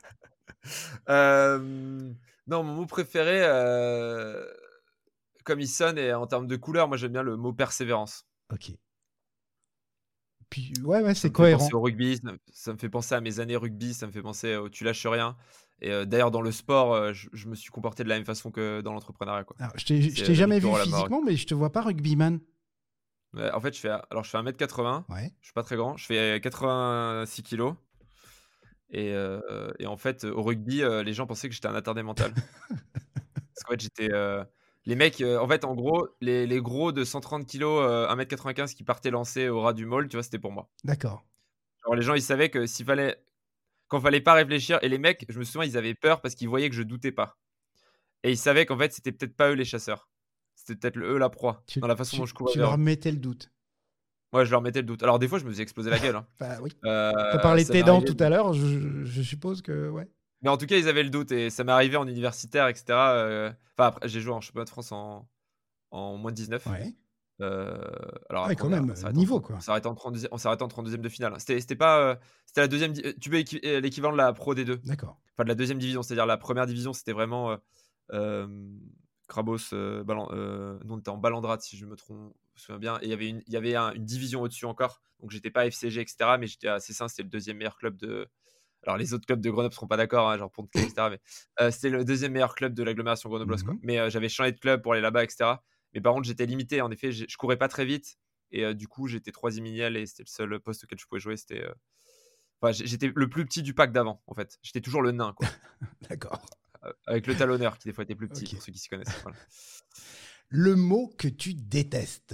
euh, non, mon mot préféré, euh, comme il sonne et en termes de couleur, moi j'aime bien le mot persévérance. Ok. Puis, ouais, ouais, Ça c'est me fait penser cohérent. au rugby, ça, me ça me fait penser à mes années rugby, ça me fait penser au tu lâches rien. Et euh, d'ailleurs, dans le sport, euh, je, je me suis comporté de la même façon que dans l'entrepreneuriat, quoi. Alors, je t'ai je C'est t'ai euh, la jamais vu victoire ou la mort. physiquement, mais je te vois pas rugbyman. Ouais, en fait, je fais, alors, je fais un mètre quatre-vingts, Ouais. je suis pas très grand, je fais quatre-vingt-six kilos. Et, euh, et en fait, au rugby, euh, les gens pensaient que j'étais un attardé mental. Parce qu'en fait, j'étais. euh, les mecs, euh, en fait, en gros, les, les gros de cent trente kilos, euh, un mètre quatre-vingt-quinze qui partaient lancer au ras du maul, tu vois, c'était pour moi. D'accord. Alors, les gens, ils savaient que s'il fallait. Quand fallait pas réfléchir, et les mecs, je me souviens, ils avaient peur parce qu'ils voyaient que je doutais pas. Et ils savaient qu'en fait, c'était peut-être pas eux les chasseurs. C'était peut-être le- eux la proie, Tu, dans la façon dont tu, je courais tu vers leur eux. mettais le doute. Moi, je leur mettais le doute. Alors, des fois, je me faisais exploser la gueule, hein. Bah oui. T'as Euh, parlé de ça tes m'est dents arrivé. tout à l'heure, je, je suppose que, ouais. Mais en tout cas, ils avaient le doute et ça m'est arrivé en universitaire, et cetera. euh, Enfin, après, j'ai joué en championnat de France en, en moins de dix-neuf. Ouais. Euh, alors Ah ouais, après, quand on, a- même, on s'est euh, arrêté en, niveau, trente quoi. on s'est arrêté en trente-deuxième, on s'est arrêté en trente-deuxième de finale. C'était c'était pas. euh, C'était la deuxième. di- euh, Tu peux équi- euh, l'équivalent de la Pro D deux. D'accord. Enfin, de la deuxième division. C'est-à-dire la première division, c'était vraiment. euh, euh, Krabos, euh, Balan- euh, non, on était en Balandrade, si je me trompe, je me souviens bien. Et il y avait une, il y avait un- une division au-dessus encore. Donc, j'étais pas F C G, et cetera. Mais j'étais à C cinq, c'était le deuxième meilleur club de. Alors, les autres clubs de Grenoble seront pas d'accord, hein, genre Pont-de-Claix, et cetera. Mais euh, c'était le deuxième meilleur club de l'agglomération grenobloise, quoi. Mhm. Mais euh, j'avais changé de club pour aller là-bas, et cetera. Mais par contre, j'étais limité. En effet, j'ai- je courais pas très vite. Et euh, du coup, j'étais troisième miniel et c'était le seul poste auquel je pouvais jouer. C'était. euh, Enfin, j'ai- j'étais le plus petit du pack d'avant, en fait. J'étais toujours le nain, quoi. D'accord. Euh, avec le talonneur qui, des fois, était plus petit, Ok. pour ceux qui s'y connaissent. Voilà. Le mot que tu détestes.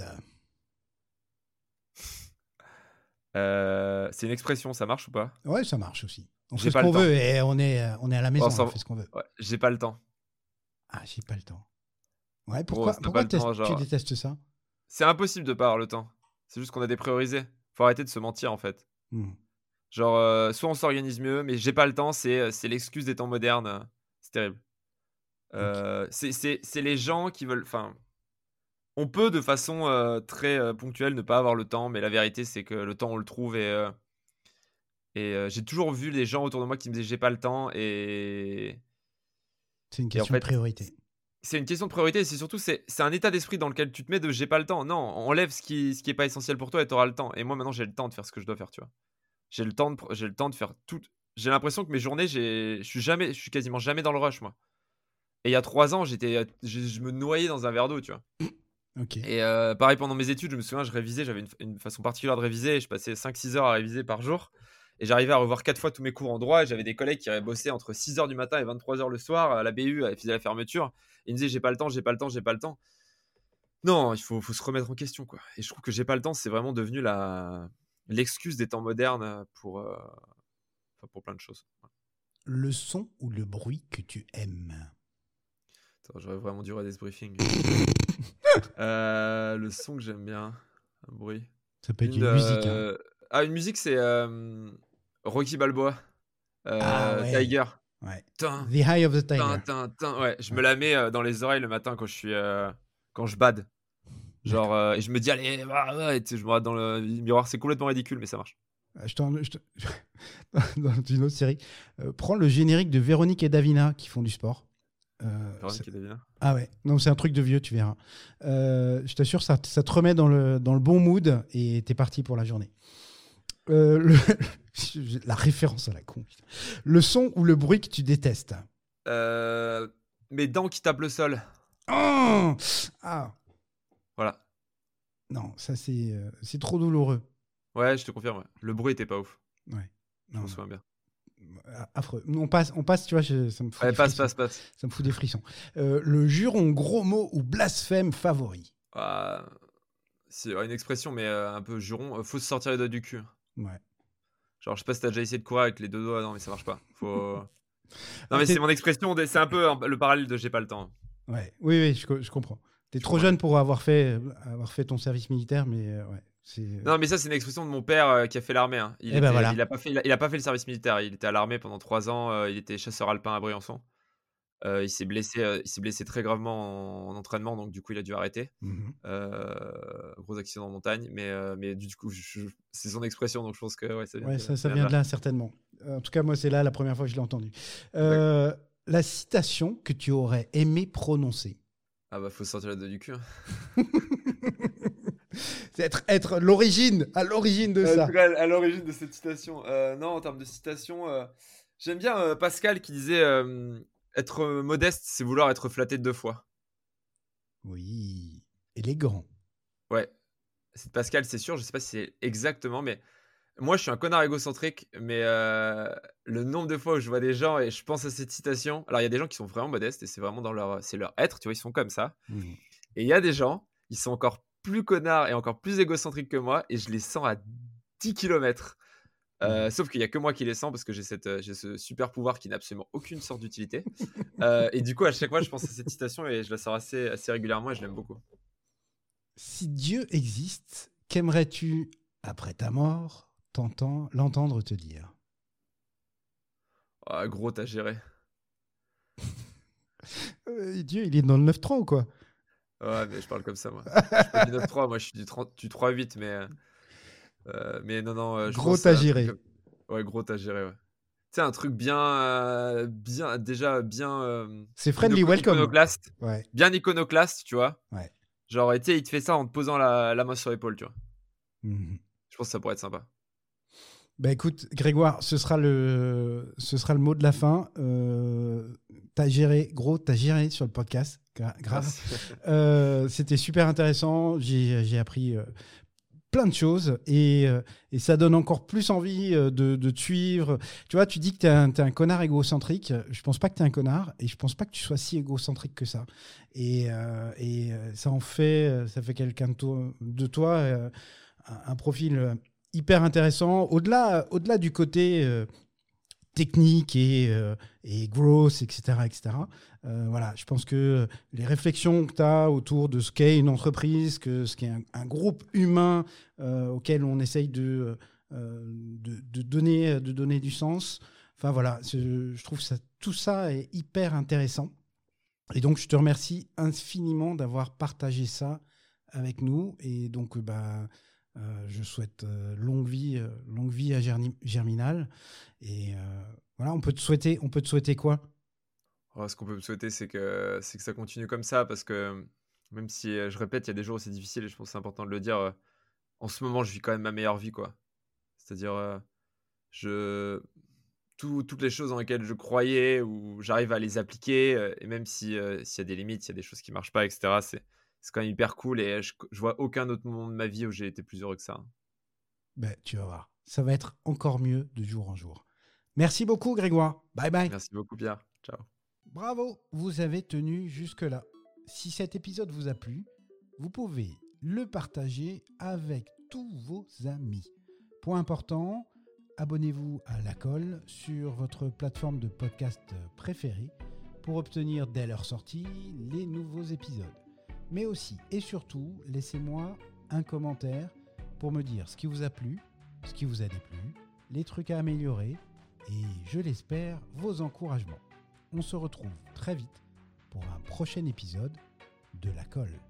Euh, c'est une expression, ça marche ou pas? Ouais, ça marche aussi. On J'ai fait ce pas le qu'on temps. veut et on est, euh, on est à la Oh, maison, ça- on fait ce qu'on veut. ouais, j'ai pas le temps. Ah, j'ai pas le temps. Ouais, Gros, pourquoi, si t'as pas pourquoi le t'es- temps, tu genre. détestes ça? C'est impossible de pas avoir le temps. C'est juste qu'on a dépriorisé. Faut arrêter de se mentir, en fait. Hmm. Genre, euh, soit on s'organise mieux, mais j'ai pas le temps, c'est euh, c'est l'excuse des temps modernes. euh, C'est terrible. Ok. Euh, c'est c'est- c'est les gens qui veulent. Enfin, on peut de façon euh, très euh, ponctuelle ne pas avoir le temps, mais la vérité, c'est que le temps, on le trouve. Et, euh, et euh, j'ai toujours vu les gens autour de moi qui me disaient j'ai pas le temps. Et, C'est une et en question de fait, priorité. c'est une question de priorité. Et c'est surtout, c'est c'est un état d'esprit dans lequel tu te mets de j'ai pas le temps. Non, enlève ce qui, ce qui est pas essentiel pour toi et t'auras le temps. Et moi, maintenant, j'ai le temps de faire ce que je dois faire, tu vois. J'ai le temps de, pr- j'ai le temps de faire tout. J'ai l'impression que mes journées, j'ai, je suis jamais, je suis quasiment jamais dans le rush, moi. Et il y a trois ans, j'étais, je, je me noyais dans un verre d'eau, tu vois. Ok. Et euh, pareil, pendant mes études, je me souviens, je révisais, j'avais une, une façon particulière de réviser, et je passais cinq six heures à réviser par jour. Et j'arrivais à revoir quatre fois tous mes cours en droit, et j'avais des collègues qui avaient bossé entre six heures du matin et vingt-trois heures le soir à la B U, à la la fermeture. Et ils me disaient, j'ai pas le temps, j'ai pas le temps, j'ai pas le temps. Non, il faut, faut se remettre en question, quoi. Et je trouve que j'ai pas le temps, c'est vraiment devenu la, l'excuse des temps modernes pour, euh, enfin, pour plein de choses. Le son ou le bruit que tu aimes? Attends, j'aurais vraiment dû regarder ce briefing. Euh, le son que j'aime bien, un bruit. Ça peut être Une, une musique, hein. euh, Ah, une musique, c'est euh, Rocky Balboa, Ah euh, ouais. Tiger. Ouais. Tin, The Eye of the tin, Tiger. tin, tin. Ouais, je me Ouais. la mets euh, dans les oreilles le matin quand je suis, euh, quand je bade. Genre, D'accord. euh, et je me dis, allez, va, va, et tu sais, je me regarde dans le miroir. C'est complètement ridicule, mais ça marche. Euh, Je t'en- je te- Dans une autre série. Euh, prends le générique de Véronique et Davina qui font du sport. Euh, c'est- Véronique et Davina. Ah ouais, non, c'est un truc de vieux, tu verras. Euh, je t'assure, ça, ça te remet dans le, dans le bon mood et t'es parti pour la journée. Euh, le- La référence à la con. putain. Le son ou le bruit que tu détestes? Euh, mes dents qui tapent le sol. Oh ah, Voilà. non, ça c'est euh, c'est trop douloureux. Ouais, je te confirme. Ouais. Le bruit était pas ouf. Ouais. Je Non, m'en non. souviens bien. Affreux. On passe, on passe, tu vois, je- ça me fout Ouais, des passe, frissons. passe, passe. Ça me fout des frissons. Euh, le juron, gros mot ou blasphème favori? Ah, c'est une expression, mais euh, un peu juron. euh, Faut se sortir les doigts du cul. Ouais. Genre, je sais pas si t'as déjà essayé de courir avec les deux doigts, non, mais ça marche pas. Faut. Non, Ah, mais t'es- c'est mon expression, des- c'est un peu un- le parallèle de j'ai pas le temps. Ouais. Oui, oui, je, co- je comprends. T'es Je trop comprends jeune bien. pour avoir fait, avoir fait ton service militaire, mais euh, ouais. C'est... Non, mais ça, c'est une expression de mon père euh, qui a fait l'armée. Hein. Il, Eh ben était, voilà. il, a pas fait, il, a, il a pas fait le service militaire. Il était à l'armée pendant trois ans. euh, il était chasseur alpin à Briançon. Euh, il s'est blessé, euh, il s'est blessé très gravement en, en entraînement, donc du coup il a dû arrêter. Mhm. Euh, gros accident en montagne, mais, euh, mais du coup je- je- c'est son expression, donc je pense que ouais, ça vient Ouais, de, ça, ça ça vient de vient là. de là, certainement. En tout cas, moi, c'est là la première fois que je l'ai entendu. D'accord. Euh, la citation que tu aurais aimé prononcer. Ah bah faut sortir la deux du cul, hein. C'est être, être l'origine, à l'origine de Euh, ça. très à l'origine de cette citation. Euh, non, en termes de citation, euh, j'aime bien euh, Pascal qui disait euh, être euh, modeste, c'est vouloir être flatté de deux fois. Oui, élégant. Ouais, c'est de Pascal, c'est sûr. Je sais pas si c'est exactement, mais moi, je suis un connard égocentrique. Mais euh, le nombre de fois où je vois des gens et je pense à cette citation. Alors, il y a des gens qui sont vraiment modestes et c'est vraiment dans leur, c'est leur être. Tu vois, ils sont comme ça. Mhm. Et il y a des gens, ils sont encore plus connards et encore plus égocentriques que moi et je les sens à dix kilomètres. Euh, Mhm. sauf qu'il y a que moi qui les sens parce que j'ai cette, euh, j'ai ce super pouvoir qui n'a absolument aucune sorte d'utilité. Euh, et du coup, à chaque fois, je pense à cette citation et je la sors assez, assez régulièrement et je l'aime beaucoup. Si Dieu existe, qu'aimerais-tu, après ta mort, t'entends- l'entendre te dire? Ah, gros, t'as géré. Euh, Dieu, il est dans le neuf trois ou quoi? Ouais, mais je parle comme ça, moi. Je suis pas du neuf trois, moi, je suis du, trente du trois huit, mais, euh, euh, mais non, non, euh, je Gros, pense t'as à un truc géré. comme. Ouais, gros, t'as géré, ouais. Tu sais, un truc bien, euh, bien, déjà bien euh, C'est friendly inoc- welcome. iconoclaste. Ouais, Bien iconoclaste, tu vois. ouais. Genre, tu sais, il te fait ça en te posant la, la main sur l'épaule, tu vois. Mhm. Je pense que ça pourrait être sympa. Bah écoute, Grégoire, ce sera le, ce sera le mot de la fin. Euh, t'as géré, gros, t'as géré sur le podcast. Gra- grave. Merci. Euh, c'était super intéressant. J'ai, j'ai appris euh, plein de choses et, euh, et ça donne encore plus envie euh, de, de te suivre. Tu vois, tu dis que t'es un, t'es un connard égocentrique. Je pense pas que t'es un connard et je pense pas que tu sois si égocentrique que ça. Et, euh, et euh, ça en fait, ça fait quelqu'un de toi, de toi euh, un, un profil euh, hyper intéressant. Au-delà, au-delà du côté euh, technique et, euh, et growth, et cetera, et cetera. Euh, voilà, je pense que les réflexions que tu as autour de ce qu'est une entreprise, que ce qu'est un, un groupe humain euh, auquel on essaye de, euh, de, de, donner, de donner du sens, enfin voilà, je, je trouve que ça, tout ça est hyper intéressant. Et donc, je te remercie infiniment d'avoir partagé ça avec nous. Et donc, euh, bah, euh, je souhaite euh, longue vie, euh, longue vie à Gerni- Germinal. Et euh, voilà, on peut te souhaiter, on peut te souhaiter quoi? Oh, ce qu'on peut me souhaiter, c'est que, c'est que ça continue comme ça, parce que même si, euh, je répète, il y a des jours où c'est difficile, et je pense que c'est important de le dire, euh, en ce moment, je vis quand même ma meilleure vie, quoi. C'est-à-dire, euh, je... tout- toutes les choses dans lesquelles je croyais, où j'arrive à les appliquer, euh, et même si, euh, s'il y a des limites, s'il y a des choses qui marchent pas, et cetera, c'est, c'est quand même hyper cool, et je, je vois aucun autre moment de ma vie où j'ai été plus heureux que ça, hein. Ben, tu vas voir, ça va être encore mieux de jour en jour. Merci beaucoup, Grégoire. Bye bye. Merci beaucoup, Pierre. Ciao. Bravo, vous avez tenu jusque-là. Si cet épisode vous a plu, vous pouvez le partager avec tous vos amis. Point important, abonnez-vous à La Colle sur votre plateforme de podcast préférée pour obtenir dès leur sortie les nouveaux épisodes. Mais aussi et surtout, laissez-moi un commentaire pour me dire ce qui vous a plu, ce qui vous a déplu, les trucs à améliorer et, je l'espère, vos encouragements. On se retrouve très vite pour un prochain épisode de La Colle.